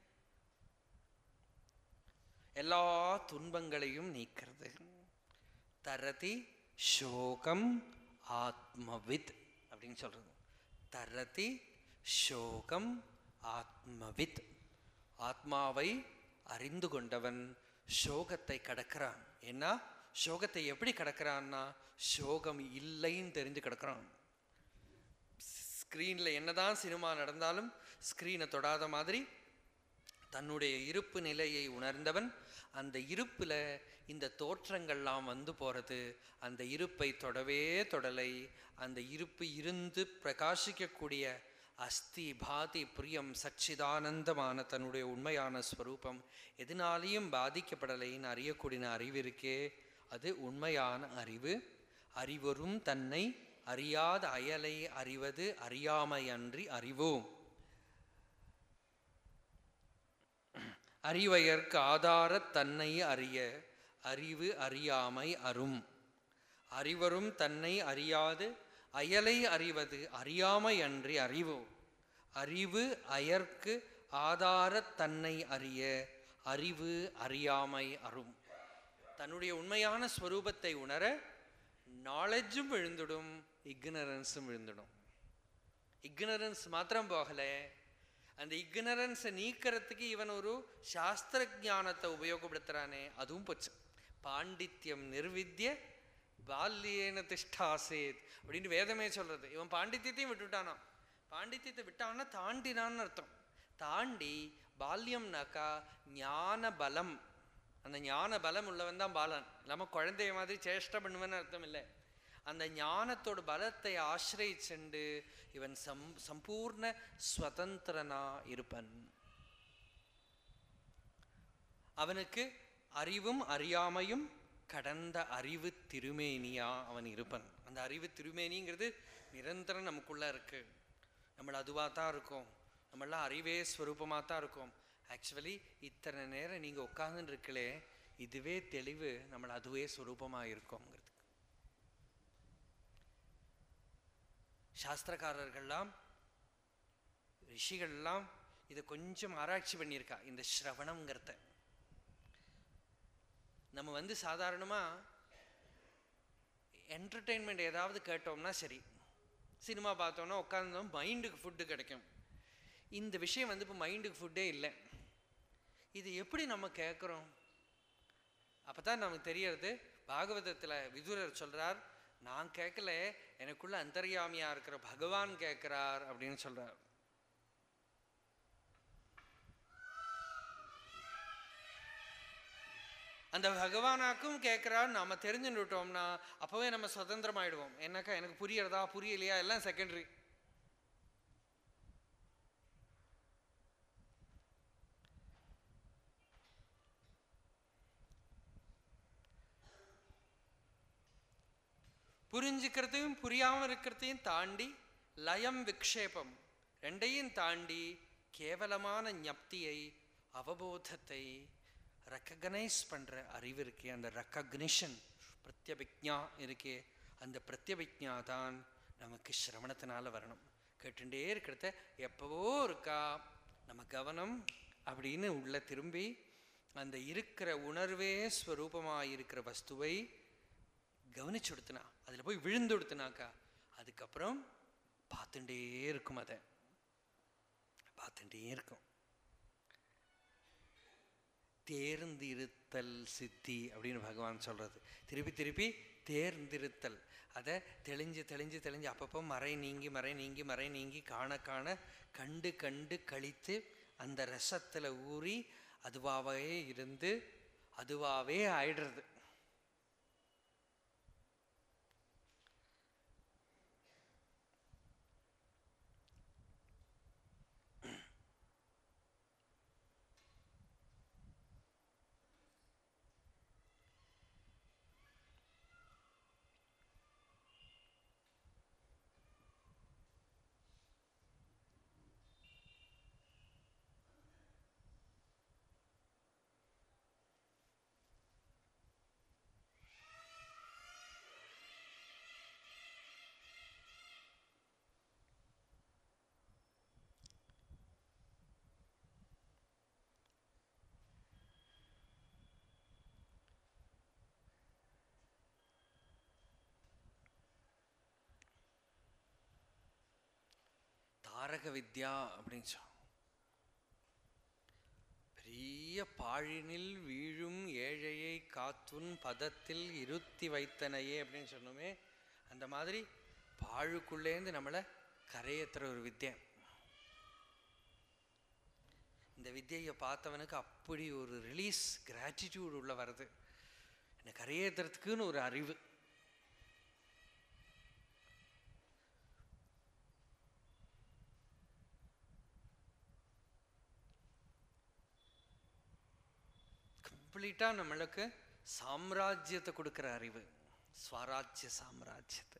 எல்லா துன்பங்களையும் நீக்கிறது. தரதி சோகம் ஆத்மவித் அப்படின்னு சொல்றது. தரதி சோகம் ஆத்மவித். ஆத்மாவை அறிந்து கொண்டவன் சோகத்தை கடக்கிறான். ஏன்னா சோகத்தை எப்படி கடக்கிறான்னா, சோகம் இல்லைன்னு தெரிஞ்சு கிடக்கிறான். ஸ்கிரீன்ல என்னதான் சினிமா நடந்தாலும் ஸ்கிரீனை தொடாத மாதிரி தன்னுடைய இருப்பு நிலையை உணர்ந்தவன் அந்த இருப்பில் இந்த தோற்றங்கள்லாம் வந்து போகிறது, அந்த இருப்பை தொடவே தொடலை. அந்த இருப்பு இருந்து பிரகாசிக்கக்கூடிய அஸ்தி பாதி பிரியம் சச்சிதானந்தமான தன்னுடைய உண்மையான ஸ்வரூபம் எதனாலையும் பாதிக்கப்படலைன்னு அறியக்கூடிய அறிவு இருக்கே, அது உண்மையான அறிவு. அறிவரும் தன்னை அறியாத அயலை அறிவது அறியாமையன்றி அறிவோம். அறிவையற்கு ஆதார தன்னை அறிய அறிவு அறியாமை அரும். அறிவரும் தன்னை அறியாது அயலை அறிவது அறியாமை அன்றி அறிவோ. அறிவு அயற்கு ஆதார தன்னை அறிய அறிவு அறியாமை அரும். தன்னுடைய உண்மையான ஸ்வரூபத்தை உணர நாலேஜும் விழுந்துடும், இக்னரன்ஸும் விழுந்துடும். இக்னரன்ஸ் மாத்திரம் போகலை, அந்த இக்னரன்ஸை நீக்கிறதுக்கு இவன் ஒரு சாஸ்திர ஞானத்தை உபயோகப்படுத்துறானே, அதுவும் போச்சு. பாண்டித்யம் நிர்வித்ய பால்யேன திஷ்டாசேத் அப்படின்னு வேதமே சொல்றது. இவன் பாண்டித்யத்தையும் விட்டுட்டானா. பாண்டித்யத்தை விட்டான்னா தாண்டினான்னு அர்த்தம். தாண்டி பால்யம்னாக்கா ஞான பலம், அந்த ஞான பலம் உள்ளவன் தான் பாலன். இல்லாமல் குழந்தைய மாதிரி சேஷ்டை பண்ணுவேன்னு அர்த்தம் இல்லை. அந்த ஞானத்தோட பலத்தை ஆசிரியிச்சுண்டு இவன் சம் சம்பூர்ண ஸ்வதந்திரனா இருப்பன். அவனுக்கு அறிவும் அறியாமையும் கடந்த அறிவு திருமேனியா அவன் இருப்பன். அந்த அறிவு திருமேனிங்கிறது நிரந்தரம் நமக்குள்ள இருக்கு. நம்மள அதுவாக தான் இருக்கும், நம்மளாம் அறிவே ஸ்வரூபமாக தான் இருக்கும். ஆக்சுவலி இத்தனை நேரம் நீங்கள் உட்கார்ந்துட்டு இருக்கலே, இதுவே தெளிவு, நம்மள அதுவே ஸ்வரூபமாக இருக்கும்ங்கிறது. சாஸ்திரக்காரர்கள்லாம் ரிஷிகள்லாம் இதை கொஞ்சம் ஆராய்ச்சி பண்ணியிருக்கா. இந்த ஸ்ரவணம்ங்கிறத நம்ம வந்து சாதாரணமாக என்டர்டெயின்மெண்ட் ஏதாவது கேட்டோம்னா சரி, சினிமா பார்த்தோம்னா உட்காந்தோம் மைண்டுக்கு ஃபுட்டு கிடைக்கும். இந்த விஷயம் வந்து இப்போ மைண்டுக்கு ஃபுட்டே இல்லை. இது எப்படி நம்ம கேட்குறோம்? அப்போ தான் நமக்கு தெரியறது. பாகவதத்தில் விதுரர் சொல்கிறார், நான் கேட்கல, எனக்குள்ள அந்தர்யாமியா இருக்கிற பகவான் கேட்கிறார் அப்படின்னு சொல்றார். அந்த பகவானாக்கும் கேட்கிறார் நாம தெரிஞ்சுட்டோம்னா அப்பவே நம்ம சுதந்திரமாயிடுவோம். என்னக்கா எனக்கு புரியறதா புரியலையா எல்லாம் செகண்டரி. புரிஞ்சுக்கிறதையும் புரியாம இருக்கிறதையும் தாண்டி லயம் விக்ஷேபம் ரெண்டையும் தாண்டி கேவலமான ஞப்தியை அவபோதத்தை ரெக்கக்னைஸ் பண்ற அறிவு இருக்கே, அந்த ரெக்கக்னிஷன் பிரத்யபிக்ஞா இருக்கே, அந்த பிரத்யபிக்ஞா தான் நமக்கு சிரவணத்தினால வரணும். கேட்டுட்டே இருக்கிறத எப்பவோ இருக்கா நம்ம கவனம் அப்படின்னு உள்ள திரும்பி அந்த இருக்கிற உணர்வே ஸ்வரூபமாக இருக்கிற வஸ்துவை கவனிச்சு கொடுத்தனா, அதில் போய் விழுந்து கொடுத்தனாக்கா அதுக்கப்புறம் பார்த்துட்டே இருக்கும். அதை பார்த்துட்டே இருக்கும். தேர்ந்திருத்தல் சித்தி அப்படின்னு பகவான் சொல்றது. திருப்பி திருப்பி தேர்ந்திருத்தல், அதை தெளிஞ்சு தெளிஞ்சு தெளிஞ்சு அப்பப்போ மறை நீங்கி மறை நீங்கி மறை நீங்கி காண காண கண்டு கண்டு கழித்து அந்த ரசத்தில் ஊறி அதுவாகவே இருந்து அதுவாகவே ஆயிடுறது. தாரக வித்யா அப்படின்னு சொல். பெரிய பாழினில் வீழும் ஏழையை காத்துன் பதத்தில் இருத்தி வைத்தனையே அப்படின்னு சொன்னோமே, அந்த மாதிரி பாழுக்குள்ளேருந்து நம்மளை கரையேற்றுற ஒரு வித்யா. இந்த இந்த வித்தியை பார்த்தவனுக்கு அப்படி ஒரு ரிலீஸ், கிராட்டிடியூட் உள்ள வருது. என்னை கரையேற்றுறதுக்குன்னு ஒரு அறிவு. கம்ப்ளீட்டாக நம்மளுக்கு சாம்ராஜ்யத்தை கொடுக்குற அறிவு, ஸ்வராஜ்ய சாம்ராஜ்யத்தை.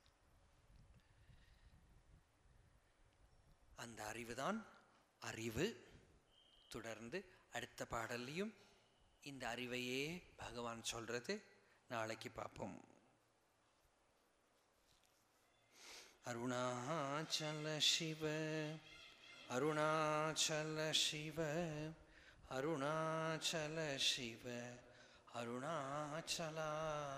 அந்த அறிவுதான் அறிவு. தொடர்ந்து அடுத்த பாடல்லையும் இந்த அறிவையே பகவான் சொல்றது. நாளைக்கு பார்ப்போம். அருணாச்சல சிவ அருணாச்சல சிவ அருணாச்சல சிவ அருணாச்சலா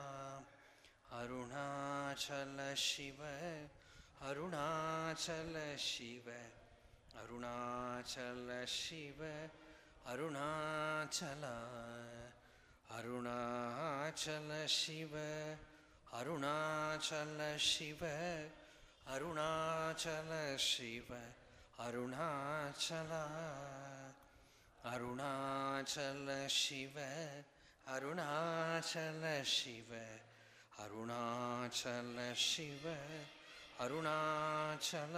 அருணாச்சல சிவ அருணாச்சல சிவ அருணாச்சல சிவ அருணாச்சலா அருணாச்சல சிவ அருணாச்சல சிவ அருணாச்சல சிவ அருணாச்சலா அருணாச்சல சிவ அருணாச்சல சிவ அருணாச்சல சிவ அருணாச்சல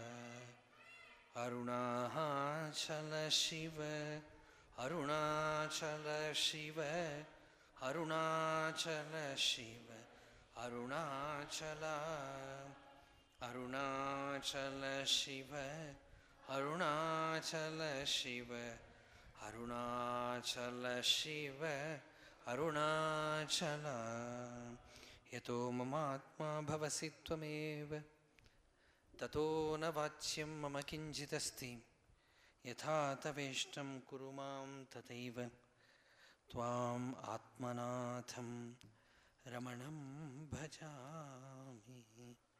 அருணாச்சல சிவ அருணாச்சல சிவ அருணாச்சல சிவ அருணாச்சல அருணாச்சல சிவ அருணாச்சல சிவ அருணாச்சல சிவ அருணாச்சல யதோ மமாத்மா பவசி த்வமேவ ததோ ந வாச்யம் மம கிஞ்சிதஸ்தி யதா தவேஷ்டம் குரு மாம் ததைவ த்வாம் ஆத்மநாதம் ரமணம் பஜாமி.